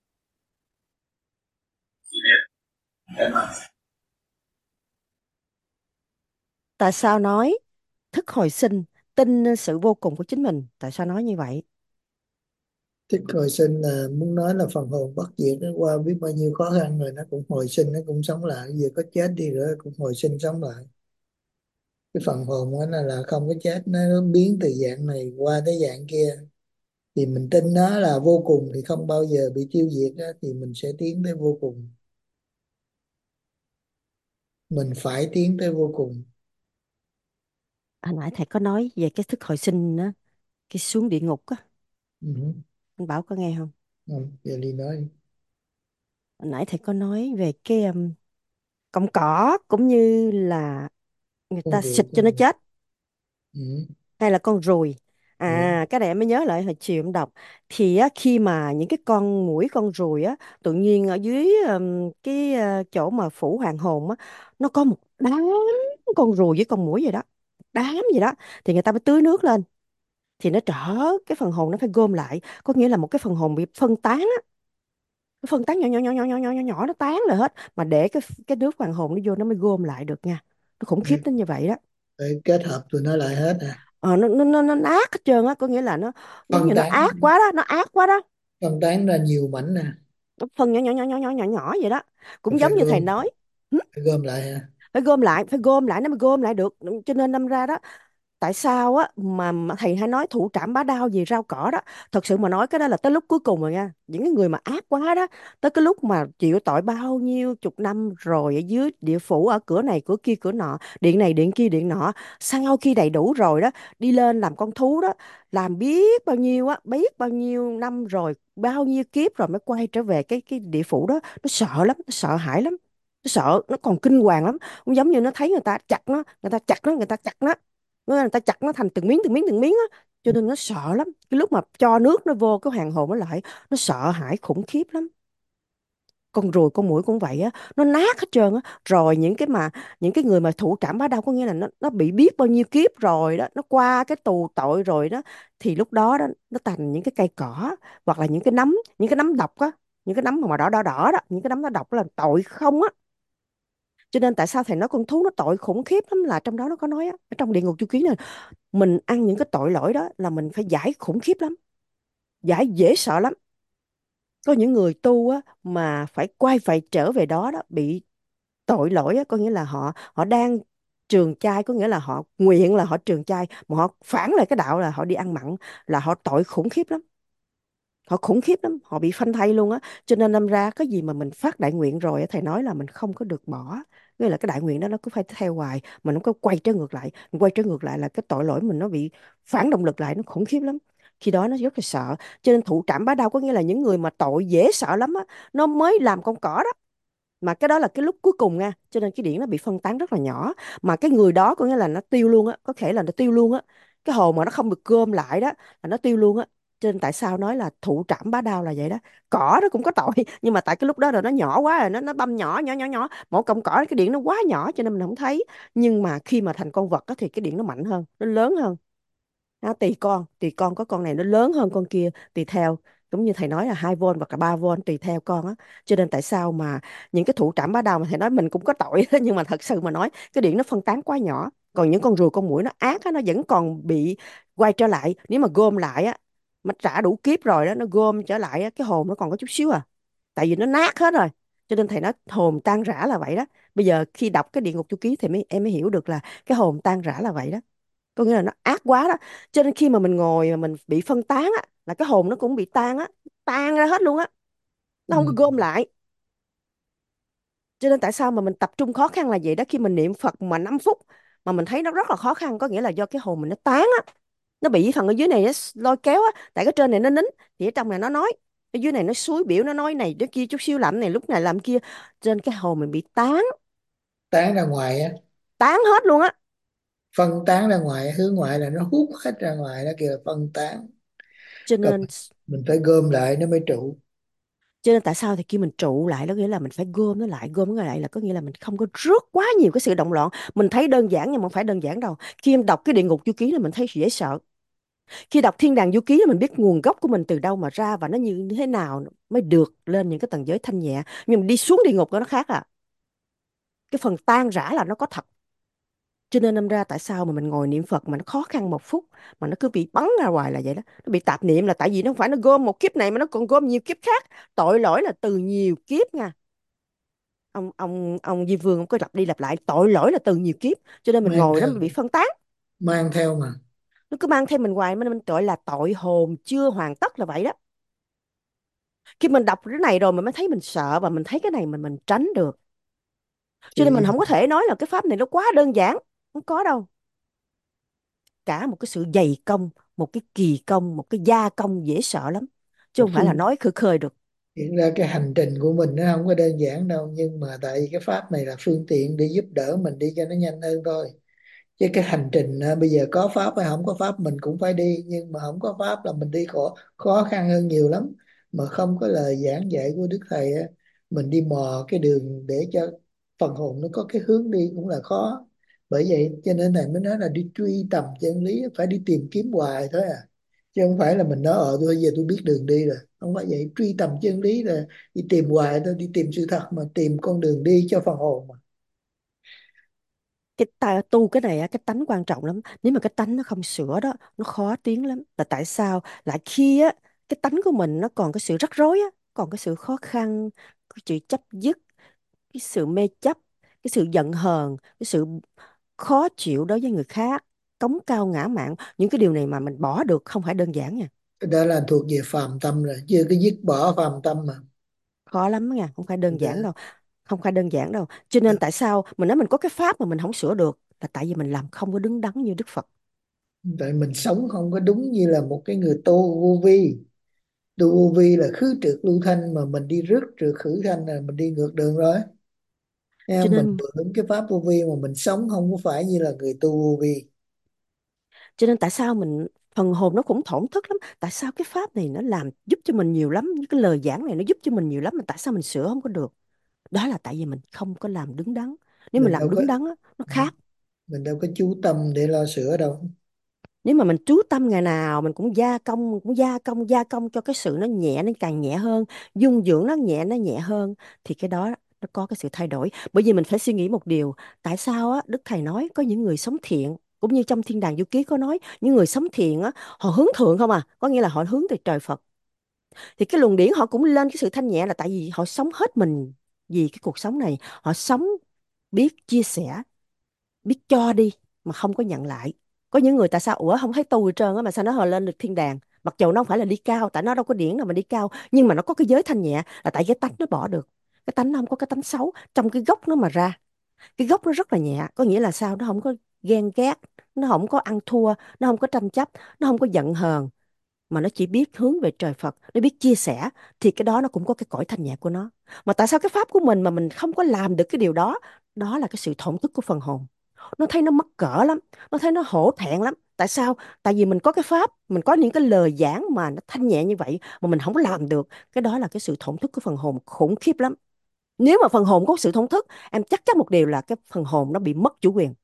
Tại sao nói thức hồi sinh, tin nơi sự vô cùng của chính mình? Tại sao nói như vậy? Thức hồi sinh là muốn nói là phần hồn bất diệt, nó qua biết bao nhiêu khó khăn rồi nó cũng hồi sinh, nó cũng sống lại. Giờ có chết đi nữa cũng hồi sinh sống lại. Cái phần hồn đó là, là không có chết, nó biến từ dạng này qua tới dạng kia, thì mình tin nó là vô cùng thì không bao giờ bị tiêu diệt đó, thì mình sẽ tiến tới vô cùng. Mình phải tiến tới vô cùng. Hồi nãy thầy có nói về cái thức hồi sinh á, cái xuống địa ngục á, Ừ. anh Bảo có nghe không? Không, giờ đi nói. Hồi nãy thầy có nói về cái um, cọng cỏ cũng như là người Con ta ruồi xịt cho nó con. chết, Ừ. hay là con ruồi. Ừ. À, cái này em mới nhớ lại hồi chiều em đọc, thì á, khi mà những cái con muỗi con ruồi á tự nhiên ở dưới um, cái ờ, chỗ mà phủ hoàng hồn á, nó có một đám con ruồi với con muỗi vậy đó, đám gì đó, thì người ta mới tưới nước lên, thì nó trở cái phần hồn nó phải gom lại, có nghĩa là một cái phần hồn bị phân tán á, cái phân tán nhỏ nhỏ nhỏ nhỏ nhỏ nhỏ nhỏ nhỏ nó tán lại hết, mà để cái cái nước hoàng hồn nó vô nó mới gom lại được nha, nó khủng khiếp Để, đến như vậy đó. để kết hợp tụi nó lại hết à. Ờ, nó, nó nó nó nát hết trơn á, có nghĩa là nó giống phân như nó tán ác quá đó, nó ác quá đó, phân tán ra nhiều mảnh nè. nó phân nhỏ nhỏ nhỏ nhỏ nhỏ nhỏ nhỏ vậy đó, Rồi cũng phải giống như thầy gom, nói. Hử? phải gom lại hả? Phải gom lại, phải gom lại nó mới gom lại được, cho nên đâm ra đó, tại sao á mà mà thầy hay nói thủ trảm bá đao gì rau cỏ đó, thật sự mà nói cái đó là tới lúc cuối cùng rồi nha, những cái người mà ác quá đó, tới cái lúc mà chịu tội bao nhiêu chục năm rồi ở dưới địa phủ, ở cửa này cửa kia cửa nọ, điện này điện kia điện nọ, sau khi đầy đủ rồi đó, đi lên làm con thú đó, làm biết bao nhiêu á, biết bao nhiêu năm rồi, bao nhiêu kiếp rồi mới quay trở về cái cái địa phủ đó, nó sợ lắm, nó sợ hãi lắm, nó sợ, nó còn kinh hoàng lắm, cũng giống như nó thấy người ta chặt nó, người ta chặt nó, người ta chặt nó, người ta chặt nó thành từng miếng từng miếng từng miếng á, cho nên nó sợ lắm, cái lúc mà cho nước nó vô cái hoàng hồn nó lại, nó sợ hãi khủng khiếp lắm. Con ruồi con muỗi cũng vậy á, nó nát hết trơn á, rồi những cái mà những cái người mà thủ trảm bá đau có nghĩa là nó nó bị biết bao nhiêu kiếp rồi đó, nó qua cái tù tội rồi đó, thì lúc đó đó nó thành những cái cây cỏ, hoặc là những cái nấm, những cái nấm độc á, những cái nấm mà đỏ đỏ đỏ đó, những cái nấm nó độc là tội không á. Cho nên tại sao thầy nói con thú nó tội khủng khiếp lắm, là trong đó nó có nói á, ở trong địa ngục chu ký này, mình ăn những cái tội lỗi đó là mình phải giải khủng khiếp lắm, giải dễ sợ lắm. Có những người tu á mà phải quay phải trở về đó đó, bị tội lỗi á, có nghĩa là họ họ đang trường chay, có nghĩa là họ nguyện là họ trường chay mà họ phản lại cái đạo là họ đi ăn mặn, là họ tội khủng khiếp lắm, họ khủng khiếp lắm, họ bị phanh thây luôn á. Cho nên đâm ra cái gì mà mình phát đại nguyện rồi á, thầy nói là mình không có được bỏ, nghĩa là cái đại nguyện đó nó cứ phải theo hoài, mà nó có quay trở ngược lại, mình quay trở ngược lại là cái tội lỗi mình nó bị phản động lực lại, nó khủng khiếp lắm, khi đó nó rất là sợ. Cho nên thụ trảm bá đau có nghĩa là những người mà tội dễ sợ lắm á, nó mới làm con cỏ đó, mà cái đó là cái lúc cuối cùng nha, cho nên cái điển nó bị phân tán rất là nhỏ, mà cái người đó có nghĩa là nó tiêu luôn á, có thể là nó tiêu luôn á, cái hồn mà nó không được gom lại đó là nó tiêu luôn á. Cho nên tại sao nói là thụ trảm bá đao là vậy đó, cỏ nó cũng có tội nhưng mà tại cái lúc đó là nó nhỏ quá rồi, nó nó băm nhỏ nhỏ nhỏ nhỏ, mỗi cọng cỏ cái điện nó quá nhỏ cho nên mình không thấy, nhưng mà khi mà thành con vật á, thì cái điện nó mạnh hơn, nó lớn hơn. Nó tùy con, tùy con, có con này nó lớn hơn con kia, tùy theo, giống như thầy nói là hai vôn hoặc là ba vôn tùy theo con á. Cho nên tại sao mà những cái thủ trảm bá đao mà thầy nói mình cũng có tội đó, nhưng mà thật sự mà nói cái điện nó phân tán quá nhỏ, còn những con rùa con muỗi nó ác á, nó vẫn còn bị quay trở lại, nếu mà gom lại á, mà trả đủ kiếp rồi đó, nó gom trở lại á, cái hồn nó còn có chút xíu à, tại vì nó nát hết rồi. Cho nên thầy nói hồn tan rã là vậy đó. Bây giờ khi đọc cái địa ngục chu ký thì mới em mới hiểu được là cái hồn tan rã là vậy đó, có nghĩa là nó ác quá đó. Cho nên khi mà mình ngồi mà mình bị phân tán á, là cái hồn nó cũng bị tan á, tan ra hết luôn á, nó không có Ừ. gom lại. Cho nên tại sao mà mình tập trung khó khăn là vậy đó, khi mình niệm Phật mà năm phút mà mình thấy nó rất là khó khăn, có nghĩa là do cái hồn mình nó tán á, nó bị phần ở dưới này nó lôi kéo á, tại cái trên này nó nín, thì ở trong này nó nói, ở dưới này nó suối biểu, nó nói này đứa kia, chút xíu làm này lúc này làm kia, trên cái hồn mình bị tán, Tán ra ngoài á. tán hết luôn á. Phân tán ra ngoài, hướng ngoại là nó hút hết ra ngoài đó kìa, phân tán. Cho Rồi nên mình phải gom lại nó mới trụ. cho nên tại sao thì khi mình trụ lại đó nghĩa là mình phải gom nó lại, gom nó lại là có nghĩa là mình không có rước quá nhiều cái sự động loạn. Mình thấy đơn giản nhưng mà không phải đơn giản đâu. Khi em đọc cái địa ngục du ký là mình thấy dễ sợ, khi đọc thiên đàng du ký là mình biết nguồn gốc của mình từ đâu mà ra và nó như thế nào mới được lên những cái tầng giới thanh nhẹ. Nhưng mà đi xuống địa ngục đó nó khác à, cái phần tan rã là nó có thật. Cho nên đâm ra tại sao mà mình ngồi niệm Phật mà nó khó khăn một phút mà nó cứ bị bắn ra hoài là vậy đó, nó bị tạp niệm là tại vì nó không phải nó gom một kiếp này mà nó còn gom nhiều kiếp khác, tội lỗi là từ nhiều kiếp nha. ông ông ông Di Vương ông có lặp đi lặp lại tội lỗi là từ nhiều kiếp, cho nên mình mang ngồi đó theo mình bị phân tán, mang theo mà. nó cứ mang theo mình hoài, mình mình gọi là tội hồn chưa hoàn tất là vậy đó. Khi mình đọc cái này rồi mình mới thấy mình sợ, và mình thấy cái này mình mình tránh được, cho nên Thì mình không có thể nói là cái pháp này nó quá đơn giản, không có đâu. Cả một cái sự dày công, một cái kỳ công, một cái gia công dễ sợ lắm, chứ không phải là phương nói khơi khơi được. hiện ra cái hành trình của mình nó không có đơn giản đâu, nhưng mà tại vì cái pháp này là phương tiện để giúp đỡ mình đi cho nó nhanh hơn thôi. Chứ cái hành trình à, bây giờ có pháp hay không có pháp mình cũng phải đi, nhưng mà không có pháp là mình đi khó khó khăn hơn nhiều lắm. Mà không có lời giảng dạy của Đức Thầy á, mình đi mò cái đường để cho phần hồn nó có cái hướng đi cũng là khó. Bởi vậy cho nên Thầy mới nói là đi truy tầm chân lý, phải đi tìm kiếm hoài thôi à, chứ không phải là mình nói ờ tôi giờ tôi biết đường đi rồi, không phải vậy. Truy tầm chân lý là đi tìm hoài thôi, đi tìm sự thật mà, tìm con đường đi cho phần hồn mà. Cái ta, tu cái này á, cái tánh quan trọng lắm, nếu mà cái tánh nó không sửa đó nó khó tiến lắm. Là tại sao? Là khi á cái tánh của mình nó còn cái sự rắc rối á, còn cái sự khó khăn, cái sự chấp dứt, cái sự mê chấp, cái sự giận hờn, cái sự khó chịu đối với người khác, cống cao ngã mạn, những cái điều này mà mình bỏ được không phải đơn giản nha. Cái đó là thuộc về phàm tâm rồi, chưa cái dứt bỏ phàm tâm mà. Khó lắm nha, không phải đơn giản Dạ. đâu, không phải đơn giản đâu. Cho nên tại sao mình nói mình có cái pháp mà mình không sửa được, là tại vì mình làm không có đứng đắn như Đức Phật. Tại mình sống không có đúng như là một cái người tu vô vi. Tu vô vi là khứ trượt lưu thanh, mà mình đi rước trượt khử thanh là mình đi ngược đường rồi. Nha, Cho mình nên mượn cái pháp vô vi mà mình sống không có phải như là người tu vô vi. cho nên tại sao mình phần hồn nó cũng thổn thức lắm, tại sao cái pháp này nó làm giúp cho mình nhiều lắm, những cái lời giảng này nó giúp cho mình nhiều lắm, mà tại sao mình sửa không có được? Đó là tại vì mình không có làm đứng đắn. Nếu mình Mình làm đâu có đứng đắn á, nó khác. mình đâu có chú tâm để lo sửa đâu. Nếu mà mình chú tâm ngày nào mình cũng gia công, mình cũng gia công gia công cho cái sự nó nhẹ, nó càng nhẹ hơn, dung dưỡng nó nhẹ, nó nhẹ hơn, thì cái đó nó có cái sự thay đổi. Bởi vì mình phải suy nghĩ một điều, tại sao á Đức Thầy nói có những người sống thiện, cũng như trong Thiên Đàng Du Ký có nói những người sống thiện á, họ hướng thượng không à, có nghĩa là họ hướng từ trời Phật, thì cái luồng điển họ cũng lên cái sự thanh nhẹ, là tại vì họ sống hết mình vì cái cuộc sống này, họ sống biết chia sẻ, biết cho đi mà không có nhận lại. Có những người tại sao ủa không thấy tu gì trơn á, mà sao nó hờ lên được thiên đàng, mặc dù nó không phải là đi cao, tại nó đâu có điển nào mà đi cao, nhưng mà nó có cái giới thanh nhẹ, là tại cái tánh nó bỏ được, cái tánh nó không có cái tánh xấu trong cái gốc nó mà ra. Cái gốc nó rất là nhẹ, có nghĩa là sao? Nó không có ghen ghét, nó không có ăn thua, nó không có tranh chấp, nó không có giận hờn, mà nó chỉ biết hướng về trời Phật, nó biết chia sẻ, thì cái đó nó cũng có cái cõi thanh nhẹ của nó. Mà tại sao cái pháp của mình mà mình không có làm được cái điều đó? Đó là cái sự thổn thức của phần hồn. Nó thấy nó mắc cỡ lắm, nó thấy nó hổ thẹn lắm. Tại sao? Tại vì mình có cái pháp, mình có những cái lời giảng mà nó thanh nhẹ như vậy mà mình không có làm được. Cái đó là cái sự thổn thức của phần hồn khủng khiếp lắm. Nếu mà phần hồn có sự thổn thức, em chắc chắn một điều là cái phần hồn nó bị mất chủ quyền.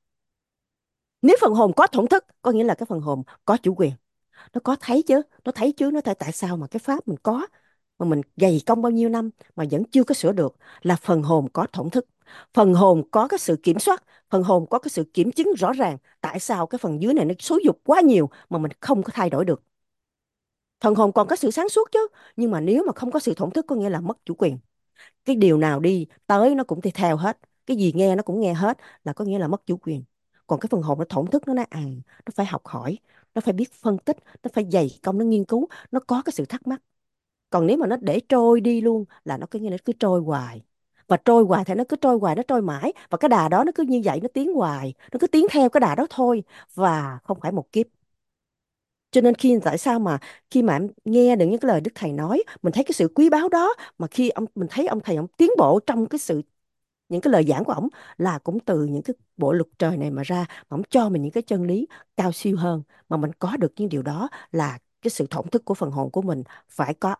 Nếu phần hồn có thổn thức, có nghĩa là cái phần hồn có chủ quyền. Nó có thấy chứ, nó thấy chứ, nó thấy tại sao mà cái pháp mình có, mà mình dày công bao nhiêu năm mà vẫn chưa có sửa được, là phần hồn có thổn thức. Phần hồn có cái sự kiểm soát, phần hồn có cái sự kiểm chứng rõ ràng tại sao cái phần dưới này nó xúi dục quá nhiều mà mình không có thay đổi được. Phần hồn còn có sự sáng suốt chứ, nhưng mà nếu mà không có sự thổn thức có nghĩa là mất chủ quyền. Cái điều nào đi tới nó cũng đi theo hết, cái gì nghe nó cũng nghe hết, là có nghĩa là mất chủ quyền. Còn cái phần hồn nó thổn thức, nó nói à, nó phải học hỏi, nó phải biết phân tích, nó phải dày công, nó nghiên cứu, nó có cái sự thắc mắc. Còn nếu mà nó để trôi đi luôn là nó cứ nghe nó cứ trôi hoài, và trôi hoài thì nó cứ trôi hoài, nó trôi mãi, và cái đà đó nó cứ như vậy, nó tiến hoài, nó cứ tiến theo cái đà đó thôi, và không phải một kiếp. Cho nên khi tại sao mà khi mà em nghe được những cái lời Đức Thầy nói, mình thấy cái sự quý báu đó, mà khi ông mình thấy ông thầy ông tiến bộ trong cái sự, những cái lời giảng của ổng là cũng từ những cái bộ luật trời này mà ra, mà ổng cho mình những cái chân lý cao siêu hơn, mà mình có được những điều đó là cái sự thổn thức của phần hồn của mình phải có.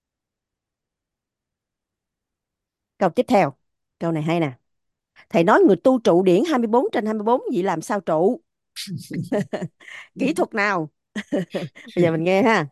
Câu tiếp theo, câu này hay nè. Thầy nói người tu trụ điển hai mươi bốn trên hai mươi bốn, vậy làm sao trụ? Kỹ thuật nào? Bây giờ mình nghe ha.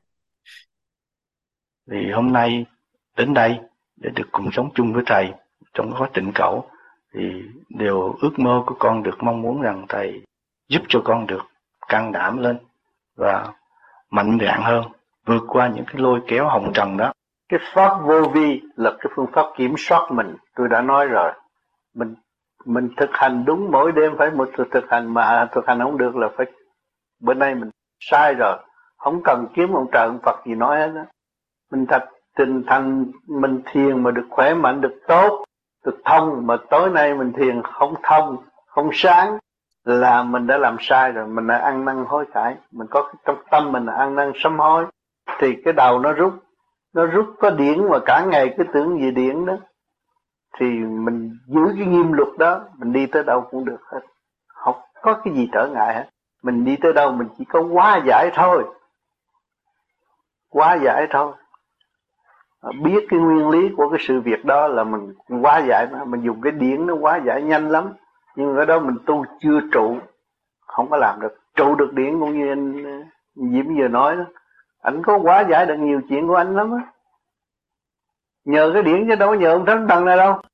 Vì hôm nay đến đây để được cùng sống chung với Thầy trong khóa tịnh cẩu, thì điều ước mơ của con được mong muốn rằng Thầy giúp cho con được can đảm lên và mạnh dạn hơn, vượt qua những cái lôi kéo hồng trần đó. Cái pháp vô vi là cái phương pháp kiểm soát mình, tôi đã nói rồi. Mình mình thực hành đúng, mỗi đêm phải một thực thực hành, mà thực hành không được là phải bữa nay mình sai rồi, không cần kiếm ông trời ông Phật gì nói hết đó. Mình thật tình thành mình thiền mà được khỏe mạnh, được tốt, được thông, mà tối nay mình thiền không thông, không sáng là mình đã làm sai rồi, mình đã ăn năn hối cải, mình có cái trong tâm mình là ăn năn sám hối, thì cái đầu nó rút, nó rút có điển mà cả ngày cứ tưởng gì điển đó, thì mình giữ cái nghiêm luật đó, mình đi tới đâu cũng được hết, không có cái gì trở ngại hết. Mình đi tới đâu mình chỉ có hóa giải thôi, hóa giải thôi. Biết cái nguyên lý của cái sự việc đó là mình hóa giải nó, mình dùng cái điển nó hóa giải nhanh lắm, nhưng ở đó mình tu chưa trụ, không có làm được. Trụ được điển cũng như anh Diễm vừa nói đó, anh có hóa giải được nhiều chuyện của anh lắm á, nhờ cái điển chứ đâu có nhờ ông Thánh Thần này đâu.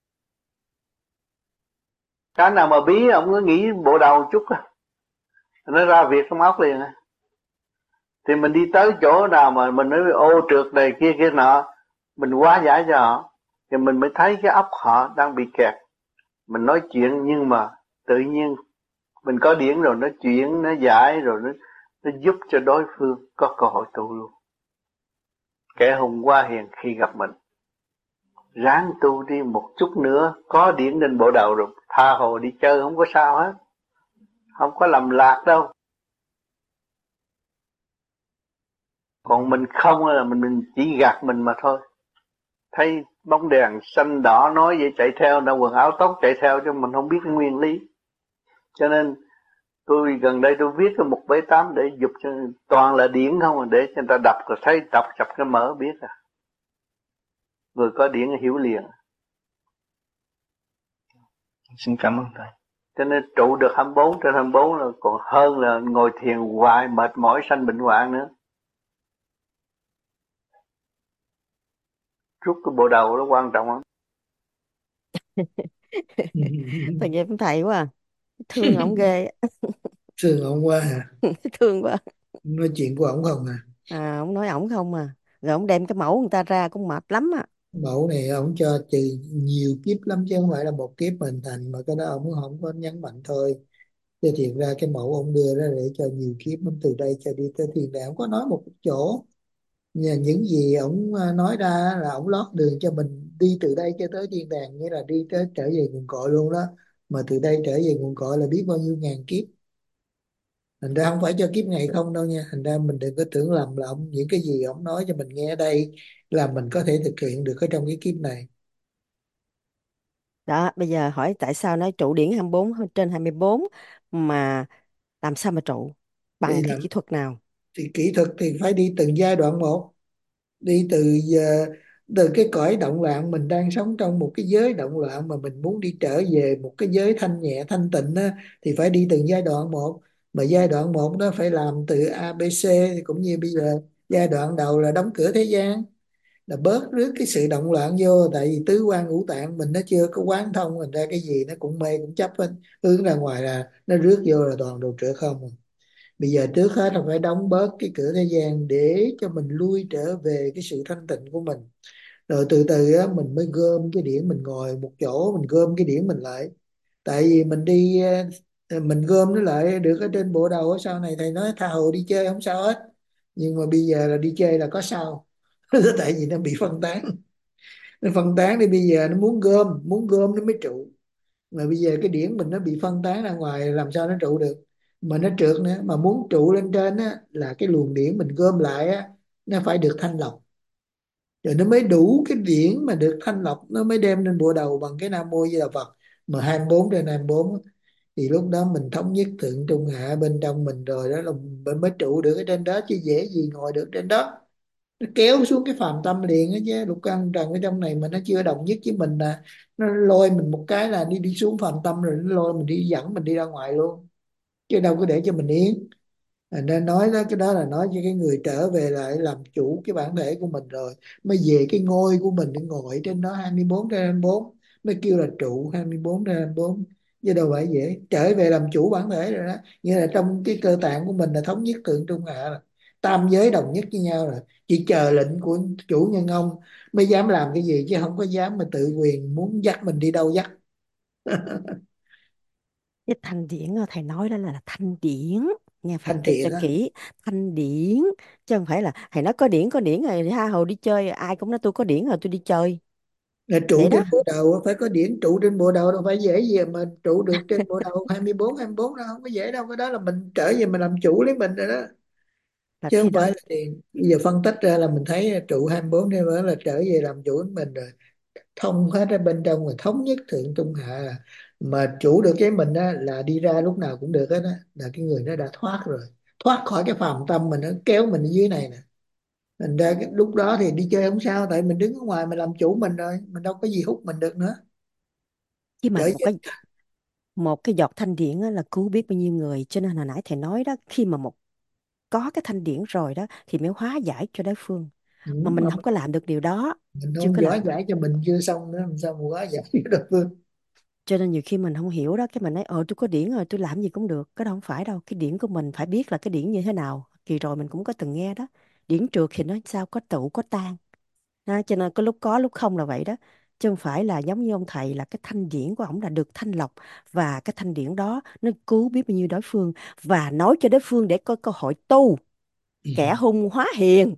Cái nào mà bí ông cứ nghĩ bộ đầu chút á, nó ra việc trong óc liền á. Thì mình đi tới chỗ nào mà mình nói ô trượt này kia kia nọ, mình hóa giải cho họ, thì mình mới thấy cái óc họ đang bị kẹt. Mình nói chuyện nhưng mà tự nhiên mình có điển rồi, nói chuyện, nó giải rồi, nó, nó giúp cho đối phương có cơ hội tu luôn. Kẻ hùng qua hiền khi gặp mình, ráng tu đi một chút nữa, có điển lên bộ đầu rồi, tha hồ đi chơi không có sao hết, không có lầm lạc đâu. Còn mình không là mình, mình chỉ gạt mình mà thôi. Thấy bóng đèn xanh đỏ nói vậy chạy theo, nó quần áo tóc chạy theo, chứ mình không biết nguyên lý. Cho nên tôi gần đây tôi viết cái mục bảy tám để giúp cho toàn là điển không, để cho người ta đọc rồi thấy, đọc chập cái mở biết à. Người có điển hiểu liền. Xin cảm ơn thầy. Cho nên trụ được hai mươi bốn trên hai mươi bốn là còn hơn là ngồi thiền hoài mệt mỏi sanh bệnh hoạn nữa. Rút cái bộ đầu nó quan trọng lắm. Tôi nghe cũng thầy quá à. Thương ổng ghê. Thương ổng quá à. Thương quá. Nói chuyện của ổng không à. À, ổng nói ổng không à. Rồi ổng đem cái mẫu người ta ra cũng mệt lắm à. Mẫu này ổng cho trừ nhiều kiếp lắm chứ không phải là một kiếp hình thành, mà cái đó ổng không có nhấn mạnh thôi. Chứ thiệt ra cái mẫu ông đưa ra để cho nhiều kiếp, ông từ đây cho đi tới thiên đàng. Ông có nói một chỗ, nhờ những gì ông nói ra là ông lót đường cho mình đi từ đây cho tới thiên đàng, nghĩa là đi tới trở về nguồn cội luôn đó. Mà từ đây trở về nguồn cội là biết bao nhiêu ngàn kiếp. Thành ra không phải cho kiếp này không đâu nha. Thành ra mình đừng có tưởng lầm là ông, những cái gì ông nói cho mình nghe ở đây là mình có thể thực hiện được ở trong cái kiếp này. Đó, bây giờ hỏi tại sao nói trụ điển hai mươi bốn trên hai mươi bốn mà làm sao mà trụ? Bằng Thì cái làm kỹ thuật nào? thì kỹ thuật thì phải đi từng giai đoạn một. Đi từ giờ từ cái cõi động loạn, mình đang sống trong một cái giới động loạn mà mình muốn đi trở về một cái giới thanh nhẹ thanh tịnh á, thì phải đi từng giai đoạn một. Mà giai đoạn một đó phải làm từ A B C, thì cũng như bây giờ giai đoạn đầu là đóng cửa thế gian, là bớt rước cái sự động loạn vô. Tại vì tứ quan ngũ tạng mình nó chưa có quán thông, mình ra cái gì nó cũng mê cũng chấp hết, hướng ra ngoài là nó rước vô là toàn đồ trượt không. Bây giờ trước hết là phải đóng bớt cái cửa thế gian để cho mình lui trở về cái sự thanh tịnh của mình. Rồi từ từ á, mình mới gom cái điển, mình ngồi một chỗ mình gom cái điển mình lại. Tại vì mình đi ờ, mình gom nó lại được ở trên bộ đầu, sau này thầy nói tha hồ đi chơi không sao hết. Nhưng mà bây giờ là đi chơi là có sao. Tại vì nó bị phân tán. Nó phân tán đi, bây giờ nó muốn gom, muốn gom nó mới trụ. Mà bây giờ cái điển mình nó bị phân tán ra ngoài, làm sao nó trụ được. Mà nó trượt nữa, mà muốn trụ lên trên á là cái luồng điển mình gom lại á, nó phải được thanh lọc, rồi nó mới đủ cái điển mà được thanh lọc, nó mới đem lên bộ đầu bằng cái Nam Mô Di Đà Phật. Mà hai mươi bốn trên hai mươi bốn thì lúc đó mình thống nhất thượng trung hạ bên trong mình rồi, đó là mình mới trụ được ở trên đó, chứ dễ gì ngồi được trên đó. Nó kéo xuống cái phàm tâm liền á chứ. Lục căn trần ở trong này mà nó chưa đồng nhất với mình, là nó lôi mình một cái là đi đi xuống phàm tâm, rồi nó lôi mình đi, dẫn mình đi ra ngoài luôn, chứ đâu có để cho mình yên. À, nên nói đó, cái đó là nói cho cái người trở về lại làm chủ cái bản thể của mình rồi mới về cái ngôi của mình để ngồi trên đó hai mươi bốn trên hai mươi bốn, mới kêu là trụ hai mươi bốn trên hai mươi bốn. Chứ đâu phải dễ, trở về làm chủ bản thể rồi đó. Như là trong cái cơ tạng của mình là thống nhất thượng trung hạ rồi, tam giới đồng nhất với nhau rồi, chỉ chờ lệnh của chủ nhân ông mới dám làm cái gì, chứ không có dám mà tự quyền muốn dắt mình đi đâu dắt. Cái thanh điển ờ, thầy nói đó là thanh điển, nghe phải Thanh cho, thiện cho á. kỹ. Thanh điển, chứ không phải là thầy nói có điển có điển rồi ha hồi đi chơi ai cũng nói tôi có điển rồi tôi đi chơi. Là trụ Vậy đó. trên bộ đầu á, phải có điển trụ trên bộ đầu, đâu phải dễ gì mà trụ được trên bộ đầu hai mươi bốn hai mươi bốn đâu, không có dễ đâu, cái đó là mình trở về mình làm chủ lấy mình rồi đó, Là chứ khi không đó phải là tiền. Bây giờ phân tích ra là mình thấy trụ hai mươi bốn nên đó là trở về làm chủ lấy mình rồi, thông hết ở bên trong rồi, thống nhất thượng trung hạ, mà chủ được cái mình á là đi ra lúc nào cũng được hết á, là cái người nó đã thoát rồi, thoát khỏi cái phàm tâm mình, nó kéo mình ở dưới này nè. Thành ra cái lúc đó thì đi chơi không sao, tại mình đứng ở ngoài mình làm chủ mình rồi, mình đâu có gì hút mình được nữa. khi mà Trở một về. cái một cái giọt thanh điển á, là cứu biết bao nhiêu người, cho nên hồi nãy thầy nói đó, khi mà một có cái thanh điển rồi đó thì mới hóa giải cho đối phương, Ừ, mà mình mà không có làm được điều đó. mình Chưa không có giỏi làm. giải cho mình chưa xong nữa, làm sao mà quá giải được Phương. Cho nên nhiều khi mình không hiểu đó, cái mình nói ờ tôi có điển rồi tôi làm gì cũng được, cái đó không phải đâu. Cái điển của mình phải biết là cái điển như thế nào. Kỳ rồi mình cũng có từng nghe đó, điển trượt thì nó sao, có tụ có tan. Ha, cho nên có lúc có lúc không là vậy đó, chứ không phải là giống như ông thầy là cái thanh điển của ổng là được thanh lọc, và cái thanh điển đó nó cứu biết bao nhiêu đối phương, và nói cho đối phương để có cơ hội tu, Ừ. kẻ hung hóa hiền.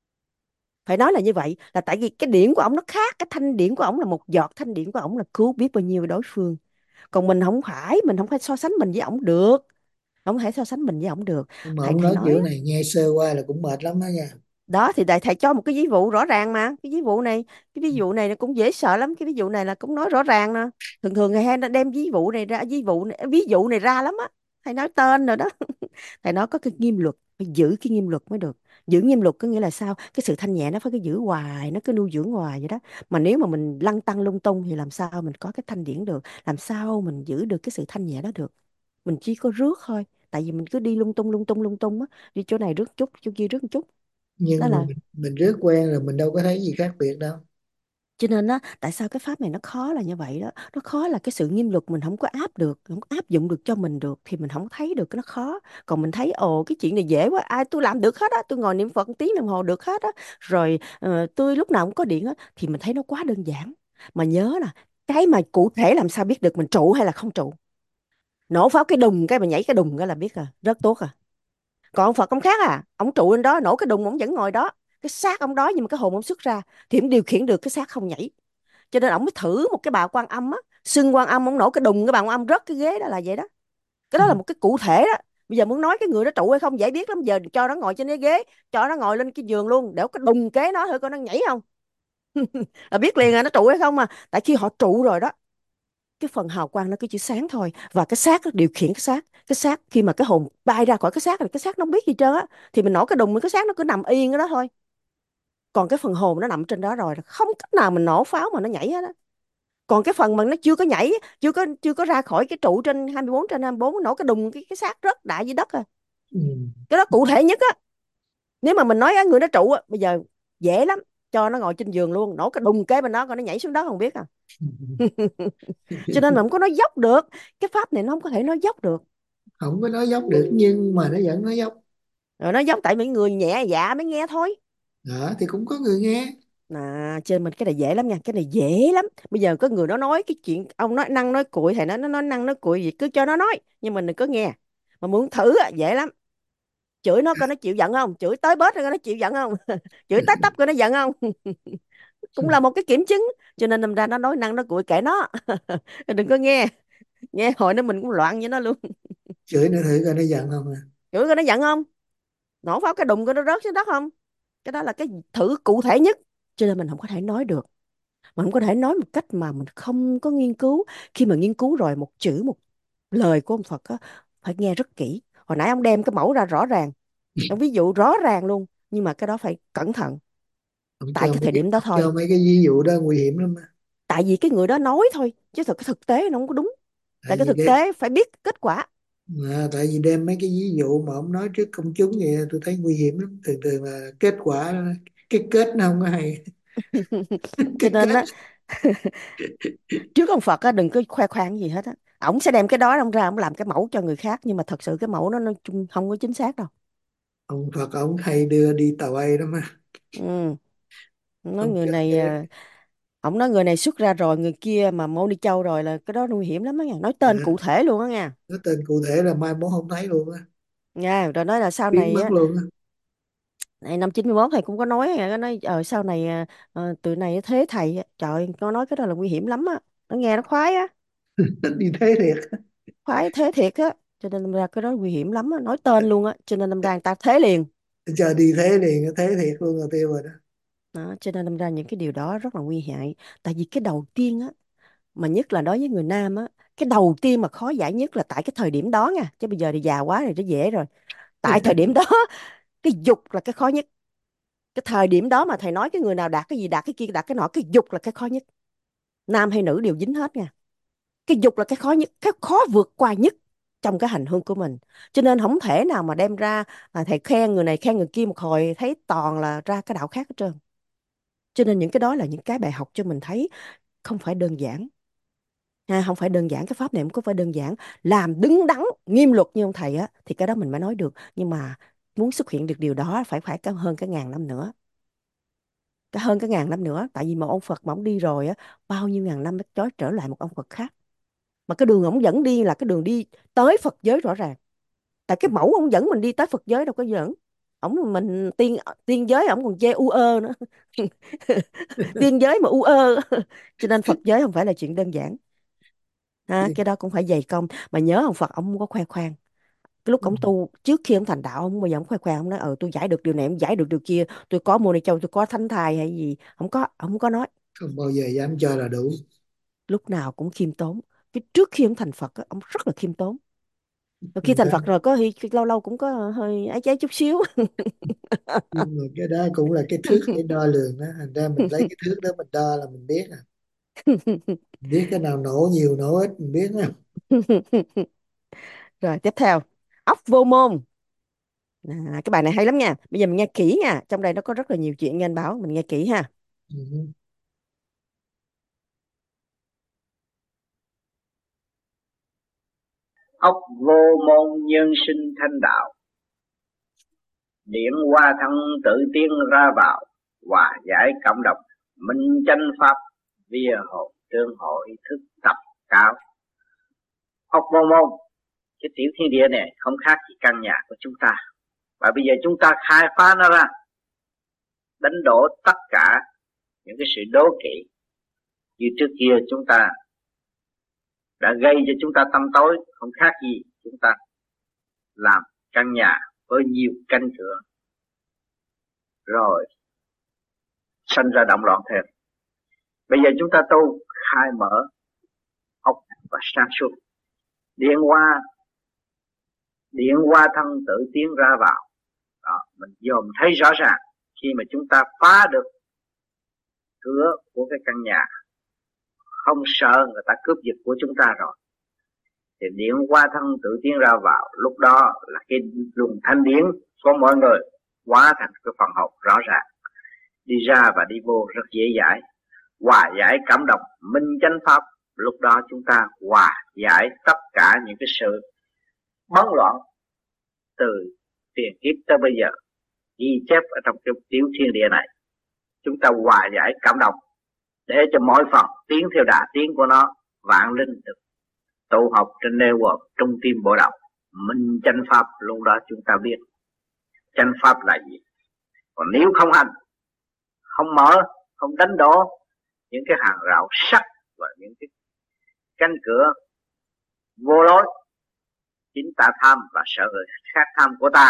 Phải nói là như vậy, là tại vì cái điển của ổng nó khác, cái thanh điển của ổng là một giọt thanh điển của ổng là cứu biết bao nhiêu đối phương. Còn mình không phải, mình không phải so sánh mình với ổng được, không thể so sánh mình với ổng được. Nhưng mà thầy ông thầy nói nói kiểu á, này nghe sơ qua là cũng mệt lắm đó nha. đó thì đại thầy cho một cái ví dụ rõ ràng mà, cái ví dụ này cái ví dụ này nó cũng dễ sợ lắm, cái ví dụ này là cũng nói rõ ràng nè. Thường thường thầy hay đem ví dụ này ra, ví dụ này, ví dụ này ra lắm á. Thầy nói tên rồi đó. Thầy nói có cái nghiêm luật, phải giữ cái nghiêm luật mới được. Giữ nghiêm luật có nghĩa là sao, cái sự thanh nhẹ nó phải cứ giữ hoài, nó cứ nuôi dưỡng hoài vậy đó. Mà nếu mà mình lăn tăng lung tung thì làm sao mình có cái thanh điển được, làm sao mình giữ được cái sự thanh nhẹ đó được. Mình chỉ có rước thôi, tại vì mình cứ đi lung tung lung tung lung tung á, đi chỗ này rước chút chỗ kia rước một chút. Đó Nhưng mà là mình, mình rước quen rồi mình đâu có thấy gì khác biệt đâu. cho nên á, tại sao cái pháp này nó khó là như vậy đó. Nó khó là cái sự nghiêm luật mình không có áp được, không có áp dụng được cho mình được, thì mình không thấy được cái nó khó. Còn mình thấy ồ cái chuyện này dễ quá, ai tôi làm được hết á, tôi ngồi niệm Phật một tiếng đồng hồ được hết á, rồi ờ, tôi lúc nào cũng có điện á, thì mình thấy nó quá đơn giản. Mà nhớ là cái mà cụ thể làm sao biết được mình trụ hay là không trụ. Nổ pháo cái đùng cái mà nhảy cái đùng cái là biết à, rất tốt à. Còn ông Phật ông khác à, ông trụ lên đó nổ cái đùng ông vẫn ngồi đó, cái xác ông đó nhưng mà cái hồn ông xuất ra, thì ông điều khiển được cái xác không nhảy. Cho nên ổng mới thử một cái bà quan âm á, xưng quan âm, ổng nổ cái đùng cái bà quan âm rớt cái ghế đó là vậy đó. Cái đó là một cái cụ thể đó. Bây giờ muốn nói cái người đó trụ hay không dễ biết lắm, giờ cho nó ngồi trên cái ghế, cho nó ngồi lên cái giường luôn, để cái đùng kế nó thử coi nó nhảy không. Là biết liền là nó trụ hay không. Mà tại khi họ trụ rồi đó, cái phần hào quang nó cứ chỉ sáng thôi, và cái xác nó điều khiển cái xác. Cái xác khi mà cái hồn bay ra khỏi cái xác thì cái xác nó không biết gì trơn á, thì mình nổ cái đùng cái xác nó cứ nằm yên ở đó thôi. Còn cái phần hồn nó nằm trên đó rồi, không cách nào mình nổ pháo mà nó nhảy hết á. Còn cái phần mà nó chưa có nhảy, chưa có chưa có ra khỏi cái trụ trên hai mươi bốn trên hai mươi bốn, nổ cái đùng cái cái xác rớt đại dưới đất à. Ừ. Cái đó cụ thể nhất á. Nếu mà mình nói á, người đó trụ á, bây giờ dễ lắm, cho nó ngồi trên giường luôn, nổ cái đùng kế bên đó coi nó nhảy xuống đất không biết à. Cho nên là không có nói dốc được, cái pháp này nó không có thể nói dốc được. Không có nói dốc được nhưng mà nó vẫn nói dốc. Rồi nó dốc tại mấy người nhẹ dạ mới nghe thôi. Đó thì cũng có người nghe. À, trên mình cái này dễ lắm nha, cái này dễ lắm. Bây giờ có người nó nói cái chuyện ông nói năng nói cuội, thầy nói nó nói năng nói cuội gì cứ cho nó nói, nhưng mình đừng có nghe. Mà muốn thử á, dễ lắm. Chửi nó coi nó chịu giận không, chửi tới bớt coi nó chịu giận không, chửi tát tấp coi nó giận không. Cũng là một cái kiểm chứng. Cho nên đâm ra nó nói năng nó cuội kệ nó. Đừng có nghe, nghe hồi nó mình cũng loạn với nó luôn. Chửi nữa thử coi nó giận không à. Chửi coi nó giận không, nổ pháo cái đùng coi nó rớt xuống đất không. Cái đó là cái thử cụ thể nhất. Cho nên mình không có thể nói được, mình không có thể nói một cách mà mình không có nghiên cứu. Khi mà nghiên cứu rồi, một chữ một lời của ông Phật á, phải nghe rất kỹ. Hồi nãy ông đem cái mẫu ra rõ ràng, ông ví dụ rõ ràng luôn, nhưng mà cái đó phải cẩn thận. Ông Tại cho cái mấy thời cái, điểm đó ông cho thôi. mấy cái ví dụ đó nguy hiểm lắm á. Tại vì cái người đó nói thôi, chứ thực cái thực tế nó không có đúng. Tại Tại cái vì thực đem tế phải biết kết quả. à, tại vì đem mấy cái ví dụ mà ông nói trước công chúng vậy tôi thấy nguy hiểm lắm, thường thường là kết quả, cái kết nó không có hay. Cho Cái nên kết. á, trước ông Phật á đừng có khoe khoang gì hết á. Ổng sẽ đem cái đó ông ra ông làm cái mẫu cho người khác, nhưng mà thật sự cái mẫu nó nó chung- không có chính xác đâu. Ông Phật ông hay đưa đi tàu bay đó mà. Ừ. Nói Ông người cho này dễ. à, Ông nói người này xuất ra rồi, người kia mà Mô Ni Châu rồi là cái đó nguy hiểm lắm á nha. Nói tên À, cụ thể luôn á nha. nói tên cụ thể là mai mốt không thấy luôn á, Nha, rồi nói là sau biến này mất á, luôn á. này năm chín mốt thầy cũng có nói, có nói ờ, sau này ờ, ờ, tụi này thế thầy, á. Trời ơi, nó nói cái đó là nguy hiểm lắm á. Nó nghe nó khoái á, Đi thế thiệt. khoái thế thiệt á. Cho nên đâm ra cái đó nguy hiểm lắm á, nói tên luôn á. Cho nên đâm ra người ta thế liền. Chờ đi thế liền, thế thiệt luôn rồi tiêu rồi đó. Đó, cho nên đâm ra những cái điều đó rất là nguy hại. Tại vì cái đầu tiên á, mà nhất là đối với người nam á, cái đầu tiên mà khó giải nhất là tại cái thời điểm đó nha, chứ bây giờ thì già quá rồi nó dễ rồi. Tại thời điểm đó cái dục là cái khó nhất. Cái thời điểm đó mà thầy nói cái người nào đạt cái gì, đạt cái kia, đạt cái nọ, cái dục là cái khó nhất. Nam hay nữ đều dính hết nha. Cái dục là cái khó nhất, cái khó vượt qua nhất trong cái hành hương của mình. Cho nên không thể nào mà đem ra à, thầy khen người này khen người kia một hồi thấy toàn là ra cái đạo khác hết trơn. Cho nên những cái đó là những cái bài học cho mình thấy không phải đơn giản. À, không phải đơn giản, cái pháp này không có phải đơn giản. Làm đứng đắn nghiêm luật như ông thầy á thì cái đó mình mới nói được. Nhưng mà muốn xuất hiện được điều đó phải phải cao hơn cả ngàn năm nữa. Cả hơn cả ngàn năm nữa. Tại vì một ông Phật mà ông đi rồi á, bao nhiêu ngàn năm mới chói trở lại một ông Phật khác. Mà cái đường ông dẫn đi là cái đường đi tới Phật giới rõ ràng. Tại cái mẫu ông dẫn mình đi tới Phật giới đâu có dẫn. Ông mình tiên tiên giới ông còn chê u ơ nữa. Tiên giới mà u ơ. Cho nên Phật giới không phải là chuyện đơn giản. Ha, cái đó cũng phải dày công. Mà nhớ ông Phật ông không có khoe khoang. Cái lúc ông tu trước khi ông thành đạo, ông bao giờ ông khoe khoang, ông nói ờ tôi giải được điều này, ông giải được điều kia, tôi có Mô Ni Châu, tôi có thánh thai hay gì, không có, ông không có nói. Không bao giờ dám cho là đủ. Lúc nào cũng khiêm tốn. Cái trước khi ông thành Phật á, ông rất là khiêm tốn. Rồi khi Nhưng thành cái, Phật rồi có hi- lâu lâu cũng có hơi ấy cháy chút xíu. nhưng mà cái đó cũng là cái thước để đo lường đó, thành ra mình lấy cái thước đó mình đo là mình biết à. Mình biết cái nào nổ nhiều nổ ít mình biết á. Rồi tiếp theo, ốc vô môn. À, cái bài này hay lắm nha. Bây giờ mình nghe kỹ nha. Trong đây nó có rất là nhiều chuyện nghe anh Bảo. Mình nghe kỹ ha. Ừ. ốc vô môn nhân sinh thanh đạo, điện hoa thân tự tiên ra vào, hòa giải cộng đồng minh chánh pháp, vía hồn tương hội thức tập cao. ốc vô môn, cái tiểu thiên địa này không khác gì căn nhà của chúng ta, và bây giờ chúng ta khai phá nó ra, đánh đổ tất cả những cái sự đố kỵ như trước kia chúng ta đã gây cho chúng ta tâm tối, không khác gì chúng ta làm căn nhà với nhiều cánh cửa rồi sanh ra động loạn thêm. Bây giờ chúng ta tu khai mở ốc và sáng suốt, điện hoa điện hoa thân tự tiến ra vào đó, mình dòm thấy rõ ràng khi mà chúng ta phá được cửa của cái căn nhà, không sợ người ta cướp giật của chúng ta rồi, thì điện hoa thân tự tiến ra vào, lúc đó là cái luồng thanh điển của mọi người hóa thành cái phần hồn rõ ràng, đi ra và đi vô rất dễ dãi, hòa giải cảm động minh chánh pháp. Lúc đó chúng ta hòa giải tất cả những cái sự bấn loạn từ tiền kiếp tới bây giờ ghi chép ở trong cái tiểu thiên địa này. Chúng ta hòa giải cảm động để cho mỗi phần tiến theo đà tiến của nó, vạn linh được tụ họp trên nêu quật trung tim bộ đầu minh chánh pháp. Lúc đó chúng ta biết chánh pháp là gì. Còn nếu không hành, không mở, không đánh đổ những cái hàng rào sắt và những cái cánh cửa vô lối chính ta tham và sợ người khác tham của ta,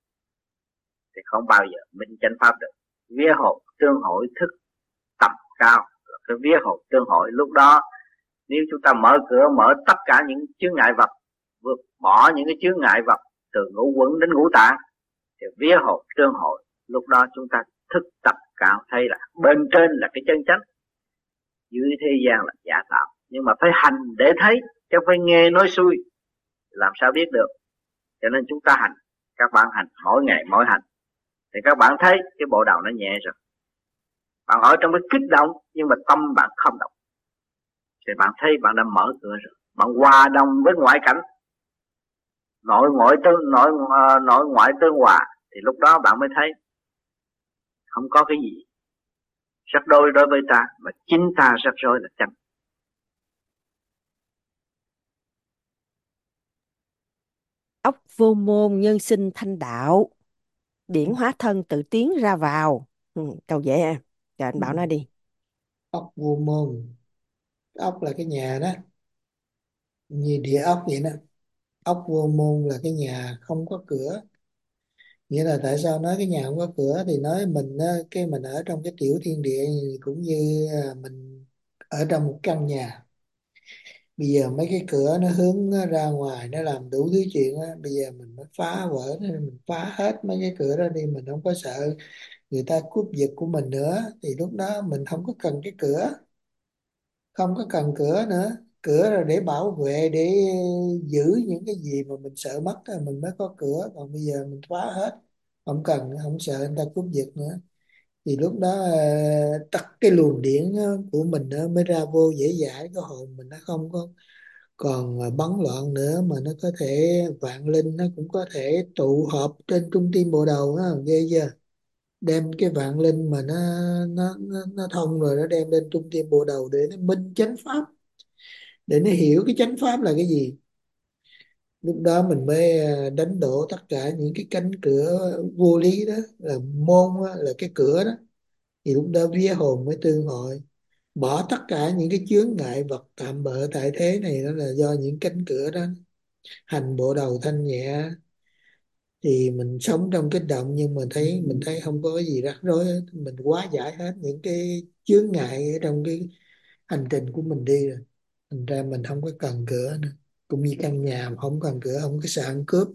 thì không bao giờ minh chánh pháp được. Vía hồn tương hội thức tầm cao, cái vía hồn tương hội. Lúc đó nếu chúng ta mở cửa, mở tất cả những chướng ngại vật, vượt bỏ những cái chướng ngại vật từ ngũ quẩn đến ngũ tạng, thì vía hồn tương hội. Lúc đó chúng ta thức tập cao, thấy là bên trên là cái chân chánh, dưới thế gian là giả tạo. Nhưng mà phải hành để thấy, chứ phải nghe nói xuôi làm sao biết được. Cho nên chúng ta hành, các bạn hành mỗi ngày mỗi hành, thì các bạn thấy cái bộ đầu nó nhẹ rồi. Bạn ở trong cái kích động nhưng mà tâm bạn không động, thì bạn thấy bạn đã mở cửa rồi. Bạn hòa đồng với ngoại cảnh, nội ngoại tương nội nội ngoại tương hòa, thì lúc đó bạn mới thấy không có cái gì rắc rối đối với ta, mà chính ta rắc rối là chân. Ốc vô môn nhân sinh thanh đạo, điển hóa thân tự tiến ra vào. Ừ, câu dễ à. Rồi anh Bảo nói đi. Ốc vô môn, ốc là cái nhà đó, như địa ốc vậy đó. Ốc vô môn là cái nhà không có cửa. Nghĩa là tại sao nói cái nhà không có cửa thì nói mình á, cái mình ở trong cái tiểu thiên địa cũng như à, mình ở trong một căn nhà. Bây giờ mấy cái cửa nó hướng ra ngoài, nó làm đủ thứ chuyện á. Bây giờ mình mới phá vỡ nó, mình phá hết mấy cái cửa đó đi, mình không có sợ người ta cướp giật của mình nữa, thì lúc đó mình không có cần cái cửa, không có cần cửa nữa. Cửa là để bảo vệ, để giữ những cái gì mà mình sợ mất á, mình mới có cửa. Còn bây giờ mình phá hết, không cần, không sợ người ta cướp giật nữa, thì lúc đó ờ, tắt cái luồng điển á, của mình nó mới ra vô dễ dãi. Cái hồn mình nó không có còn bấn loạn nữa, mà nó có thể vạn linh nó cũng có thể tụ họp trên trung tim bộ đầu á, ghê chưa. Đem cái vạn linh mà nó nó nó, nó thông rồi, nó đem lên trung tim bộ đầu để nó minh chánh pháp, để nó hiểu cái chánh pháp là cái gì. Lúc đó mình mới à, đánh đổ tất cả những cái cánh cửa vô lý đó, là môn á, là cái cửa đó. Thì lúc đó vía hồn mới tương hội, bỏ tất cả những cái chướng ngại vật tạm bợ tại thế này, đó là do những cánh cửa đó. Hành bộ đầu thanh nhẹ thì mình sống trong kích động, nhưng mà thấy mình thấy không có gì rắc rối hết. Mình hóa giải hết những cái chướng ngại ở trong cái hành trình của mình đi rồi, thành ra mình không có cần cửa nữa. Cũng như căn nhà mà không cần cửa, không có sợ ăn cướp.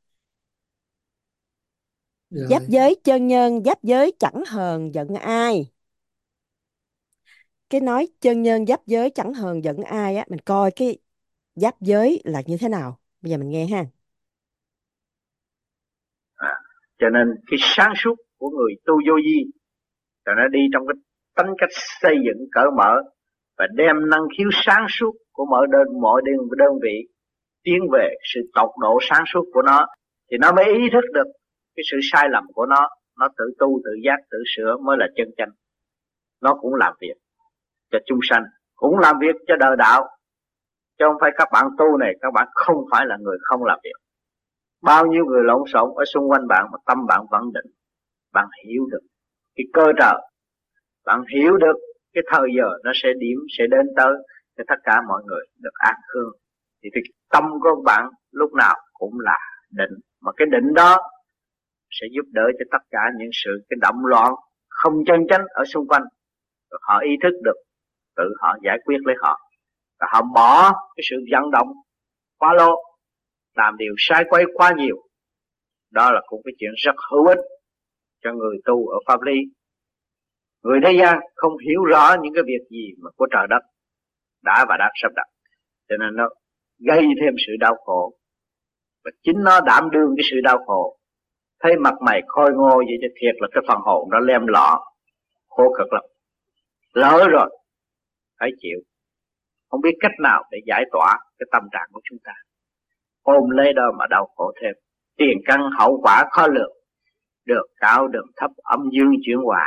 Giáp Rồi giới chân nhân, giáp giới chẳng hờn giận ai. Cái nói chân nhân giáp giới chẳng hờn giận ai á, mình coi cái giáp giới là như thế nào. Bây giờ mình nghe ha. À, cho nên cái sáng suốt của người tu vô vi là nó đi trong cái tánh cách xây dựng cởi mở, và đem năng khiếu sáng suốt của mọi đơn mọi đơn, đơn vị tiến về sự tột độ sáng suốt của nó, thì nó mới ý thức được cái sự sai lầm của nó. Nó tự tu tự giác tự sửa mới là chân chánh. Nó cũng làm việc cho chúng sanh, cũng làm việc cho đời đạo, chứ không phải các bạn tu này các bạn không phải là người không làm việc. Bao nhiêu người lộn xộn ở xung quanh bạn mà tâm bạn vẫn định, bạn hiểu được cái cơ trời, bạn hiểu được cái thời giờ nó sẽ điểm sẽ đến tới cho tất cả mọi người được an khương, thì cái tâm của bạn lúc nào cũng là định, mà cái định đó sẽ giúp đỡ cho tất cả những sự cái động loạn không chân chánh ở xung quanh, rồi họ ý thức được, tự họ giải quyết lấy họ, và họ bỏ cái sự vận động quá lố, làm điều sai quay quá nhiều. Đó là cũng cái chuyện rất hữu ích cho người tu ở pháp lý. Người thế gian không hiểu rõ những cái việc gì mà của trời đất đã và đang sắp đặt, cho nên nó gây thêm sự đau khổ, và chính nó đảm đương cái sự đau khổ. Thấy mặt mày khôi ngô vậy cho thiệt là cái phần hồn nó lem lọ, khổ cực lắm. Lỡ rồi phải chịu, không biết cách nào để giải tỏa cái tâm trạng của chúng ta, ôm lấy đó mà đau khổ thêm. Tiền căn hậu quả khó lường, đường cao đường thấp âm dương chuyển hòa.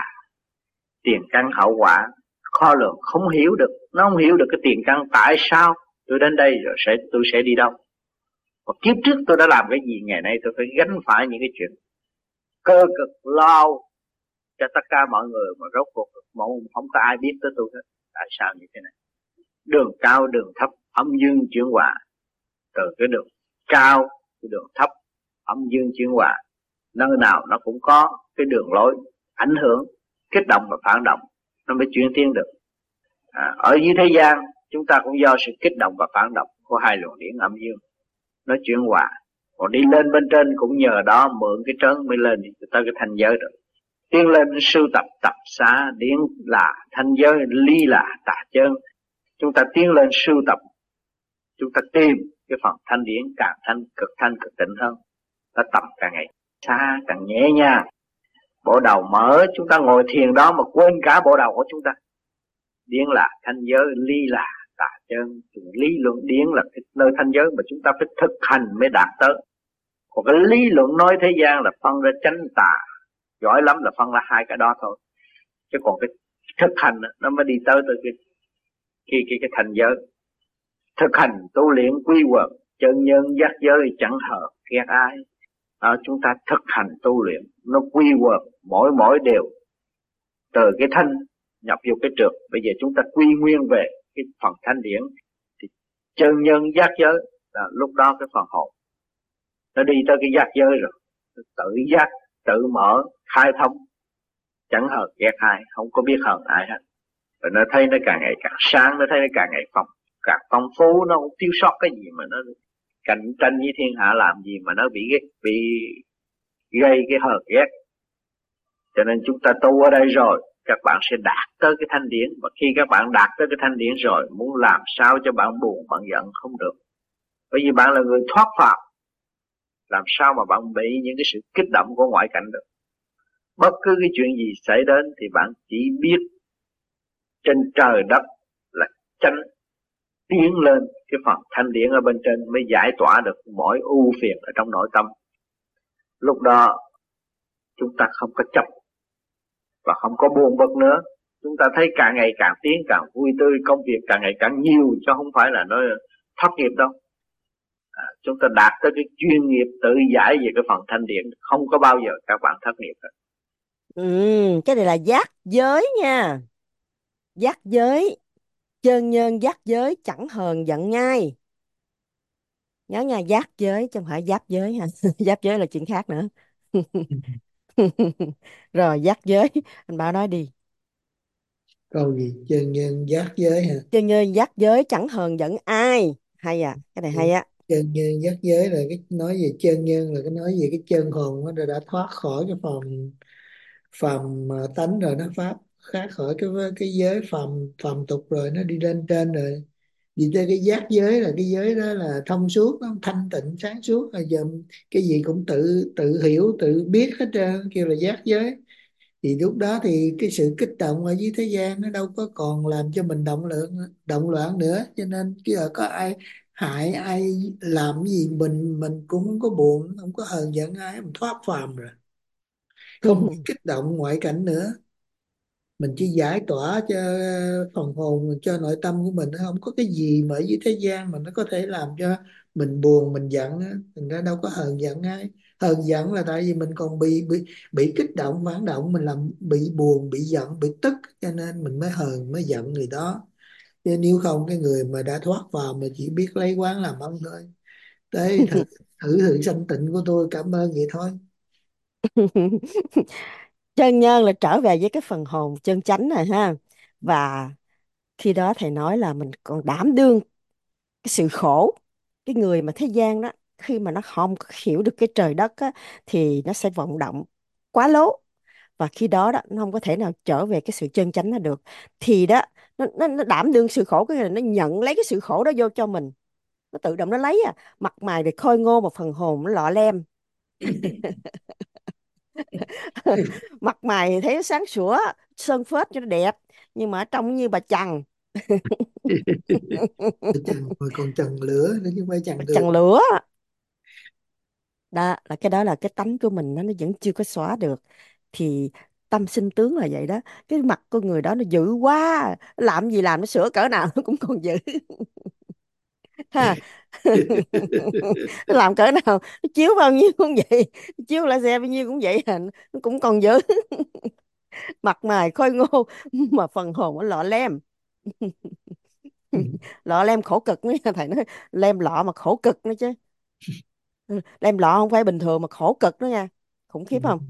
Tiền căn hậu quả khó lường, không hiểu được, nó không hiểu được cái tiền căn tại sao tôi đến đây rồi sẽ tôi sẽ đi đâu. Và kiếp trước tôi đã làm cái gì, ngày nay tôi phải gánh phải những cái chuyện cơ cực lo cho tất cả mọi người, mà rốt cuộc không có ai biết tới tôi hết. Tại sao như thế này? Đường cao đường thấp âm dương chuyển hòa. Từ cái đường cao, cái đường thấp âm dương chuyển hòa, nơi nào nó cũng có cái đường lối ảnh hưởng, kích động và phản động, nó mới chuyển tiến được. À, ở dưới thế gian chúng ta cũng do sự kích động và phản động của hai luồng điển âm dương nó chuyển hòa. Còn đi lên bên trên cũng nhờ đó, mượn cái trớn mới lên tới cái thanh giới được. Tiến lên sưu tập tập xá, điển là thanh giới, ly là tà chơn. Chúng ta tiến lên sưu tập, chúng ta tìm cái phần thanh điển càng thanh, cực thanh, cực tịnh hơn. Nó tập càng ngày xa, càng nhẹ nhàng. Bộ đầu mở, chúng ta ngồi thiền đó mà quên cả bộ đầu của chúng ta. Điển là thanh giới, ly là tà chơn. Lý luận điển là cái nơi thanh giới mà chúng ta phải thực hành mới đạt tới. Còn cái lý luận nói thế gian là phân ra chánh tà, giỏi lắm là phân ra hai cái đó thôi. Chứ còn cái thực hành nó mới đi tới tới cái cái cái, cái thành giới. Thực hành tu luyện quy quật chân nhân giác giới chẳng hờ ghét ai. À, chúng ta thực hành tu luyện nó quy quật mỗi mỗi đều từ cái thanh nhập vô cái trượt. Bây giờ chúng ta quy nguyên về cái phần thanh điển thì chân nhân giác giới là lúc đó cái phần hồn nó đi tới cái giác giới rồi, tự giác tự mở khai thông, chẳng hờn ghét ai, không có biết hờn ai hết. Rồi nó thấy nó càng ngày càng sáng, nó thấy nó càng ngày phong càng phong phú, nó không thiếu sót cái gì mà nó cạnh tranh với thiên hạ làm gì mà nó bị bị gây cái hờn ghét. Cho nên chúng ta tu ở đây rồi, các bạn sẽ đạt tới cái thanh điển. Và khi các bạn đạt tới cái thanh điển rồi, muốn làm sao cho bạn buồn, bạn giận không được. Bởi vì bạn là người thoát phàm, làm sao mà bạn bị những cái sự kích động của ngoại cảnh được. Bất cứ cái chuyện gì xảy đến thì bạn chỉ biết trên trời đất là chánh, tiến lên cái phần thanh điển ở bên trên mới giải tỏa được mọi ưu phiền ở trong nội tâm. Lúc đó chúng ta không có chấp và không có buồn bực nữa. Chúng ta thấy càng ngày càng tiến, càng vui tươi, công việc càng ngày càng nhiều, chứ không phải là nó thất nghiệp đâu. À, chúng ta đạt tới cái chuyên nghiệp tự giải về cái phần thanh điển, không có bao giờ các bạn thất nghiệp hết. Ừ, cái này là giác giới nha. Giác giới, chân nhân giác giới chẳng hờn giận ngay. Nhớ nha, giác giới chứ không phải giáp giới ha. Giáp giới là chuyện khác nữa. Rồi giác giới, anh Bảo nói đi. Câu gì? Chân nhân giác giới hả? Chân nhân giác giới chẳng hờn giận ai. Hay à, cái này hay á. Chân nhân giác giới là cái nói về chân nhân, là cái nói về cái chân hồn nó đã thoát khỏi cái phần phàm tánh rồi, nó pháp khác khỏi cái cái giới phàm phàm tục rồi, nó đi lên trên rồi. Vì thế cái giác giới là cái giới đó là thông suốt, nó thanh tịnh sáng suốt, là giờ cái gì cũng tự tự hiểu tự biết hết trơn, kêu là giác giới. Thì lúc đó thì cái sự kích động ở dưới thế gian nó đâu có còn làm cho mình động loạn động loạn nữa, cho nên khi có ai hại ai làm gì mình mình cũng không có buồn, không có hờn giận ai, mình thoát phàm rồi, không bị kích động ngoại cảnh nữa. Mình chỉ giải tỏa cho phần hồn, cho nội tâm của mình, không có cái gì mà ở dưới thế gian mà nó có thể làm cho mình buồn mình giận á. Thành ra đâu có hờn giận ai. Hờn giận là tại vì mình còn bị bị bị kích động phản động, mình làm bị buồn bị giận bị tức, cho nên mình mới hờn mới giận người đó. Chứ nếu không, cái người mà đã thoát vào mà chỉ biết lấy quán làm ăn thôi. Đấy, thử thử sự sanh tịnh của tôi, cảm ơn vậy thôi. Chân nhân là trở về với cái phần hồn chân chánh rồi ha. Và khi đó thầy nói là mình còn đảm đương cái sự khổ. Cái người mà thế gian đó, khi mà nó không hiểu được cái trời đất á, thì nó sẽ vọng động quá lố. Và khi đó đó nó không có thể nào trở về cái sự chân chánh nó được. Thì đó nó, nó, nó đảm đương sự khổ, cái là nó nhận lấy cái sự khổ đó vô cho mình. Nó tự động nó lấy à. Mặt mày để khôi ngô mà phần hồn nó lọ lem. Mặt mày thấy nó sáng sủa, sơn phết cho nó đẹp, nhưng mà ở trong như bà chằn. Chằn mà còn chằn lửa nữa chứ không phải chằn Bà được. chằn lửa. Đó là cái đó là cái tánh của mình, nó nó vẫn chưa có xóa được. Thì tâm sinh tướng là vậy đó. Cái mặt con người đó nó dữ quá, làm gì làm, nó sửa cỡ nào nó cũng còn dữ. Ha. Nó làm cỡ nào, nó chiếu bao nhiêu cũng vậy, nó chiếu lại xe bao nhiêu cũng vậy à, nó cũng còn dữ. Mặt mày khôi ngô mà phần hồn nó lọ lem. Lọ lem khổ cực nữa nha, thầy nói lem lọ mà khổ cực nữa chứ. Lem lọ không phải bình thường mà khổ cực nữa nha, khủng khiếp không?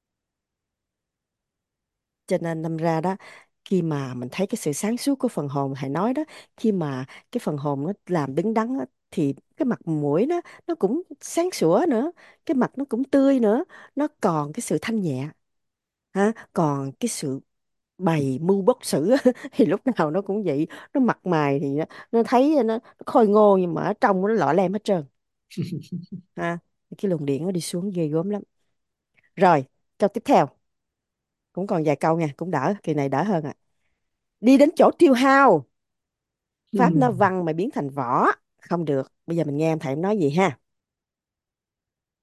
Cho nên đâm ra đó, khi mà mình thấy cái sự sáng suốt của phần hồn thầy nói đó, khi mà cái phần hồn nó làm đứng đắn á, thì cái mặt mũi nó nó cũng sáng sủa nữa, cái mặt nó cũng tươi nữa, nó còn cái sự thanh nhẹ ha, còn cái sự bày mưu bất sử á, thì lúc nào nó cũng vậy. Nó mặt mày thì nó, nó thấy nó, nó khôi ngô, nhưng mà ở trong nó lọ lem hết trơn ha. Cái luồng điện nó đi xuống ghê gớm lắm. Rồi câu tiếp theo cũng còn vài câu nha, cũng đỡ, kỳ này đỡ hơn à. Đi đến chỗ tiêu hao, pháp nó văn mà biến thành võ không được. Bây giờ mình nghe em thầy em nói gì ha.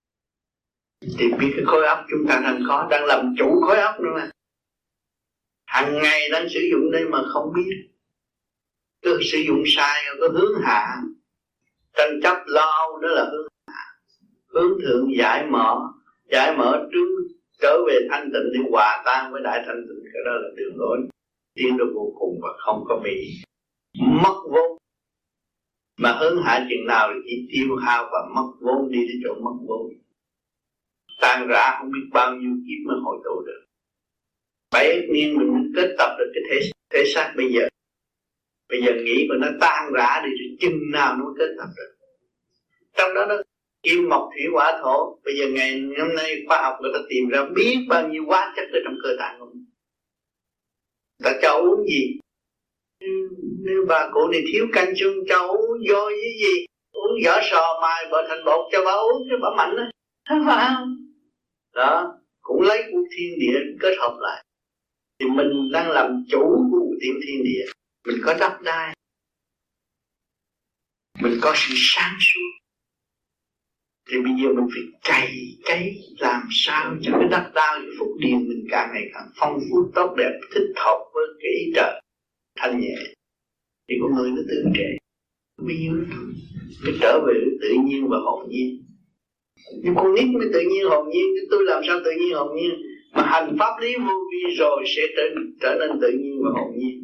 Thì biết cái khối óc chúng ta đang có, đang làm chủ khối óc nữa mà. hàng ngày đang sử dụng đây mà không biết, cứ sử dụng sai có hướng hạ, tranh chấp lo âu, đó là hướng hạ. Hướng thượng giải mở, giải mở trước trở về thanh tịnh để hòa tan với đại thanh tịnh, cái đó là đường lối tiến đến vô cùng và không có bị mất vốn. Mà hướng hạ chừng nào thì chỉ tiêu hao và mất vốn, đi đến chỗ mất vốn, tan rã không biết bao nhiêu kiếp mới hồi tụ được. Bảy niên mình kết tập được cái thể thể xác bây giờ. Bây giờ nghĩ mà nó tan rã đi thì chừng nào nó mới kết tập được. Trong đó nó kim mộc thủy hỏa thổ. Bây giờ ngày hôm nay khoa học người ta tìm ra biết bao nhiêu hóa chất ở trong cơ tạng của mình. Ta cho uống gì? Nếu bà cụ này thiếu canxi cho uống vô với gì? Uống vỏ sò mài bờ thành bột cho bà uống cho bà mạnh đó. Không phải không? Đó, cũng lấy của thiên địa kết hợp lại. Thì mình đang làm chủ của tiểu thiên địa. Mình có đất đai, mình có sự sáng suốt, thì bây giờ mình phải cày cấy làm sao cho cái đất đai, cái phúc điền mình càng ngày càng phong phú tốt đẹp, thích hợp với cái ý trời thanh nhẹ, thì con người nó tự trệ bao nhiêu thôi, nó trở về tự nhiên và hồn nhiên. Nhưng con nít mới tự nhiên hồn nhiên, chứ tôi làm sao tự nhiên hồn nhiên? Mà hành pháp lý vô vi rồi sẽ trở, trở nên tự nhiên và hồn nhiên.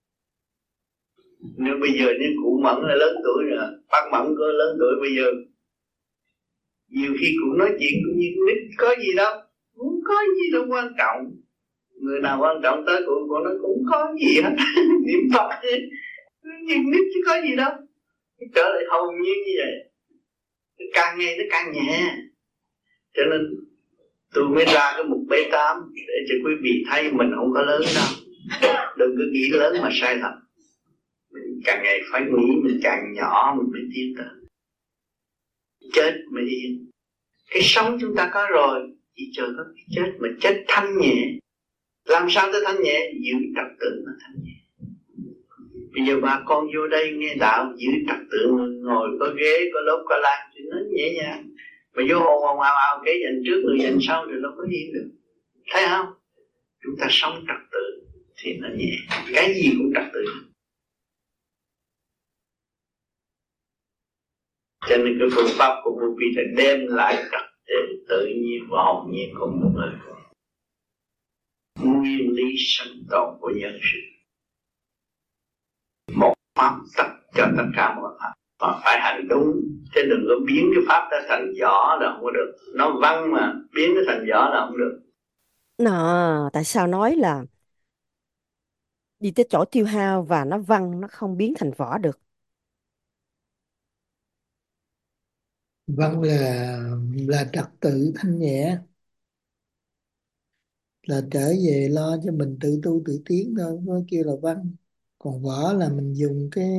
Nếu bây giờ nếu cụ Mẫn là lớn tuổi rồi, bác Mẫn có lớn tuổi bây giờ, nhiều khi cụ nói chuyện cũng như nít, có gì đâu, không có gì đâu quan trọng. Người nào quan trọng tới cụ, cụ nói cũng có gì hết, niệm Phật nhưng nít chứ có gì đâu. Trở lại hồn nhiên như vậy, càng ngày nó càng nhẹ. Cho nên tôi mới ra cái mục B tám để cho quý vị thấy mình không có lớn đâu. Đừng có nghĩ lớn mà sai lầm. Mình càng ngày phải nghĩ mình càng nhỏ mình mới tiến tới. Chết mới yên. Cái sống chúng ta có rồi, chỉ chờ có cái chết, mà chết thanh nhẹ. Làm sao tới thanh nhẹ? Giữ trật tự mà thanh nhẹ. Bây giờ bà con vô đây nghe đạo, giữ trật tự, ngồi có ghế, có lốp, có lan thì nó nhẹ nhàng. Mà vô hồn hồn ào ào cái dành trước người dành sau thì nó có yên được. Thấy không? Chúng ta sống trật tự thì nó nhẹ. Cái gì cũng trật tự. Cho nên cái phương pháp của vô vi là đem lại trật tự tự nhiên và hồn nhiên của một người. Nguyên lý sinh tồn của nhân sinh. Một pháp tất cho tất cả mọi pháp. Mà phải hành đúng, chứ đừng có biến cái pháp đó thành vỏ là không có được. Nó văn mà, biến nó thành vỏ là không được. Nà, tại sao nói là đi tới chỗ tiêu hao và nó văn, nó không biến thành vỏ được? Văn là là trật tự thanh nhẹ, là trở về lo cho mình tự tu tự tiến thôi, mới kêu là văn. Còn võ là mình dùng cái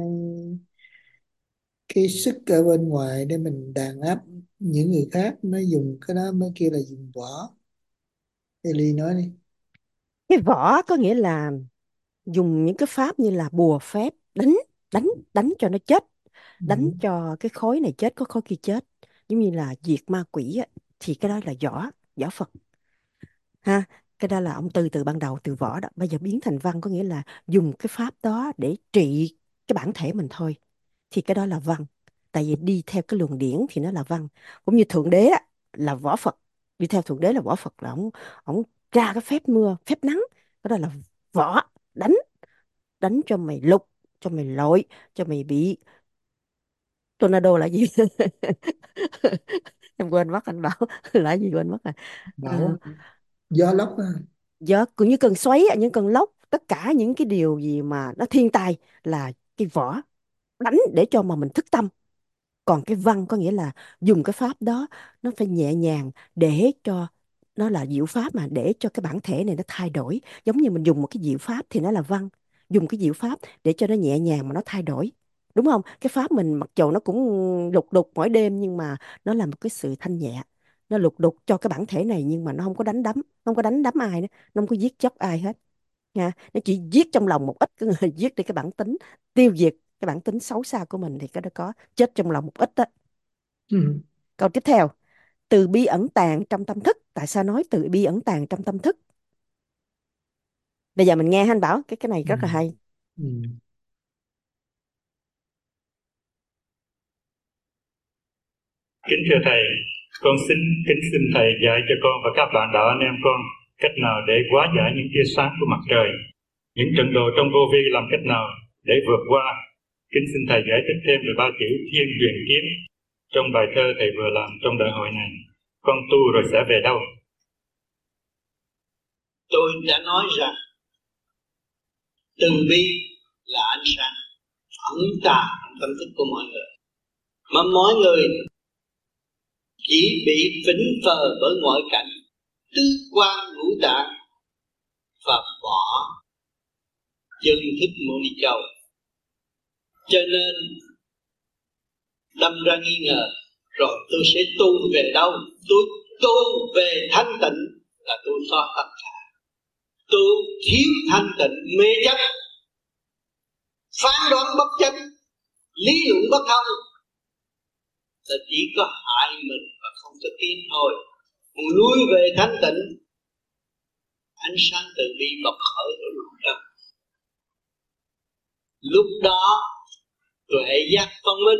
cái sức ở bên ngoài để mình đàn áp những người khác, nó dùng cái đó mới kêu là dùng võ. Eli nói đi. Cái vỏ có nghĩa là dùng những cái pháp như là bùa phép, đánh đánh đánh cho nó chết, đánh Ừ. cho cái khối này chết, có khối kia chết, giống như là diệt ma quỷ á, thì cái đó là võ, võ Phật ha. Cái đó là ông từ từ ban đầu từ võ đó, bây giờ biến thành văn có nghĩa là dùng cái pháp đó để trị cái bản thể mình thôi, thì cái đó là văn. Tại vì đi theo cái luồng điển thì nó là văn. Cũng như thượng đế á, là võ Phật, đi theo thượng đế là võ Phật, là ông ông ra cái phép mưa phép nắng, cái đó là võ. Đánh đánh cho mày lục, cho mày lội, cho mày bị tornado là gì? Em quên mất, anh bảo là gì quên mất rồi. Bảo À, gió lốc á. gió cũng như cơn xoáy, những cơn lốc, tất cả những cái điều gì mà nó thiên tai là cái võ đánh để cho mà mình thức tâm. Còn cái văn có nghĩa là dùng cái pháp đó, nó phải nhẹ nhàng để cho nó là diệu pháp, mà để cho cái bản thể này nó thay đổi. Giống như mình dùng một cái diệu pháp thì nó là văn, dùng cái diệu pháp để cho nó nhẹ nhàng mà nó thay đổi, đúng không? Cái pháp mình mặc dầu nó cũng lục đục mỗi đêm, nhưng mà nó là một cái sự thanh nhẹ, nó lục đục cho cái bản thể này, nhưng mà nó không có đánh đấm, nó không có đánh đấm ai nữa, nó không có giết chóc ai hết nha. Nó chỉ giết trong lòng một ít, cái người giết đi cái bản tính, tiêu diệt cái bản tính xấu xa của mình, thì cái đó có chết trong lòng một ít đó. Ừ. Câu tiếp theo, từ bi ẩn tàng trong tâm thức. Tại sao nói từ bi ẩn tàng trong tâm thức? Bây giờ mình nghe anh Bảo, cái cái này Ừ. rất là hay. Ừ. Kính thưa Thầy, con xin kính xin Thầy dạy cho con và các bạn đạo anh em con cách nào để hóa giải những tia sáng của mặt trời, những trận đồ trong vô vi làm cách nào để vượt qua. Kính xin Thầy giải thích thêm về ba chữ thiên huyền kiếm trong bài thơ Thầy vừa làm trong đại hội này. Con tu rồi sẽ về đâu? Tôi đã nói rằng từ bi là ánh sáng ẩn tàng tâm thức của mọi người, mà mọi người chỉ bị phỉnh phờ bởi ngoại cảnh tứ quan ngũ tạng và bỏ chân thức Mâu Ni Châu, cho nên đâm ra nghi ngờ rồi tôi sẽ tu về đâu? Tôi tu về thanh tịnh là tôi xóa tất cả. Tu thiếu thanh tịnh mê chấp, phán đoán bất chánh, lý luận bất thông là chỉ có hại mình và không có tiến thôi. Muốn lui về thanh tịnh, ánh sáng từ bi bộc khởi ở lúc đó. Lúc đó tuệ giác phân minh.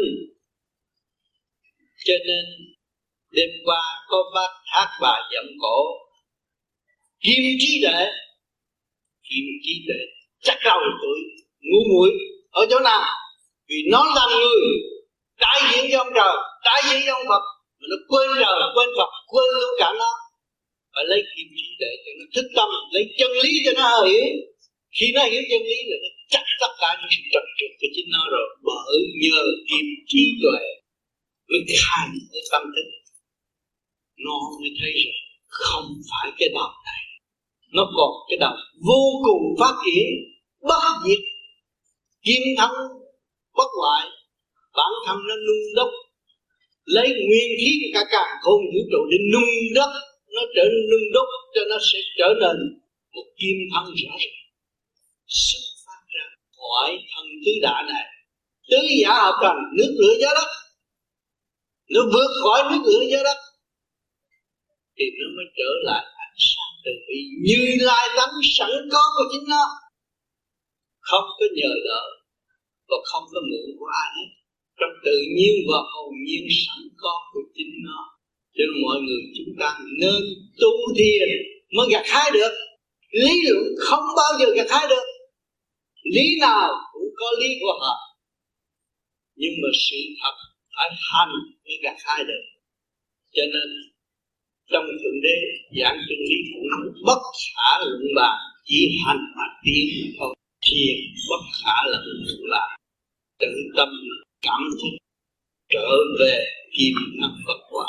Cho nên đêm qua có bác hát bài dậm cổ kim trí tuệ, kim trí tuệ chắc đầu tuổi ngu muội ở chỗ nào? Vì nó là người đại diện cho ông trời, đại diện cho ông Phật, mà nó quên trời, quên Phật, quên luôn cả nó. Phải lấy kim trí tuệ cho nó thức tâm, lấy chân lý cho nó hiểu. Khi nó hiểu chân lý là nó chắc tất cả những sự trật trượt của chính nó rồi. Bởi nhờ kim trí tuệ mới khai cái tâm thức, nó mới thấy rằng không phải cái đầu này, nó còn cái đầu vô cùng phát triển, bất diệt, kim thân bất hoại. Bản thân nó nung đốc, lấy nguyên khí của cả cả không vũ trụ để nung đất, nó trở nên nung đốc cho nó sẽ trở nên một kim thân rõ ràng, xuất phát ra khỏi thân tứ đại này, tứ giả hợp thành, nước lửa gió đất. Nó vượt khỏi nước lửa gió đất thì nó mới trở lại ánh sáng từ bi như lai tánh sẵn có của chính nó, không có nhờ đỡ và không có mượn của ai hết, trong tự nhiên và hồn nhiên sẵn có của chính nó. Cho nên mọi người chúng ta nên tu thiền mới gặt hái được. Lý luận không bao giờ gặt hái được, lý nào cũng có lý của họ, nhưng mà sự thật phải hành mới gặt hái được. Cho nên trong thượng đế giảng chân lý cũng bất khả luận bàn, chỉ hành mà tiến thôi. Thiền bất khả luận bàn, tự tâm cảm thức trở về kim năng Phật quả.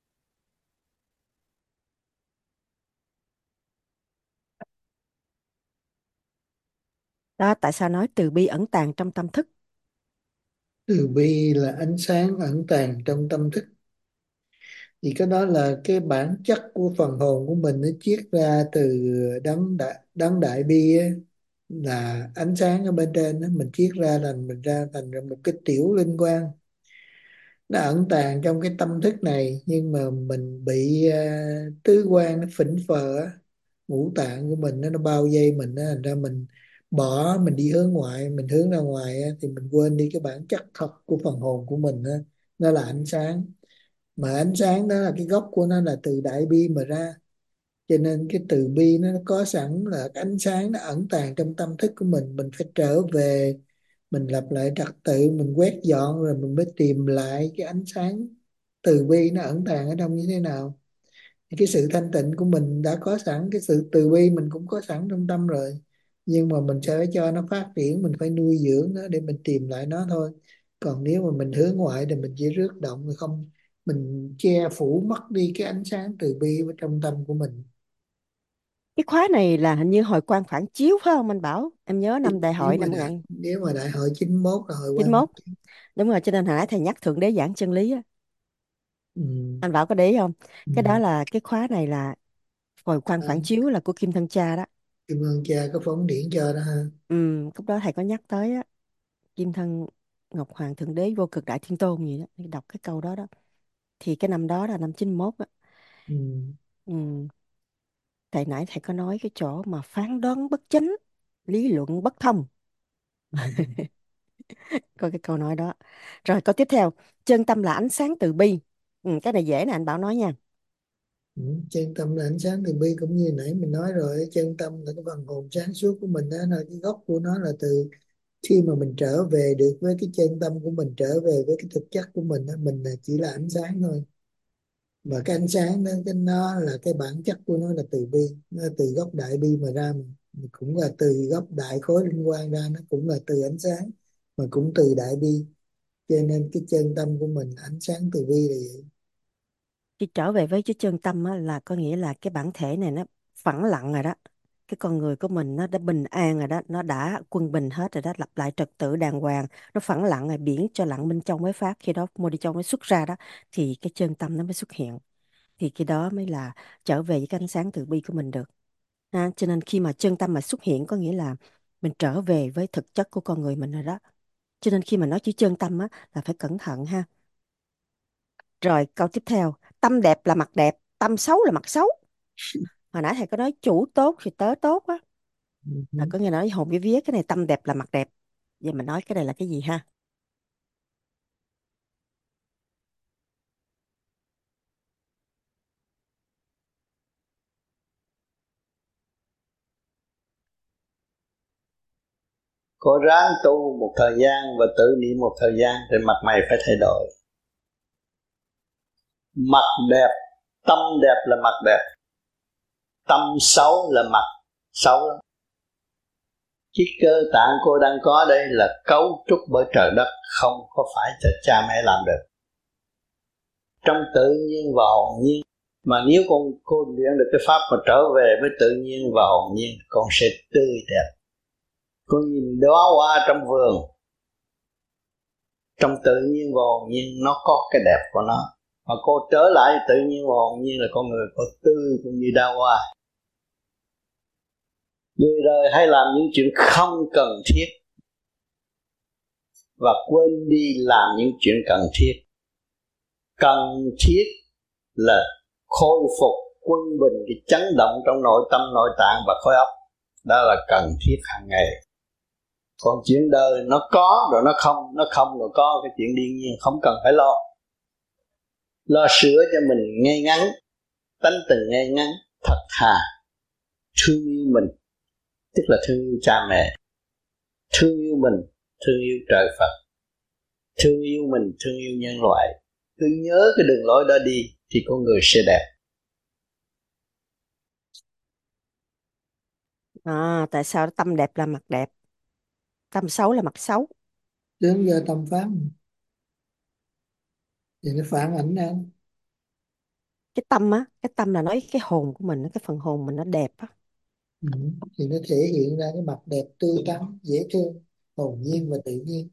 Đó, tại sao nói từ bi ẩn tàng trong tâm thức? Từ bi là ánh sáng ẩn tàng trong tâm thức. Thì cái đó là cái bản chất của phần hồn của mình, nó chiết ra từ đấng đại, đấng đại bi á, là ánh sáng ở bên trên đó, mình chiết ra là mình ra thành ra một cái tiểu linh quang. Nó ẩn tàng trong cái tâm thức này, nhưng mà mình bị uh, tứ quan nó phỉnh phờ á, ngũ tạng của mình nó, nó bao vây mình á, thành ra mình bỏ, mình đi hướng ngoại, mình hướng ra ngoài á, thì mình quên đi cái bản chất thật của phần hồn của mình á, nó là ánh sáng. Mà ánh sáng đó là cái gốc của nó là từ đại bi mà ra, cho nên cái từ bi nó có sẵn là cái ánh sáng nó ẩn tàng trong tâm thức của mình. Mình phải trở về, mình lập lại trật tự, mình quét dọn rồi mình mới tìm lại cái ánh sáng từ bi nó ẩn tàng ở trong như thế nào. Thì cái sự thanh tịnh của mình đã có sẵn, cái sự từ bi mình cũng có sẵn trong tâm rồi, nhưng mà mình sẽ phải cho nó phát triển, mình phải nuôi dưỡng nó để mình tìm lại nó thôi. Còn nếu mà mình hướng ngoại thì mình chỉ rước động, rồi không, mình che phủ mất đi cái ánh sáng từ bi ở trong tâm của mình. Cái khóa này là hình như hồi quan phản chiếu phải không anh Bảo? Em nhớ năm đại nếu hội mà năm đại, một nghìn nếu mà đại hội chín mốt là hội chín quan. mốt Đúng rồi, cho nên hồi nãy thầy nhắc Thượng Đế giảng chân lý á. Ừ. Anh Bảo có để ý không? Ừ. Cái đó là cái khóa này là hồi quan À, phản chiếu là của Kim Thân Cha đó. cảm ơn cha có phóng điển cho đó ha. Ừ, lúc đó thầy có nhắc tới á, Kim Thân Ngọc Hoàng Thượng Đế Vô Cực Đại Thiên Tôn gì đó, đọc cái câu đó đó. Thì cái năm đó là năm chín mốt á. Ừ. Ừ. tại nãy thầy có nói cái chỗ mà phán đoán bất chánh, lý luận bất thông. Có cái câu nói đó. Rồi câu tiếp theo, chân tâm là ánh sáng từ bi. Ừ, cái này dễ nè, anh Bảo nói nha. Ừ, chân tâm là ánh sáng từ bi, cũng như nãy mình nói rồi, chân tâm là cái phần hồn sáng suốt của mình đó, là cái gốc của nó là từ khi mà mình trở về được với cái chân tâm của mình, trở về với cái thực chất của mình đó, mình là chỉ là ánh sáng thôi. Và cái ánh sáng đó, cái nó là cái bản chất của nó là từ bi, nó là từ gốc đại bi mà ra, mà cũng là từ gốc đại khối linh quang ra, nó cũng là từ ánh sáng mà cũng từ đại bi. Cho nên cái chân tâm của mình ánh sáng từ bi là vậy. Khi trở về với cái chân tâm á, là có nghĩa là cái bản thể này nó phẳng lặng rồi đó. Cái con người của mình nó đã bình an rồi đó, nó đã quân bình hết rồi đó, lập lại trật tự đàng hoàng, nó phẳng lặng rồi, biển cho lặng bên trong mới phát, khi đó mô đi châu mới xuất ra đó, thì cái chân tâm nó mới xuất hiện. Thì cái đó mới là trở về với cái ánh sáng từ bi của mình được. Ha, cho nên khi mà chân tâm mà xuất hiện có nghĩa là mình trở về với thực chất của con người mình rồi đó. Cho nên khi mà nói chữ chân tâm á là phải cẩn thận ha. Rồi câu tiếp theo, tâm đẹp là mặt đẹp, tâm xấu là mặt xấu. Hồi nãy thầy có nói chủ tốt thì tớ tốt á. Là có nghe nói hồn với vía, cái này tâm đẹp là mặt đẹp. Vậy mình nói cái này là cái gì ha? Cô ráng tu một thời gian và tự niệm một thời gian thì mặt mày phải thay đổi. Mặt đẹp, tâm đẹp là mặt đẹp, tâm xấu là mặt xấu lắm. Chiếc cơ tạng cô đang có đây là cấu trúc bởi trời đất, không có phải cho cha mẹ làm được. Trong tự nhiên và hồn nhiên, mà nếu con cô luyện được cái pháp mà trở về với tự nhiên và hồn nhiên, con sẽ tươi đẹp. Con nhìn đóa hoa trong vườn, trong tự nhiên và hồn nhiên nó có cái đẹp của nó, mà cô trở lại tự nhiên và hồn nhiên là con người có tươi cũng như đóa hoa. Người đời hay làm những chuyện không cần thiết và quên đi làm những chuyện cần thiết. Cần thiết là khôi phục quân bình cái chấn động trong nội tâm, nội tạng và khối óc. Đó là cần thiết hàng ngày. Còn chuyện đời nó có rồi nó không, nó không rồi có, cái chuyện đương nhiên không cần phải lo. Lo sửa cho mình ngay ngắn, tánh tình ngay ngắn, thật thà, thương yêu mình, tức là thương yêu cha mẹ, thương yêu mình, thương yêu trời Phật, thương yêu mình, thương yêu nhân loại. Cứ nhớ cái đường lối đó đi thì con người sẽ đẹp. À, tại sao tâm đẹp là mặt đẹp, tâm xấu là mặt xấu? Đến giờ tâm pháp thì nó phản ảnh ra. Cái tâm á, cái tâm là nói cái hồn của mình, cái phần hồn mình nó đẹp á. Ừ. Thì nó thể hiện ra cái mặt đẹp tươi tắn, dễ thương, hồn nhiên và tự nhiên.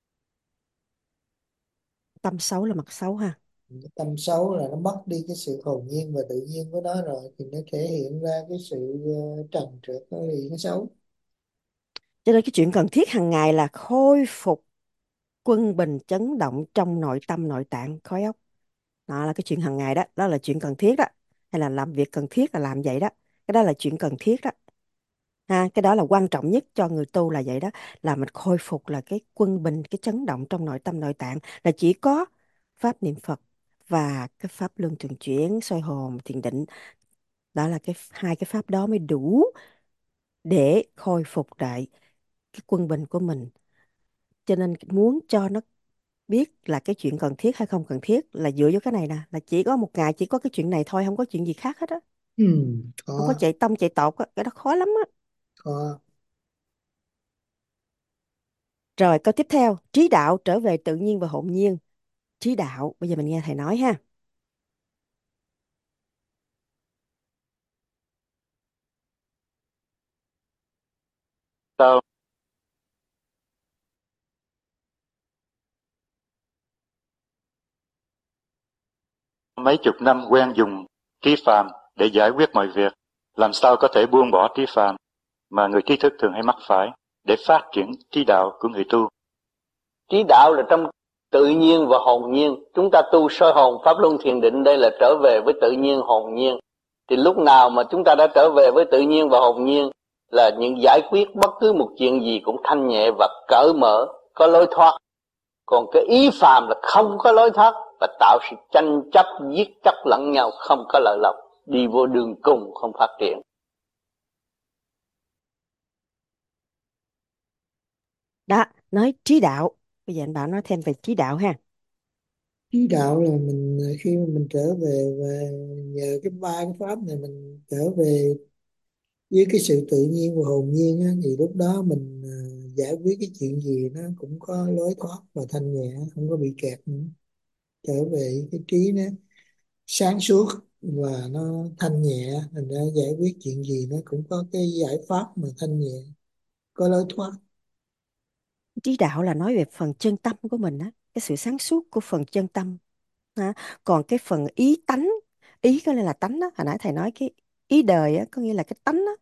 Tâm xấu là mặt xấu ha. Tâm xấu là nó mất đi cái sự hồn nhiên và tự nhiên của nó rồi, thì nó thể hiện ra cái sự uh, trần trượt, nó thì nó xấu. Cho nên cái chuyện cần thiết hàng ngày là khôi phục quân bình chấn động trong nội tâm nội tạng khối óc. Đó là cái chuyện hàng ngày đó, đó là chuyện cần thiết đó. Hay là làm việc cần thiết là làm vậy đó. Cái đó là chuyện cần thiết đó. Ha, cái đó là quan trọng nhất cho người tu là vậy đó. Là mình khôi phục là cái quân bình, cái chấn động trong nội tâm nội tạng. Là chỉ có pháp niệm Phật và cái pháp luân thường chuyển, soi hồn, thiền định. Đó là cái hai cái pháp đó mới đủ để khôi phục lại cái quân bình của mình. Cho nên muốn cho nó biết là cái chuyện cần thiết hay không cần thiết là dựa vô cái này nè, là chỉ có một ngày chỉ có cái chuyện này thôi, không có chuyện gì khác hết á. Ừ, Không có có, chạy tông chạy tọt á, cái đó khó lắm á. có. Rồi câu tiếp theo, trí đạo trở về tự nhiên và hồn nhiên. Trí đạo, bây giờ mình nghe thầy nói ha. Sao mấy chục năm quen dùng trí phàm để giải quyết mọi việc, làm sao có thể buông bỏ trí phàm mà người trí thức thường hay mắc phải để phát triển trí đạo của người tu? Trí đạo là trong tự nhiên và hồn nhiên. Chúng ta tu soi hồn pháp luân thiền định, đây là trở về với tự nhiên hồn nhiên. Thì lúc nào mà chúng ta đã trở về với tự nhiên và hồn nhiên là những giải quyết bất cứ một chuyện gì cũng thanh nhẹ và cởi mở, có lối thoát. Còn cái ý phàm là không có lối thoát và tạo sự tranh chấp, giết chóc lẫn nhau, không có lợi lộc, đi vô đường cùng không phát triển. Đó, nói trí đạo. Bây giờ anh Bảo nói thêm về trí đạo ha. Trí đạo là mình khi mà mình trở về và nhờ cái ba cái pháp này mình trở về với cái sự tự nhiên và hồn nhiên á, thì lúc đó mình à, giải quyết cái chuyện gì nó cũng có lối thoát và thanh nhẹ, không có bị kẹt nữa. Trở về cái trí nó sáng suốt và nó thanh nhẹ, thành ra giải quyết chuyện gì nó cũng có cái giải pháp mà thanh nhẹ, có lối thoát. Trí đạo là nói về phần chân tâm của mình á, cái sự sáng suốt của phần chân tâm. Ha. Còn cái phần ý tánh, ý có nghĩa là tánh á, hồi nãy thầy nói cái ý đời á, có nghĩa là cái tánh á,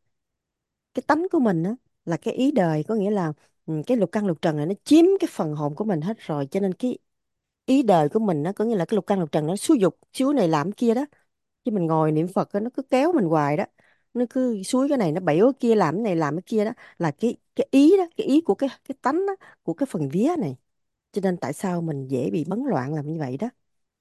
cái tánh của mình á, là cái ý đời, có nghĩa là ừ, cái lục căn lục trần này nó chiếm cái phần hồn của mình hết rồi, cho nên cái ý đời của mình nó có nghĩa là cái lục căn lục trần nó xúi dục, xúi này làm cái kia đó. Chứ mình ngồi niệm Phật á, nó cứ kéo mình hoài đó, nó cứ xúi cái này nó bẫy cái kia, làm cái này làm cái kia đó, là cái cái ý đó, cái ý của cái cái tánh đó, của cái phần vía này. Cho nên tại sao mình dễ bị bấn loạn làm như vậy đó.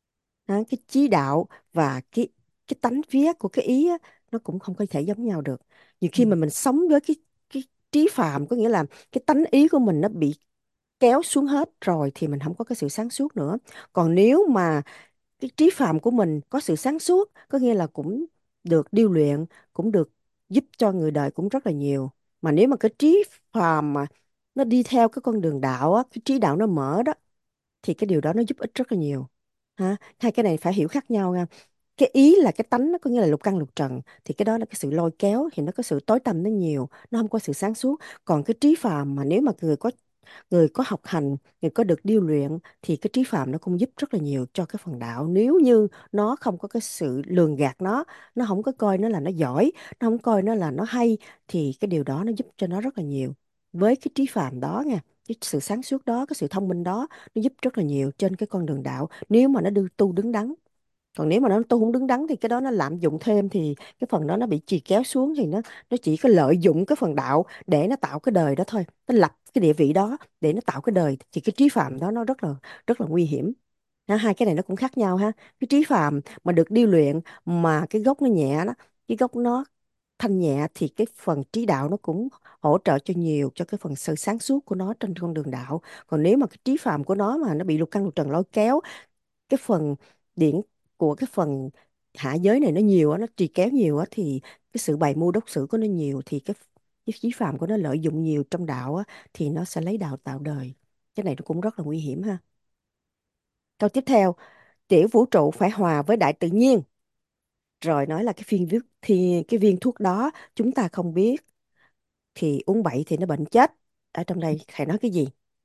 Đó, cái chí đạo và cái cái tánh vía của cái ý á, nó cũng không có thể giống nhau được. Nhiều khi mà mình sống với cái cái trí phàm, có nghĩa là cái tánh ý của mình nó bị kéo xuống hết rồi thì mình không có cái sự sáng suốt nữa. Còn nếu mà cái trí phàm của mình có sự sáng suốt, có nghĩa là cũng được điêu luyện, cũng được giúp cho người đời cũng rất là nhiều. Mà nếu mà cái trí phàm mà nó đi theo cái con đường đạo á, cái trí đạo nó mở đó, thì cái điều đó nó giúp ích rất là nhiều. Ha? Hai cái này phải hiểu khác nhau nha. Cái ý là cái tánh, nó có nghĩa là lục căn lục trần, thì cái đó là cái sự lôi kéo, thì nó có sự tối tăm nó nhiều, nó không có sự sáng suốt. Còn cái trí phàm mà nếu mà người có người có học hành, người có được điêu luyện, thì cái trí phàm nó cũng giúp rất là nhiều cho cái phần đạo. Nếu như nó không có cái sự lường gạt nó nó không có coi nó là nó giỏi, nó không coi nó là nó hay, thì cái điều đó nó giúp cho nó rất là nhiều. Với cái trí phàm đó nha, cái sự sáng suốt đó, cái sự thông minh đó, nó giúp rất là nhiều trên cái con đường đạo, nếu mà nó đưa tu đứng đắn. Còn nếu mà nó tu không đứng đắn thì cái đó nó lạm dụng thêm, thì cái phần đó nó bị chì kéo xuống, thì nó nó chỉ có lợi dụng cái phần đạo để nó tạo cái đời đó thôi, nó lập cái địa vị đó để nó tạo cái đời, thì cái trí phạm đó nó rất là rất là nguy hiểm. Ha, hai cái này nó cũng khác nhau ha. Cái trí phạm mà được điêu luyện, mà cái gốc nó nhẹ đó, cái gốc nó thanh nhẹ, thì cái phần trí đạo nó cũng hỗ trợ cho nhiều cho cái phần sự sáng suốt của nó trên con đường đạo. Còn nếu mà cái trí phạm của nó mà nó bị lục căn lục trần lôi kéo, cái phần điển của cái phần hạ giới này nó nhiều á, nó trì kéo nhiều á, thì cái sự bày mưu đốc xử của nó nhiều, thì cái cái chí phạm của nó lợi dụng nhiều trong đạo á, thì nó sẽ lấy đạo tạo đời. Cái này nó cũng rất là nguy hiểm ha. Câu tiếp theo, tiểu vũ trụ phải hòa với đại tự nhiên. Rồi nói là cái viên viết thì cái viên thuốc đó chúng ta không biết, thì uống bậy thì nó bệnh chết. Ở trong đây thầy nói cái gì?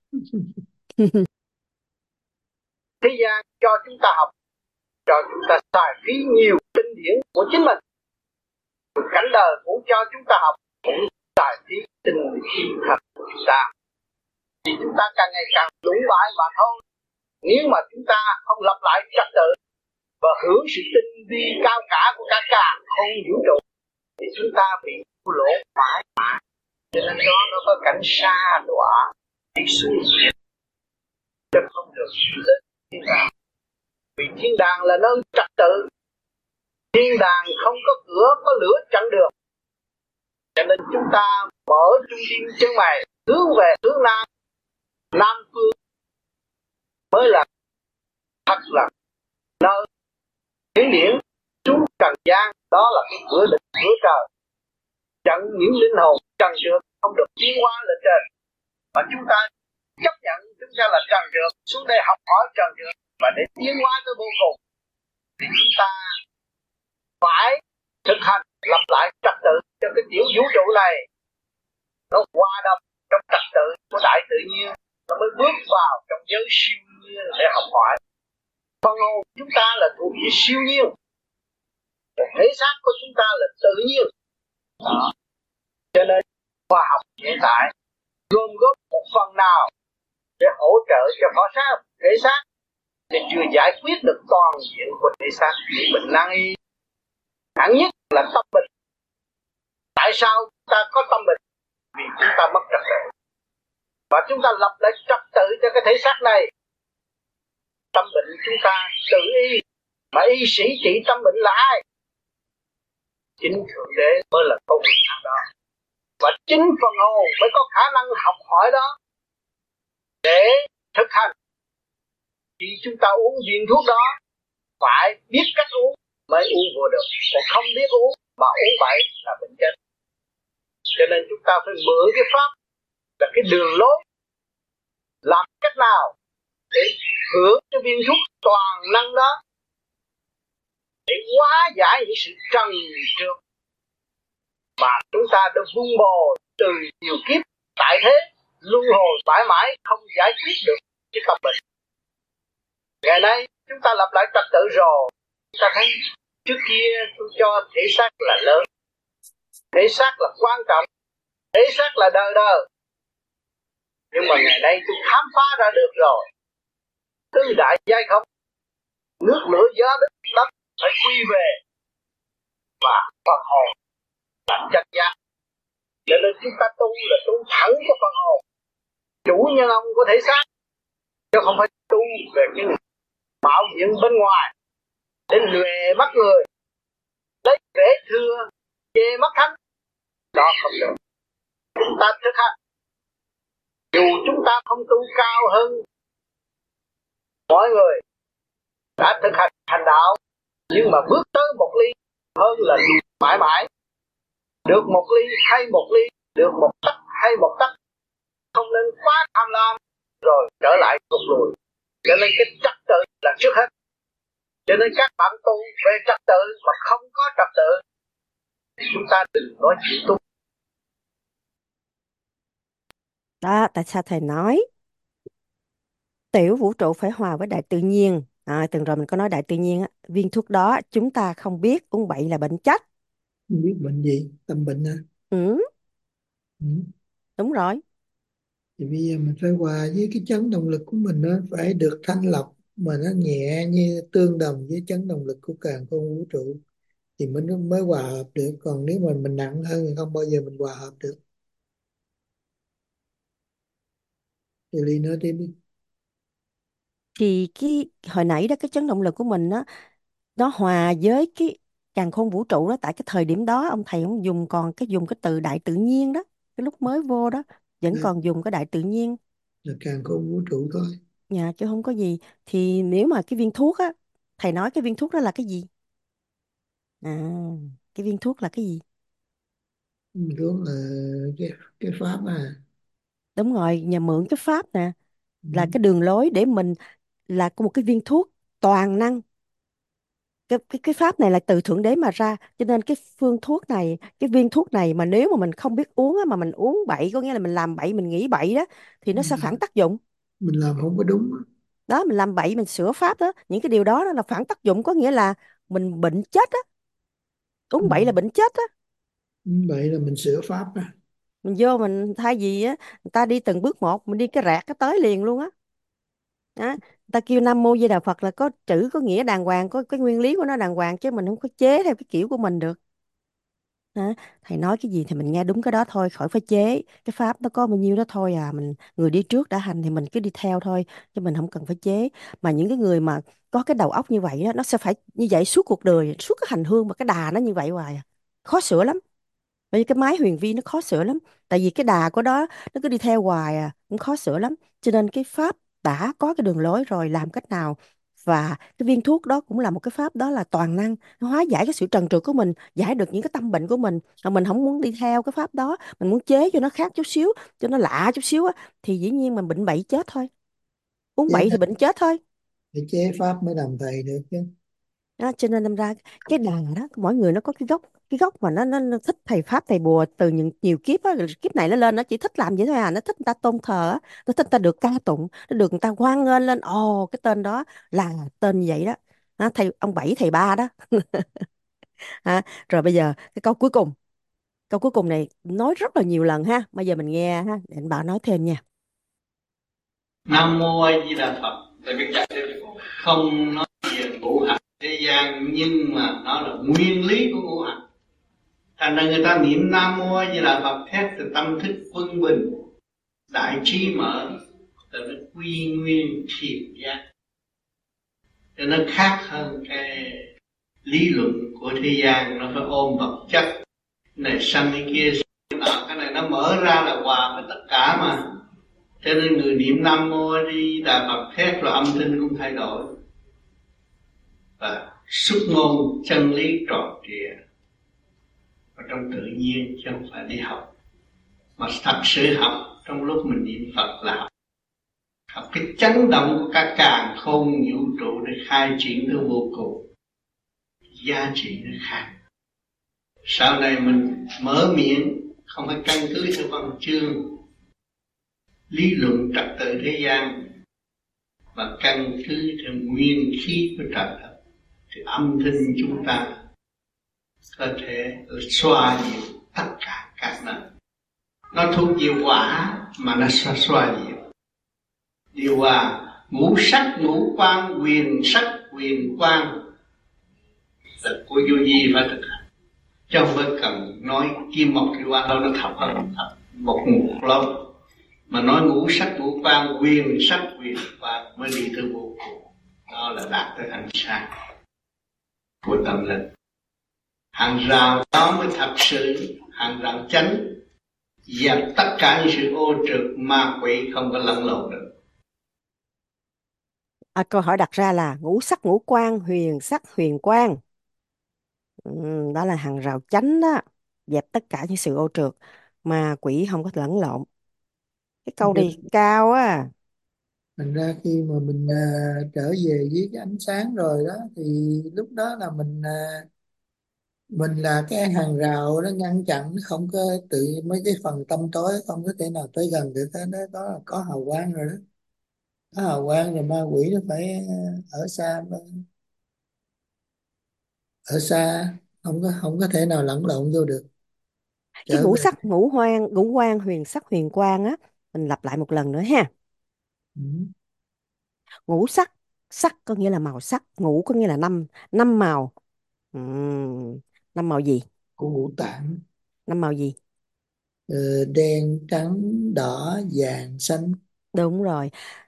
Thế gian cho chúng ta học, cho chúng ta xài phí nhiều kinh điển của chính mình. Cảnh đời cũng cho chúng ta học, cũng xài phí tinh khí thần của chúng ta. Thì chúng ta càng ngày càng lũng bại mà thôi. Nếu mà chúng ta không lập lại trật tự và hưởng sự tinh vi cao cả của cả cả không vũ trụ, thì chúng ta bị lỗ mãi mãi. Cho nên đó nó có cảnh xa đọa đi xuống, chứ không được lên thiên đàng. Vì thiên đàng là nơi trật tự, thiên đàng không có cửa có lửa chặn được. Cho nên chúng ta mở trung tâm chân mày hướng về hướng nam, nam phương mới là thật là nơi hiển điển xuống trần gian. Đó là cái cửa định cửa trời, chặn những linh hồn trần trượt không được tiến hóa lên trên. Mà chúng ta chấp nhận chúng ta là trần trượt, xuống đây học hỏi trần trượt và để tiến hóa tới vô cùng, thì chúng ta phải thực hành lập lại trật tự cho cái tiểu vũ trụ này nó hòa đồng trong trật tự của đại tự nhiên, nó mới bước vào trong giới siêu nhiên để học hỏi. Phần hồn chúng ta là thuộc về siêu nhiên, còn thể xác của chúng ta là tự nhiên. Đó. Cho nên khoa học hiện tại gom góp một phần nào để hỗ trợ cho phó xác thể xác, để chưa giải quyết được toàn diện của thể xác bị bệnh nan y. Hẳn nhất là tâm bình. Tại sao chúng ta có tâm bình? Vì chúng ta mất trật tự. Và chúng ta lập lại trật tự cho cái thể xác này. Tâm bệnh chúng ta tự y. Mà y sĩ trị tâm bệnh là ai? Chính Thượng Đế mới là công việc nào đó. Và chính phần hồn mới có khả năng học hỏi đó để thực hành. Khi chúng ta uống viên thuốc đó, phải biết cách uống mới uống vô được. Còn không biết uống mà uống bậy là bệnh chết. Cho nên chúng ta phải mượn cái pháp là cái đường lối. Làm cách nào để hưởng cái viên thuốc toàn năng đó, để hóa giải những sự trần trược mà chúng ta được vun bồi từ nhiều kiếp tại thế, luân hồi mãi mãi không giải quyết được cái tâm bệnh. Ngày nay chúng ta lập lại trật tự rồi, chúng ta thấy trước kia tôi cho thể xác là lớn, thể xác là quan trọng, thể xác là đời đời. Nhưng mà ngày nay tôi khám phá ra được rồi, tứ đại giai không, nước lửa gió đất đất phải quy về và phần hồn là chân giác. Cho nên chúng ta tu là tu thẳng cho phần hồn, chủ nhân ông có thể xác, chứ không phải tu về cái bảo diện bên ngoài để lùe mắt người, lấy vẻ thưa chê mắt thánh, đó không được. Chúng ta thực hành, dù chúng ta không tu cao hơn mọi người đã thực hành thành đạo, nhưng mà bước tới một ly hơn là mãi mãi. Được một ly hay một ly, được một tấc hay một tấc, không nên quá tham lam rồi trở lại cục lùi. Cho nên cái trật tự là trước hết. Cho nên các bạn tu về trật tự mà không có trật tự thì chúng ta đừng nói chuyện tu. Đó, tại sao thầy nói tiểu vũ trụ phải hòa với đại tự nhiên. À, tuần rồi mình có nói đại tự nhiên á, viên thuốc đó chúng ta không biết, uống bậy là bệnh chết. Không biết bệnh gì, tâm bệnh hả? Ừ. Ừ. Đúng rồi. Thì bây giờ mình phải hòa với cái chấn động lực của mình, nó phải được thanh lọc mà nó nhẹ như tương đồng với chấn động lực của càn khôn vũ trụ thì mình mới hòa hợp được. Còn nếu mà mình nặng hơn thì không bao giờ mình hòa hợp được. Thì Ly nói tiếp đi. Thì cái hồi nãy đó cái chấn động lực của mình á, nó hòa với cái càn khôn vũ trụ đó. Tại cái thời điểm đó ông thầy ông dùng còn cái dùng cái từ đại tự nhiên đó, cái lúc mới vô đó vẫn Đó, còn dùng cái đại tự nhiên là càn khôn vũ trụ thôi. nhà, chứ không có gì. Thì nếu mà cái viên thuốc á, thầy nói cái viên thuốc đó là cái gì? À, cái viên thuốc là cái gì? Thuốc là cái, cái pháp à. Đúng rồi, nhà mượn cái pháp nè, Ừ. là cái đường lối để mình, là có một cái viên thuốc toàn năng. Cái, cái cái pháp này là từ Thượng Đế mà ra, cho nên cái phương thuốc này, cái viên thuốc này mà nếu mà mình không biết uống á, mà mình uống bậy, có nghĩa là mình làm bậy, mình nghĩ bậy đó, thì nó Mình sẽ làm, phản tác dụng. mình làm không có đúng á. Đó, mình làm bậy, mình sửa pháp đó, những cái điều đó, đó là phản tác dụng, có nghĩa là mình bệnh chết á. Ừ. Uống bậy là bệnh chết á. Vậy là mình sửa pháp á. Mình vô mình thay vì á, người ta đi từng bước một, mình đi cái rạc cái tới liền luôn á. Đó. Người ta kêu Nam Mô Di Đà Phật là có chữ có nghĩa đàng hoàng, có cái nguyên lý của nó đàng hoàng, chứ mình không có chế theo cái kiểu của mình được. Đó. Thầy nói cái gì thì mình nghe đúng cái đó thôi, khỏi phải chế. Cái pháp nó có bao nhiêu đó thôi à, mình người đi trước đã hành thì mình cứ đi theo thôi, chứ mình không cần phải chế. Mà những cái người mà có cái đầu óc như vậy đó, nó sẽ phải như vậy suốt cuộc đời, suốt cái hành hương, mà cái đà nó như vậy hoài à. Khó sửa lắm. Bởi vì cái máy huyền vi nó khó sửa lắm. Tại vì cái đà của đó nó cứ đi theo hoài à, cũng khó sửa lắm. Cho nên cái pháp đã có cái đường lối rồi, làm cách nào. Và cái viên thuốc đó cũng là một cái pháp, đó là toàn năng. Nó hóa giải cái sự trần trụi của mình, giải được những cái tâm bệnh của mình. Mà mình không muốn đi theo cái pháp đó, mình muốn chế cho nó khác chút xíu, cho nó lạ chút xíu á, thì dĩ nhiên mình bệnh bậy chết thôi. Uống Chế bậy thì bệnh chết thôi. để chế pháp mới làm thầy được chứ. Đó, cho nên đâm ra cái đà đó, mỗi người nó có cái gốc, cái gốc mà nó, nó, nó thích thầy pháp thầy bùa từ những nhiều kiếp á. Rồi kiếp này nó lên nó chỉ thích làm vậy thôi à, nó thích người ta tôn thờ á, nó thích người ta được ca tụng, nó được người ta hoan nghênh lên, ồ cái tên đó là tên như vậy đó. Đó, thầy ông bảy thầy ba đó. À, rồi bây giờ cái câu cuối cùng, câu cuối cùng này nói rất là nhiều lần ha, bây giờ mình nghe ha, để anh bảo nói thêm nha. Nam Mô A Di Đà Phật. Tại vì không nói về ngũ hành thế gian, nhưng mà nó là nguyên lý của ngũ hành. Thành ra người ta niệm Nam Mô A Di Đà Phật thét từ tâm thức quân bình, đại trí mở, từ nó quy nguyên thiền giác, cho nó khác hơn cái lý luận của thế gian. Nó phải ôm vật chất này sanh cái kia, à, cái này nó mở ra là hòa với tất cả mà. Cho nên người niệm Nam Mô A Di Đà Phật thét rồi âm thanh cũng thay đổi, và xuất ngôn chân lý tròn trịa và trong tự nhiên, chứ không phải đi học. Mà thật sự học trong lúc mình niệm Phật là học, học cái chấn động của cả càn khôn vũ trụ để khai triển tới vô cùng. Giá trị nó khác. Sau này mình mở miệng không phải căn cứ theo văn chương lý luận trật tự thế gian, mà căn cứ theo nguyên khí của trời đất, thì âm thanh chúng ta có thể xoa dịu tất cả các nơi. Nó thuộc điều hòa mà nó xoa xoa dịu. Điều hòa ngũ sắc ngũ quan, quyền sắc quyền quan là của vô vi phải thực hành, chứ không phải cần nói kim mộc thủy hỏa đâu, nó thập hơn thập một ngục lâu. Mà nói ngũ sắc ngũ quan, quyền sắc quyền quan mới đi tới vô cùng. Đó là đạt tới ánh sáng của tâm linh. Hàng rào đó mới thật sự hàng rào chánh, dẹp tất cả những sự ô trượt ma quỷ không có lẫn lộn được. À, câu hỏi đặt ra là ngũ sắc ngũ quan, huyền sắc huyền quang. Ừ, đó là hàng rào chánh đó, dẹp tất cả những sự ô trượt mà quỷ không có lẫn lộn. Cái câu này cao á. Thành ra khi mà mình à, trở về với cái ánh sáng rồi đó, thì lúc đó là mình à, mình là cái hàng rào nó ngăn chặn, nó không có tự mấy cái phần tâm tối không có thể nào tới gần được. Đó, đó có có hào quang rồi đó, có hào quang rồi ma quỷ nó phải à, ở xa, ở xa, không có không có thể nào lẫn lộn vô được. Cái Trở ngũ về. sắc ngũ hoang ngũ quan huyền sắc huyền quang á, mình lặp lại một lần nữa ha. Ừ. Ngũ sắc, sắc có nghĩa là màu sắc, ngũ có nghĩa là năm, năm màu. Ừm, năm màu gì? Của ngũ tạng. Năm màu gì? Ờ, đen trắng đỏ vàng xanh. Đúng rồi,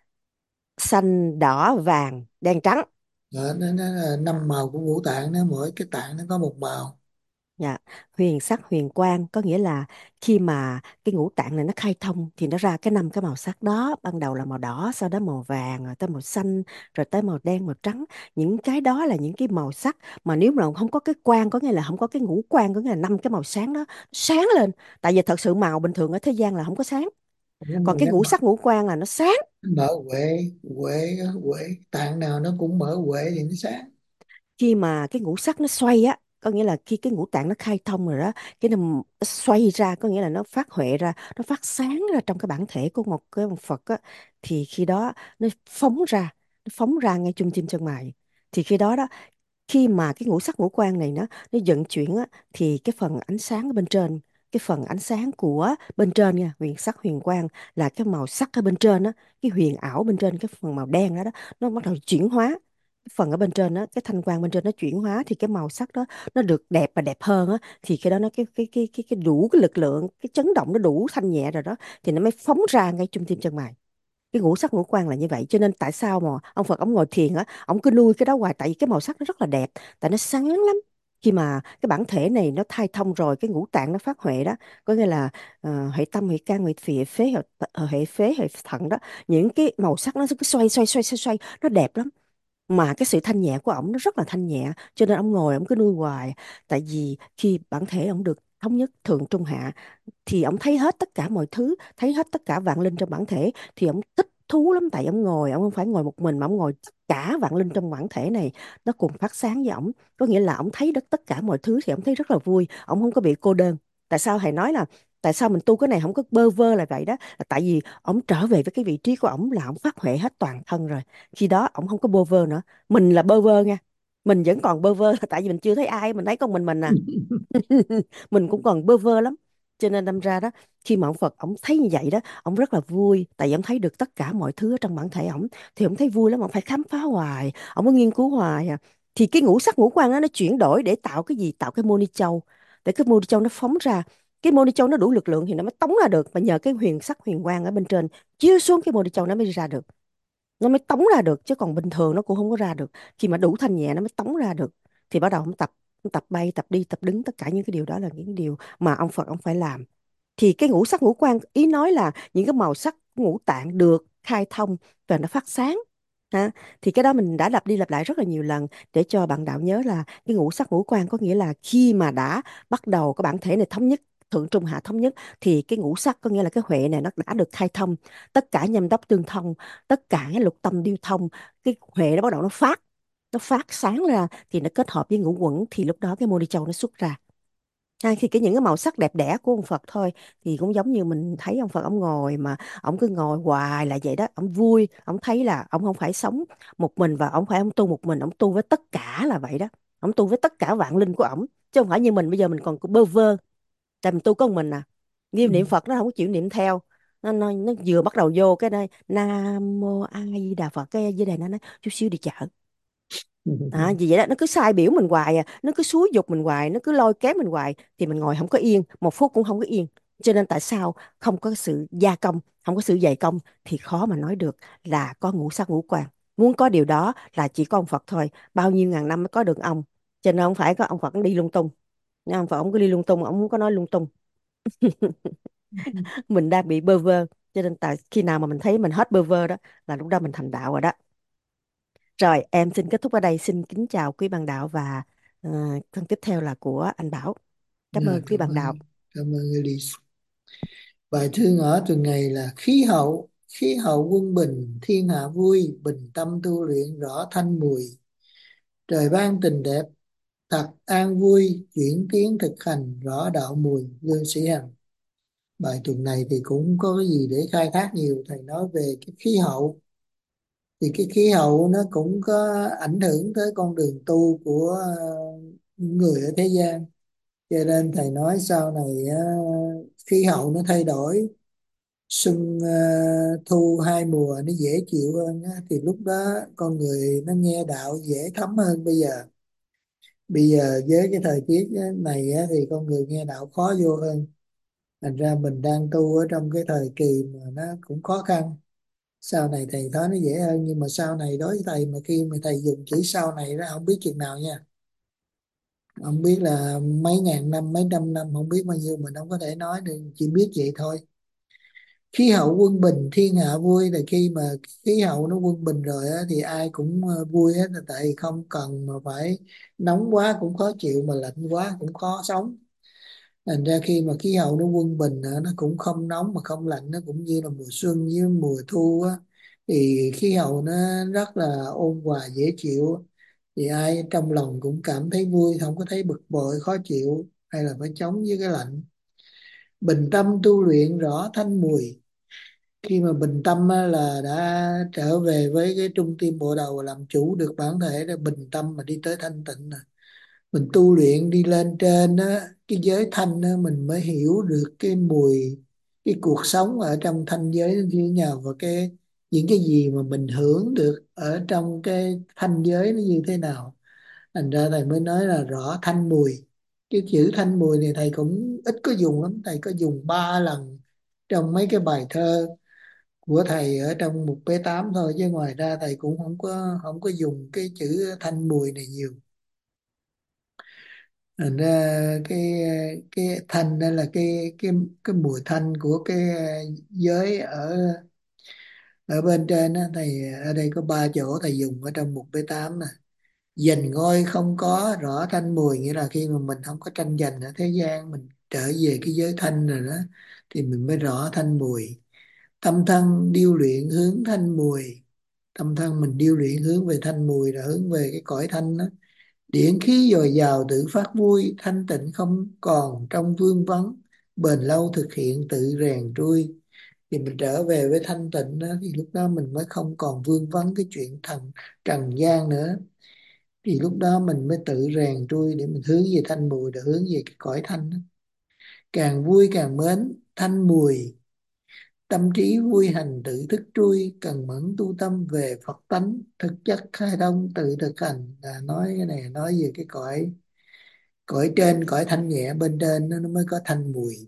xanh đỏ vàng đen trắng. Đó, nó, nó là năm màu của ngũ tạng đó, mỗi cái tạng nó có một màu. Dạ. Huyền sắc huyền quang có nghĩa là khi mà cái ngũ tạng này nó khai thông thì nó ra cái năm cái màu sắc đó. Ban đầu là màu đỏ, sau đó màu vàng, rồi tới màu xanh, rồi tới màu đen, màu trắng. Những cái đó là những cái màu sắc mà nếu mà không có cái quang, có nghĩa là không có cái ngũ quang, có nghĩa là năm cái màu sáng đó sáng lên. Tại vì thật sự màu bình thường ở thế gian là không có sáng. Còn cái Nó ngũ mở, sắc ngũ quang là nó sáng. mở huệ huệ huệ tạng nào nó cũng mở huệ thì nó sáng. Khi mà cái ngũ sắc nó xoay á, có nghĩa là khi cái ngũ tạng nó khai thông rồi đó, cái nó xoay ra, có nghĩa là nó phát huệ ra, nó phát sáng ra trong cái bản thể của một cái ông Phật á, thì khi đó nó phóng ra, nó phóng ra ngay trung tim chân mày. Thì khi đó đó, khi mà cái ngũ sắc ngũ quan này nó nó vận chuyển á, thì cái phần ánh sáng ở bên trên, cái phần ánh sáng của bên trên nha, huyền sắc huyền quang là cái màu sắc ở bên trên á, cái huyền ảo bên trên, cái phần màu đen đó, đó nó bắt đầu chuyển hóa. Cái phần ở bên trên đó, cái thanh quang bên trên nó chuyển hóa thì cái màu sắc đó nó được đẹp và đẹp hơn á, thì cái đó nó cái cái cái cái cái đủ cái lực lượng, cái chấn động nó đủ thanh nhẹ rồi đó, thì nó mới phóng ra ngay trung tim chân mày. Cái ngũ sắc ngũ quan là như vậy, cho nên tại sao mà ông Phật ông ngồi thiền á, ông cứ nuôi cái đó hoài, tại vì cái màu sắc nó rất là đẹp, tại nó sáng lắm. Khi mà cái bản thể này nó khai thông rồi, cái ngũ tạng nó phát huệ đó, có nghĩa là ờ, hệ tâm, hệ can, hệ phì, hệ phế, hệ, ờ, hệ phế, hệ thận đó, những cái màu sắc nó cứ xoay xoay xoay xoay xoay, nó đẹp lắm. Mà cái sự thanh nhẹ của ổng nó rất là thanh nhẹ, cho nên ông ngồi ông cứ nuôi hoài. Tại vì khi bản thể ông được thống nhất thượng trung hạ thì ông thấy hết tất cả mọi thứ, thấy hết tất cả vạn linh trong bản thể, thì ông thích thú lắm. Tại ông ngồi, ông không phải ngồi một mình mà ông ngồi cả vạn linh trong bản thể này nó cùng phát sáng với ổng, có nghĩa là ông thấy được tất cả mọi thứ thì ông thấy rất là vui, ông không có bị cô đơn. Tại sao thầy nói là tại sao mình tu cái này không có bơ vơ là vậy đó, là tại vì ông trở về với cái vị trí của ổng là ông phát huệ hết toàn thân rồi. Khi đó ổng không có bơ vơ nữa. Mình là bơ vơ nha, mình vẫn còn bơ vơ là tại vì mình chưa thấy ai, mình thấy con mình mình à. Mình cũng còn bơ vơ lắm. Cho nên đâm ra đó, khi mà ông Phật ông thấy như vậy đó, ông rất là vui, tại vì ông thấy được tất cả mọi thứ ở trong bản thể ổng, thì ông thấy vui lắm. Ông phải khám phá hoài, ông có nghiên cứu hoài à. Thì cái ngũ sắc ngũ quan đó nó chuyển đổi để tạo cái gì? Tạo cái moni châu. để cái mô ni châu nó phóng ra. Cái mô ni châu nó đủ lực lượng thì nó mới tống ra được, và nhờ cái huyền sắc huyền quang ở bên trên chiếu xuống cái mô ni châu nó mới ra được, nó mới tống ra được, chứ còn bình thường nó cũng không có ra được. Khi mà đủ thanh nhẹ nó mới tống ra được. Thì bắt đầu ông tập, ông tập bay, tập đi, tập đứng, tất cả những cái điều đó là những cái điều mà ông Phật ông phải làm. Thì cái ngũ sắc ngũ quan, ý nói là những cái màu sắc ngũ tạng được khai thông và nó phát sáng ha. Thì cái đó mình đã lặp đi lặp lại rất là nhiều lần để cho bạn đạo nhớ là cái ngũ sắc ngũ quan có nghĩa là khi mà đã bắt đầu cái bản thể này thống nhất, thượng trung hạ thống nhất, thì cái ngũ sắc có nghĩa là cái huệ này nó đã được khai thông, tất cả nhâm đốc tương thông, tất cả cái lục tâm điêu thông, cái huệ nó bắt đầu nó phát, nó phát sáng ra, thì nó kết hợp với ngũ quẩn, thì lúc đó cái mô ni châu nó xuất ra. À, thì cái những cái màu sắc đẹp đẽ của ông Phật thôi, thì cũng giống như mình thấy ông Phật ông ngồi mà ông cứ ngồi hoài là vậy đó, ông vui, ông thấy là ông không phải sống một mình, và ông phải ông tu một mình, ông tu với tất cả là vậy đó, ông tu với tất cả vạn linh của ổng, chứ không phải như mình bây giờ mình còn bơ vơ, tại mình tu có một mình à, niệm niệm Phật nó không có chịu niệm theo, nó, nó, nó vừa bắt đầu vô cái đây Nam Mô A Di Đà Phật, cái dưới đây nó nói chút xíu đi chợ. À, vì vậy đó, nó cứ sai biểu mình hoài à, nó cứ xúi dục mình hoài, nó cứ lôi kéo mình hoài, thì mình ngồi không có yên, một phút cũng không có yên. Cho nên tại sao không có sự gia công, không có sự dày công, thì khó mà nói được là có ngũ sắc ngũ quan. Muốn có điều đó là chỉ có ông Phật thôi, bao nhiêu ngàn năm mới có được ông. Cho nên không phải có ông Phật ông đi lung tung. Nếu ông Phật ông cứ đi lung tung, ông không có nói lung tung. Mình đang bị bơ vơ, cho nên tại khi nào mà mình thấy mình hết bơ vơ đó là lúc đó mình thành đạo rồi đó. Rồi, em xin kết thúc ở đây. Xin kính chào quý bạn đạo, và uh, phần tiếp theo là của anh Bảo. Cảm Dạ, ơn quý cảm bạn đạo. ơn, cảm ơn Elise. Bài thư ngõ tuần này là khí hậu, khí hậu quân bình, thiên hạ vui, bình tâm tu luyện rõ thanh mùi. Trời ban tình đẹp, thật an vui, chuyển tiến thực hành rõ đạo mùi, Lương Sĩ Hằng. Bài tuần này thì cũng có cái gì để khai thác nhiều, thầy nói về cái khí hậu. Thì cái khí hậu nó cũng có ảnh hưởng tới con đường tu của ờ, người ở thế gian. Cho nên thầy nói sau này ờ, khí hậu nó thay đổi, xuân ờ, thu hai mùa nó dễ chịu hơn á, thì lúc đó con người nó nghe đạo dễ thấm hơn bây giờ. Bây giờ với cái thời tiết này á, thì con người nghe đạo khó vô hơn. Thành ra mình đang tu ở trong cái thời kỳ mà nó cũng khó khăn. Sau này thầy thấy nó dễ hơn, nhưng mà sau này đối với thầy, mà khi mà thầy dùng chữ sau này đó không biết chừng nào nha, không biết là mấy ngàn năm, mấy trăm năm, không biết bao nhiêu, mình không có thể nói được, chỉ biết vậy thôi. Khí hậu quân bình, thiên hạ vui, là khi mà khí hậu nó quân bình rồi á, thì ai cũng ờ, vui hết, là tại không cần mà phải nóng quá cũng khó chịu, mà lạnh quá cũng khó sống. Thành ra khi mà khí hậu nó quân bình á, nó cũng không nóng mà không lạnh, nó cũng như là mùa xuân với mùa thu á, thì khí hậu nó rất là ôn hòa dễ chịu, thì ai trong lòng cũng cảm thấy vui, không có thấy bực bội khó chịu hay là phải chống với cái lạnh. Bình tâm tu luyện rõ thanh mùi. Khi mà bình tâm á, là đã trở về với cái trung tim bộ đầu, làm chủ được bản thể, để bình tâm mà đi tới thanh tịnh nè. Mình tu luyện đi lên trên á, cái giới thanh á, mình mới hiểu được cái mùi, cái cuộc sống ở trong thanh giới nó như thế nào, và cái những cái gì mà mình hưởng được ở trong cái thanh giới nó như thế nào. Thành ra thầy mới nói là rõ thanh mùi. Cái chữ thanh mùi này thầy cũng ít có dùng lắm, thầy có dùng ba lần trong mấy cái bài thơ của thầy ở trong mục pê tám thôi, chứ ngoài ra thầy cũng không có không có dùng cái chữ thanh mùi này nhiều. Thành ra cái cái thanh đó là cái cái cái mùi thanh của cái giới ở ở bên trên đó. Thầy ở đây có ba chỗ thầy dùng ở trong mục pê tám nè. Giành ngôi không có rõ thanh mùi, nghĩa là khi mà mình không có tranh giành ở thế gian, mình trở về cái giới thanh rồi đó, thì mình mới rõ thanh mùi. Tâm thân điêu luyện hướng thanh mùi, tâm thân mình điêu luyện hướng về thanh mùi, là hướng về cái cõi thanh đó. Điển khí dồi dào tự phát vui, thanh tịnh không còn trong vương vấn, bền lâu thực hiện tự rèn trui. Thì mình trở về với thanh tịnh đó, thì lúc đó mình mới không còn vương vấn cái chuyện thần trần gian nữa. Thì lúc đó mình mới tự rèn trui để mình hướng về thanh mùi, để hướng về cái cõi thanh đó. Càng vui càng mến thanh mùi, tâm trí vui hành tự thức trui, cần mẫn tu tâm về Phật tánh, thực chất khai thông tự thực hành. Là nói cái này nói về cái cõi Cõi trên, cõi thanh nhẹ bên trên nó mới có thanh mùi.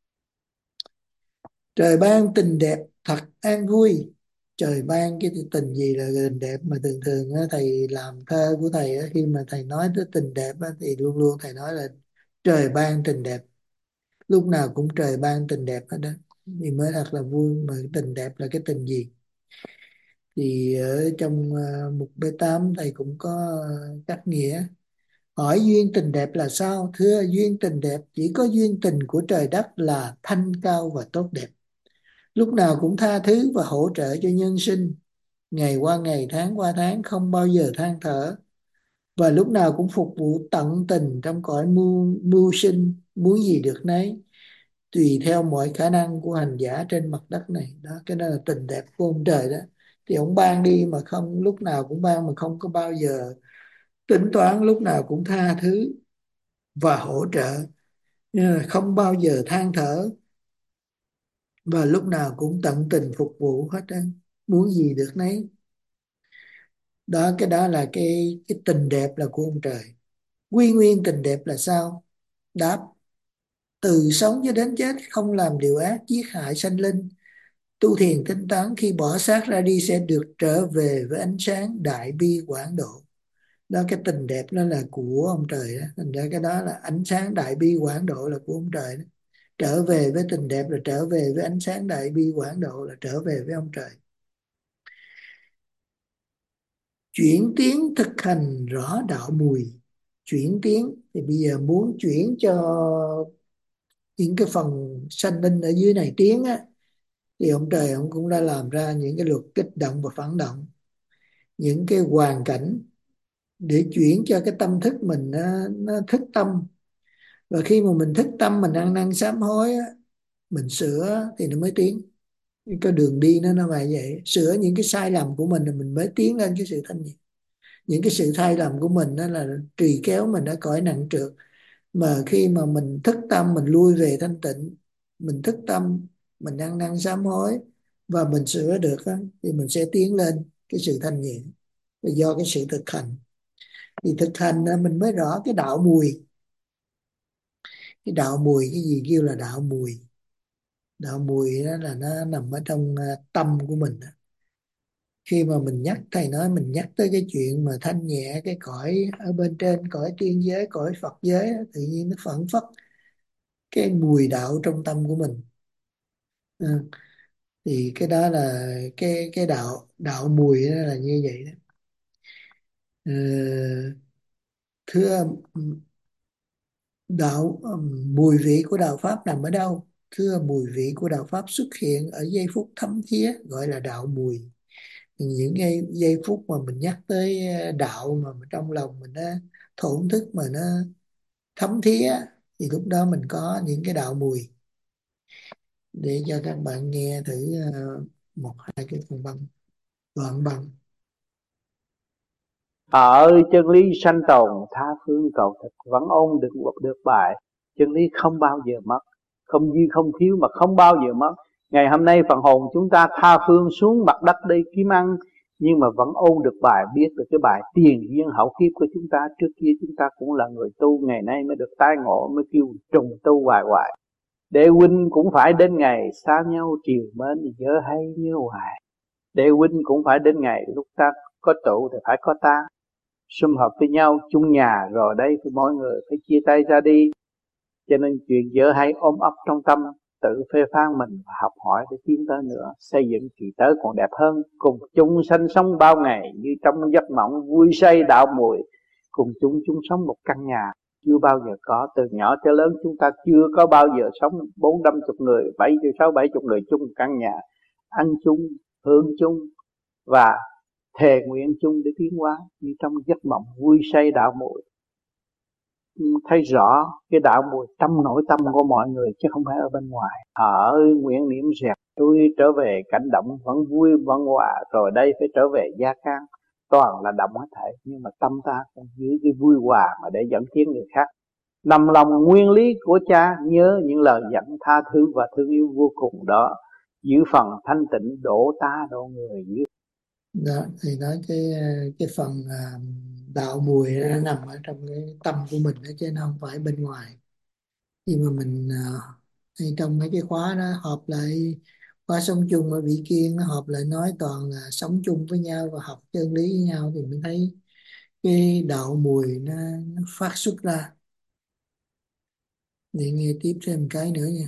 Trời ban tình đẹp thật an vui. Trời ban cái tình gì là tình đẹp, mà thường thường á, thầy làm thơ của thầy á, khi mà thầy nói tới tình đẹp á, thì luôn luôn thầy nói là trời ban tình đẹp. Lúc nào cũng trời ban tình đẹp hết đó, thì mới thật là vui. Mà tình đẹp là cái tình gì? Thì ở trong uh, mục B tám thầy cũng có uh, cách nghĩa. Hỏi duyên tình đẹp là sao? Thưa, duyên tình đẹp chỉ có duyên tình của trời đất là thanh cao và tốt đẹp, lúc nào cũng tha thứ và hỗ trợ cho nhân sinh, ngày qua ngày, tháng qua tháng, không bao giờ than thở, và lúc nào cũng phục vụ tận tình trong cõi mưu, mưu sinh, muốn gì được nấy, tùy theo mọi khả năng của hành giả trên mặt đất này. Đó, cái đó là tình đẹp của ông trời đó. Thì ông ban đi mà không, lúc nào cũng ban mà không có bao giờ tính toán, lúc nào cũng tha thứ và hỗ trợ, không bao giờ than thở, và lúc nào cũng tận tình phục vụ hết á, muốn gì được nấy. Đó, cái đó là cái cái tình đẹp là của ông trời. Quy nguyên tình đẹp là sao? Đáp: từ sống cho đến chết, không làm điều ác giết hại sanh linh, tu thiền tinh tấn, khi bỏ xác ra đi sẽ được trở về với ánh sáng đại bi quảng độ. Đó, cái tình đẹp đó là của ông trời đó. Thành ra cái đó là ánh sáng đại bi quảng độ là của ông trời đó. Trở về với tình đẹp là trở về với ánh sáng đại bi quảng độ, là trở về với ông trời. Chuyển tiến thực hành rõ đạo mùi. Chuyển tiến thì bây giờ muốn chuyển cho những cái phần sanh linh ở dưới này tiến á, thì ông trời ông cũng đã làm ra những cái luật kích động và phản động, những cái hoàn cảnh để chuyển cho cái tâm thức mình nó, nó thức tâm. Và khi mà mình thức tâm, mình ăn năn sám hối á, mình sửa thì nó mới tiến. Cái đường đi nó nó là vậy, sửa những cái sai lầm của mình thì mình mới tiến lên cái sự thanh nhẹ. Những cái sự sai lầm của mình đó là trì kéo mình ở cõi nặng trược, mà khi mà mình thức tâm, mình lui về thanh tịnh, mình thức tâm, mình ăn năn sám hối và mình sửa được đó, thì mình sẽ tiến lên cái sự thanh nhẹ. Và do cái sự thực hành, thì thực hành mình mới rõ cái đạo mùi. Cái đạo mùi, cái gì kêu là đạo mùi? Đạo mùi đó là nó nằm ở trong tâm của mình. Khi mà mình nhắc, thầy nói mình nhắc tới cái chuyện mà thanh nhẹ cái cõi ở bên trên, cõi tiên giới, cõi Phật giới, tự nhiên nó phản phất cái mùi đạo trong tâm của mình. Ừ. Thì cái đó là cái cái đạo đạo mùi đó là như vậy đó. Ừ. Thưa, đạo mùi vị của đạo pháp nằm ở đâu? Thưa, mùi vị của đạo pháp xuất hiện ở giây phút thấm thía, gọi là đạo mùi. Những giây, giây phút mà mình nhắc tới đạo mà trong lòng mình nó thổn thức, mà nó thấm thía, thì lúc đó mình có những cái đạo mùi. Để cho các bạn nghe thử uh, một hai cái phần băng, đoạn băng. Ở chân lý sanh tồn tha phương cầu thực, vẫn ôn được được bài. Chân lý không bao giờ mất, không dư không thiếu mà không bao giờ mất. Ngày hôm nay phần hồn chúng ta tha phương xuống mặt đất đây kiếm ăn, nhưng mà vẫn ôn được bài, biết được cái bài tiền duyên hậu kiếp của chúng ta. Trước kia chúng ta cũng là người tu, ngày nay mới được tái ngộ, mới kêu trùng tu hoài hoài. Đệ huynh cũng phải đến ngày xa nhau triều mến, nhớ hay nhớ hoài. Đệ huynh cũng phải đến ngày lúc ta có trụ thì phải có ta, sum họp với nhau chung nhà, rồi đây thì mỗi người phải chia tay ra đi. Cho nên chuyện dở hay ôm ấp trong tâm, tự phê phán mình và học hỏi để tiến tới nữa, xây dựng kỳ tới còn đẹp hơn. Cùng chung sanh sống bao ngày như trong giấc mộng, vui say đạo mùi. Cùng chung chung sống một căn nhà chưa bao giờ có. Từ nhỏ tới lớn chúng ta chưa có bao giờ sống bốn năm chục người, bảy sáu bảy chục người chung một căn nhà, ăn chung, hưởng chung và thề nguyện chung để tiến hóa như trong giấc mộng vui say đạo mùi. Thấy rõ cái đạo mùi trong nội tâm của mọi người chứ không phải ở bên ngoài. Ở nguyện niệm dẹp tôi trở về cảnh động vẫn vui vẫn hòa, rồi đây phải trở về gia can, toàn là động hết thảy, nhưng mà tâm ta còn giữ cái vui hòa mà để dẫn tiến người khác. Nằm lòng nguyên lý của cha, nhớ những lời dặn tha thứ và thương yêu vô cùng đó, giữ phần thanh tịnh độ ta độ người, giữ Đó, thì nói cái cái phần à, đạo mùi nó nằm ở trong cái tâm của mình đó, chứ nó không phải bên ngoài. Khi mà mình à, hay trong mấy cái khóa đó họp lại, khóa sống chung ở Vị Kiên nó họp lại nói toàn là sống chung với nhau và học chân lý với nhau, thì mình thấy cái đạo mùi nó, nó phát xuất ra. Để nghe tiếp thêm cái nữa nha.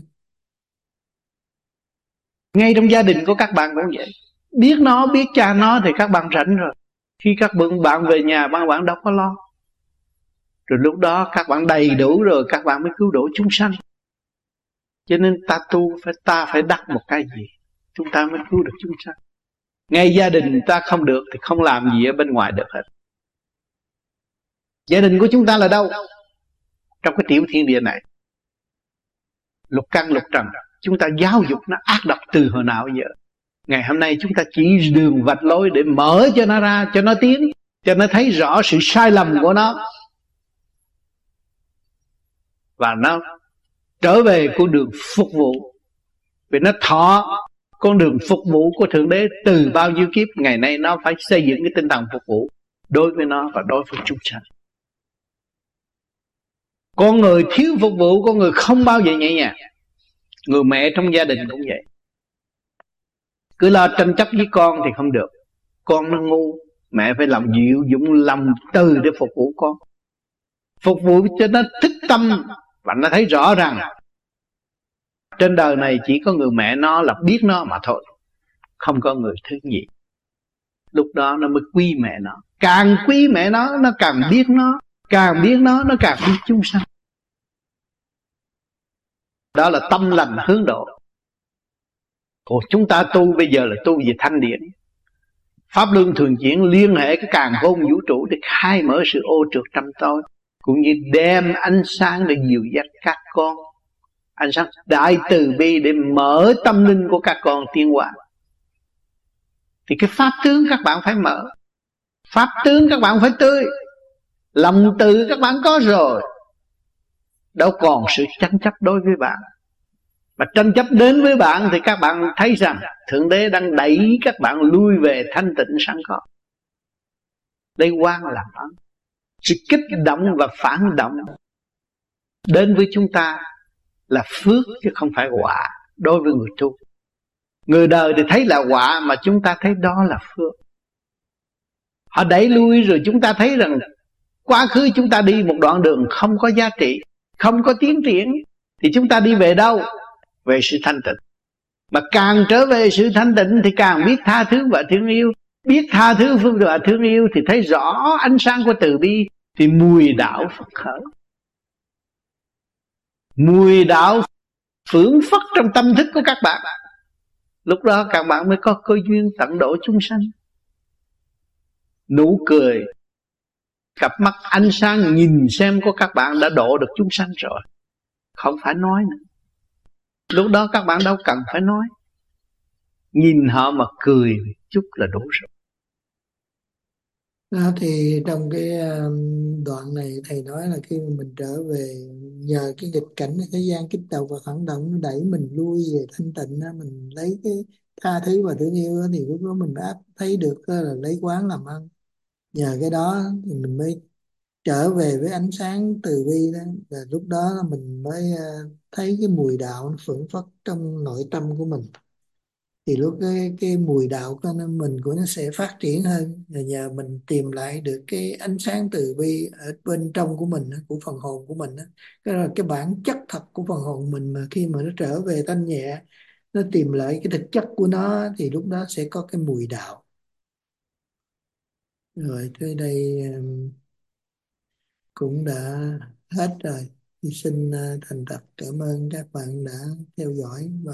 Ngay trong gia đình của các bạn cũng vậy. Biết nó, biết cha nó thì các bạn rảnh rồi. Khi các bạn về nhà, các bạn đâu có lo. Rồi lúc đó các bạn đầy đủ rồi, các bạn mới cứu độ chúng sanh. Cho nên ta tu, phải ta phải đắc một cái gì, chúng ta mới cứu được chúng sanh. Ngay gia đình ta không được thì không làm gì ở bên ngoài được hết. Gia đình của chúng ta là đâu? Trong cái tiểu thiên địa này. Lục căn lục trần, chúng ta giáo dục nó ác độc từ hồi nào giờ. Ngày hôm nay chúng ta chỉ đường vạch lối để mở cho nó ra, cho nó tiến, cho nó thấy rõ sự sai lầm của nó, và nó trở về con đường phục vụ. Vì nó thọ con đường phục vụ của Thượng Đế từ bao nhiêu kiếp, ngày nay nó phải xây dựng cái tinh thần phục vụ đối với nó và đối với chúng sanh. Con người thiếu phục vụ, con người không bao giờ nhẹ nhàng. Người mẹ trong gia đình cũng vậy. Cứ lo tranh chấp với con thì không được. Con nó ngu, mẹ phải làm dịu dũng lòng từ để phục vụ con. Phục vụ cho nó thức tâm và nó thấy rõ rằng trên đời này chỉ có người mẹ nó là biết nó mà thôi, không có người thứ nhì. Lúc đó nó mới quý mẹ nó. Càng quý mẹ nó, nó càng biết nó. Càng biết nó, nó càng biết chúng sanh. Đó là tâm lành hướng độ. Còn chúng ta tu bây giờ là tu về thanh điển. Pháp luân thường chuyển liên hệ cái càn khôn vũ trụ để khai mở sự ô trượt trong tôi, cũng như đem ánh sáng để dìu dắt các con, ánh sáng đại từ bi để mở tâm linh của các con tiến hóa. Thì cái pháp tướng các bạn phải mở, pháp tướng các bạn phải tươi, lòng từ các bạn có rồi, đâu còn sự tranh chấp đối với bạn. Mà tranh chấp đến với bạn thì các bạn thấy rằng Thượng Đế đang đẩy các bạn lui về thanh tịnh sẵn có. Đây quan làm ơn. Sự kích động và phản động đến với chúng ta là phước chứ không phải họa đối với người tu. Người đời thì thấy là họa, mà chúng ta thấy đó là phước. Họ đẩy lui rồi chúng ta thấy rằng quá khứ chúng ta đi một đoạn đường không có giá trị, không có tiến triển, thì chúng ta đi về đâu? Về sự thanh tịnh. Mà càng trở về sự thanh tịnh thì càng biết tha thứ và thương yêu. Biết tha thứ và thương yêu thì thấy rõ ánh sáng của từ bi, thì mùi đạo phật khởi. Mùi đạo phưởng phất trong tâm thức của các bạn. Lúc đó các bạn mới có cơ duyên tận độ chúng sanh. Nụ cười, cặp mắt ánh sáng nhìn xem của các bạn đã độ được chúng sanh rồi, không phải nói nữa. Lúc đó các bạn đâu cần phải nói, nhìn họ mà cười chút là đủ rồi. Đó, thì trong cái um, đoạn này thầy nói là khi mà mình trở về nhờ cái nghịch cảnh thế gian kích động và phản động nó đẩy mình lui về thanh tịnh đó, mình lấy cái tha thứ và thương yêu đó, thì lúc đó mình đã thấy được đó là lấy quán làm ăn. Nhờ cái đó thì mình mới trở về với ánh sáng từ bi đó, và lúc đó là mình mới uh, thấy cái mùi đạo nó phưởng phất trong nội tâm của mình. Thì lúc cái cái mùi đạo của nó, mình của nó sẽ phát triển hơn, và nhờ mình tìm lại được cái ánh sáng từ bi ở bên trong của mình, của phần hồn của mình đó. Cái là cái bản chất thật của phần hồn mình, mà khi mà nó trở về thanh nhẹ, nó tìm lại cái thực chất của nó, thì lúc đó sẽ có cái mùi đạo. Rồi tới đây um, cũng đã hết rồi. Thì xin uh, thành thật cảm ơn các bạn đã theo dõi và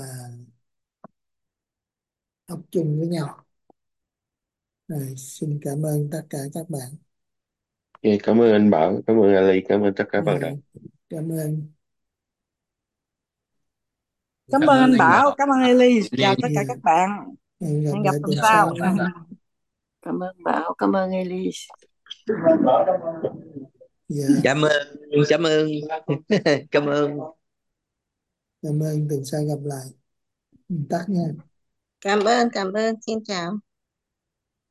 học chung với nhau. Rồi, xin cảm ơn tất cả các bạn. Okay, cảm ơn anh Bảo, cảm ơn Ali, cảm ơn tất cả bạn Rồi, đạo. cảm ơn. Cảm Cảm ơn ơn anh anh Bảo, Bảo. cảm ơn Ellie, chào tất cả các bạn. Hẹn gặp Hẹn gặp lại tuần tuần sau. sau. Cảm ơn Bảo, cảm ơn Elise. Dạ, Cảm ơn, cảm ơn, cảm ơn. cảm ơn, tuần sau gặp lại. Tắt nha. Cảm ơn, cảm ơn, xin chào.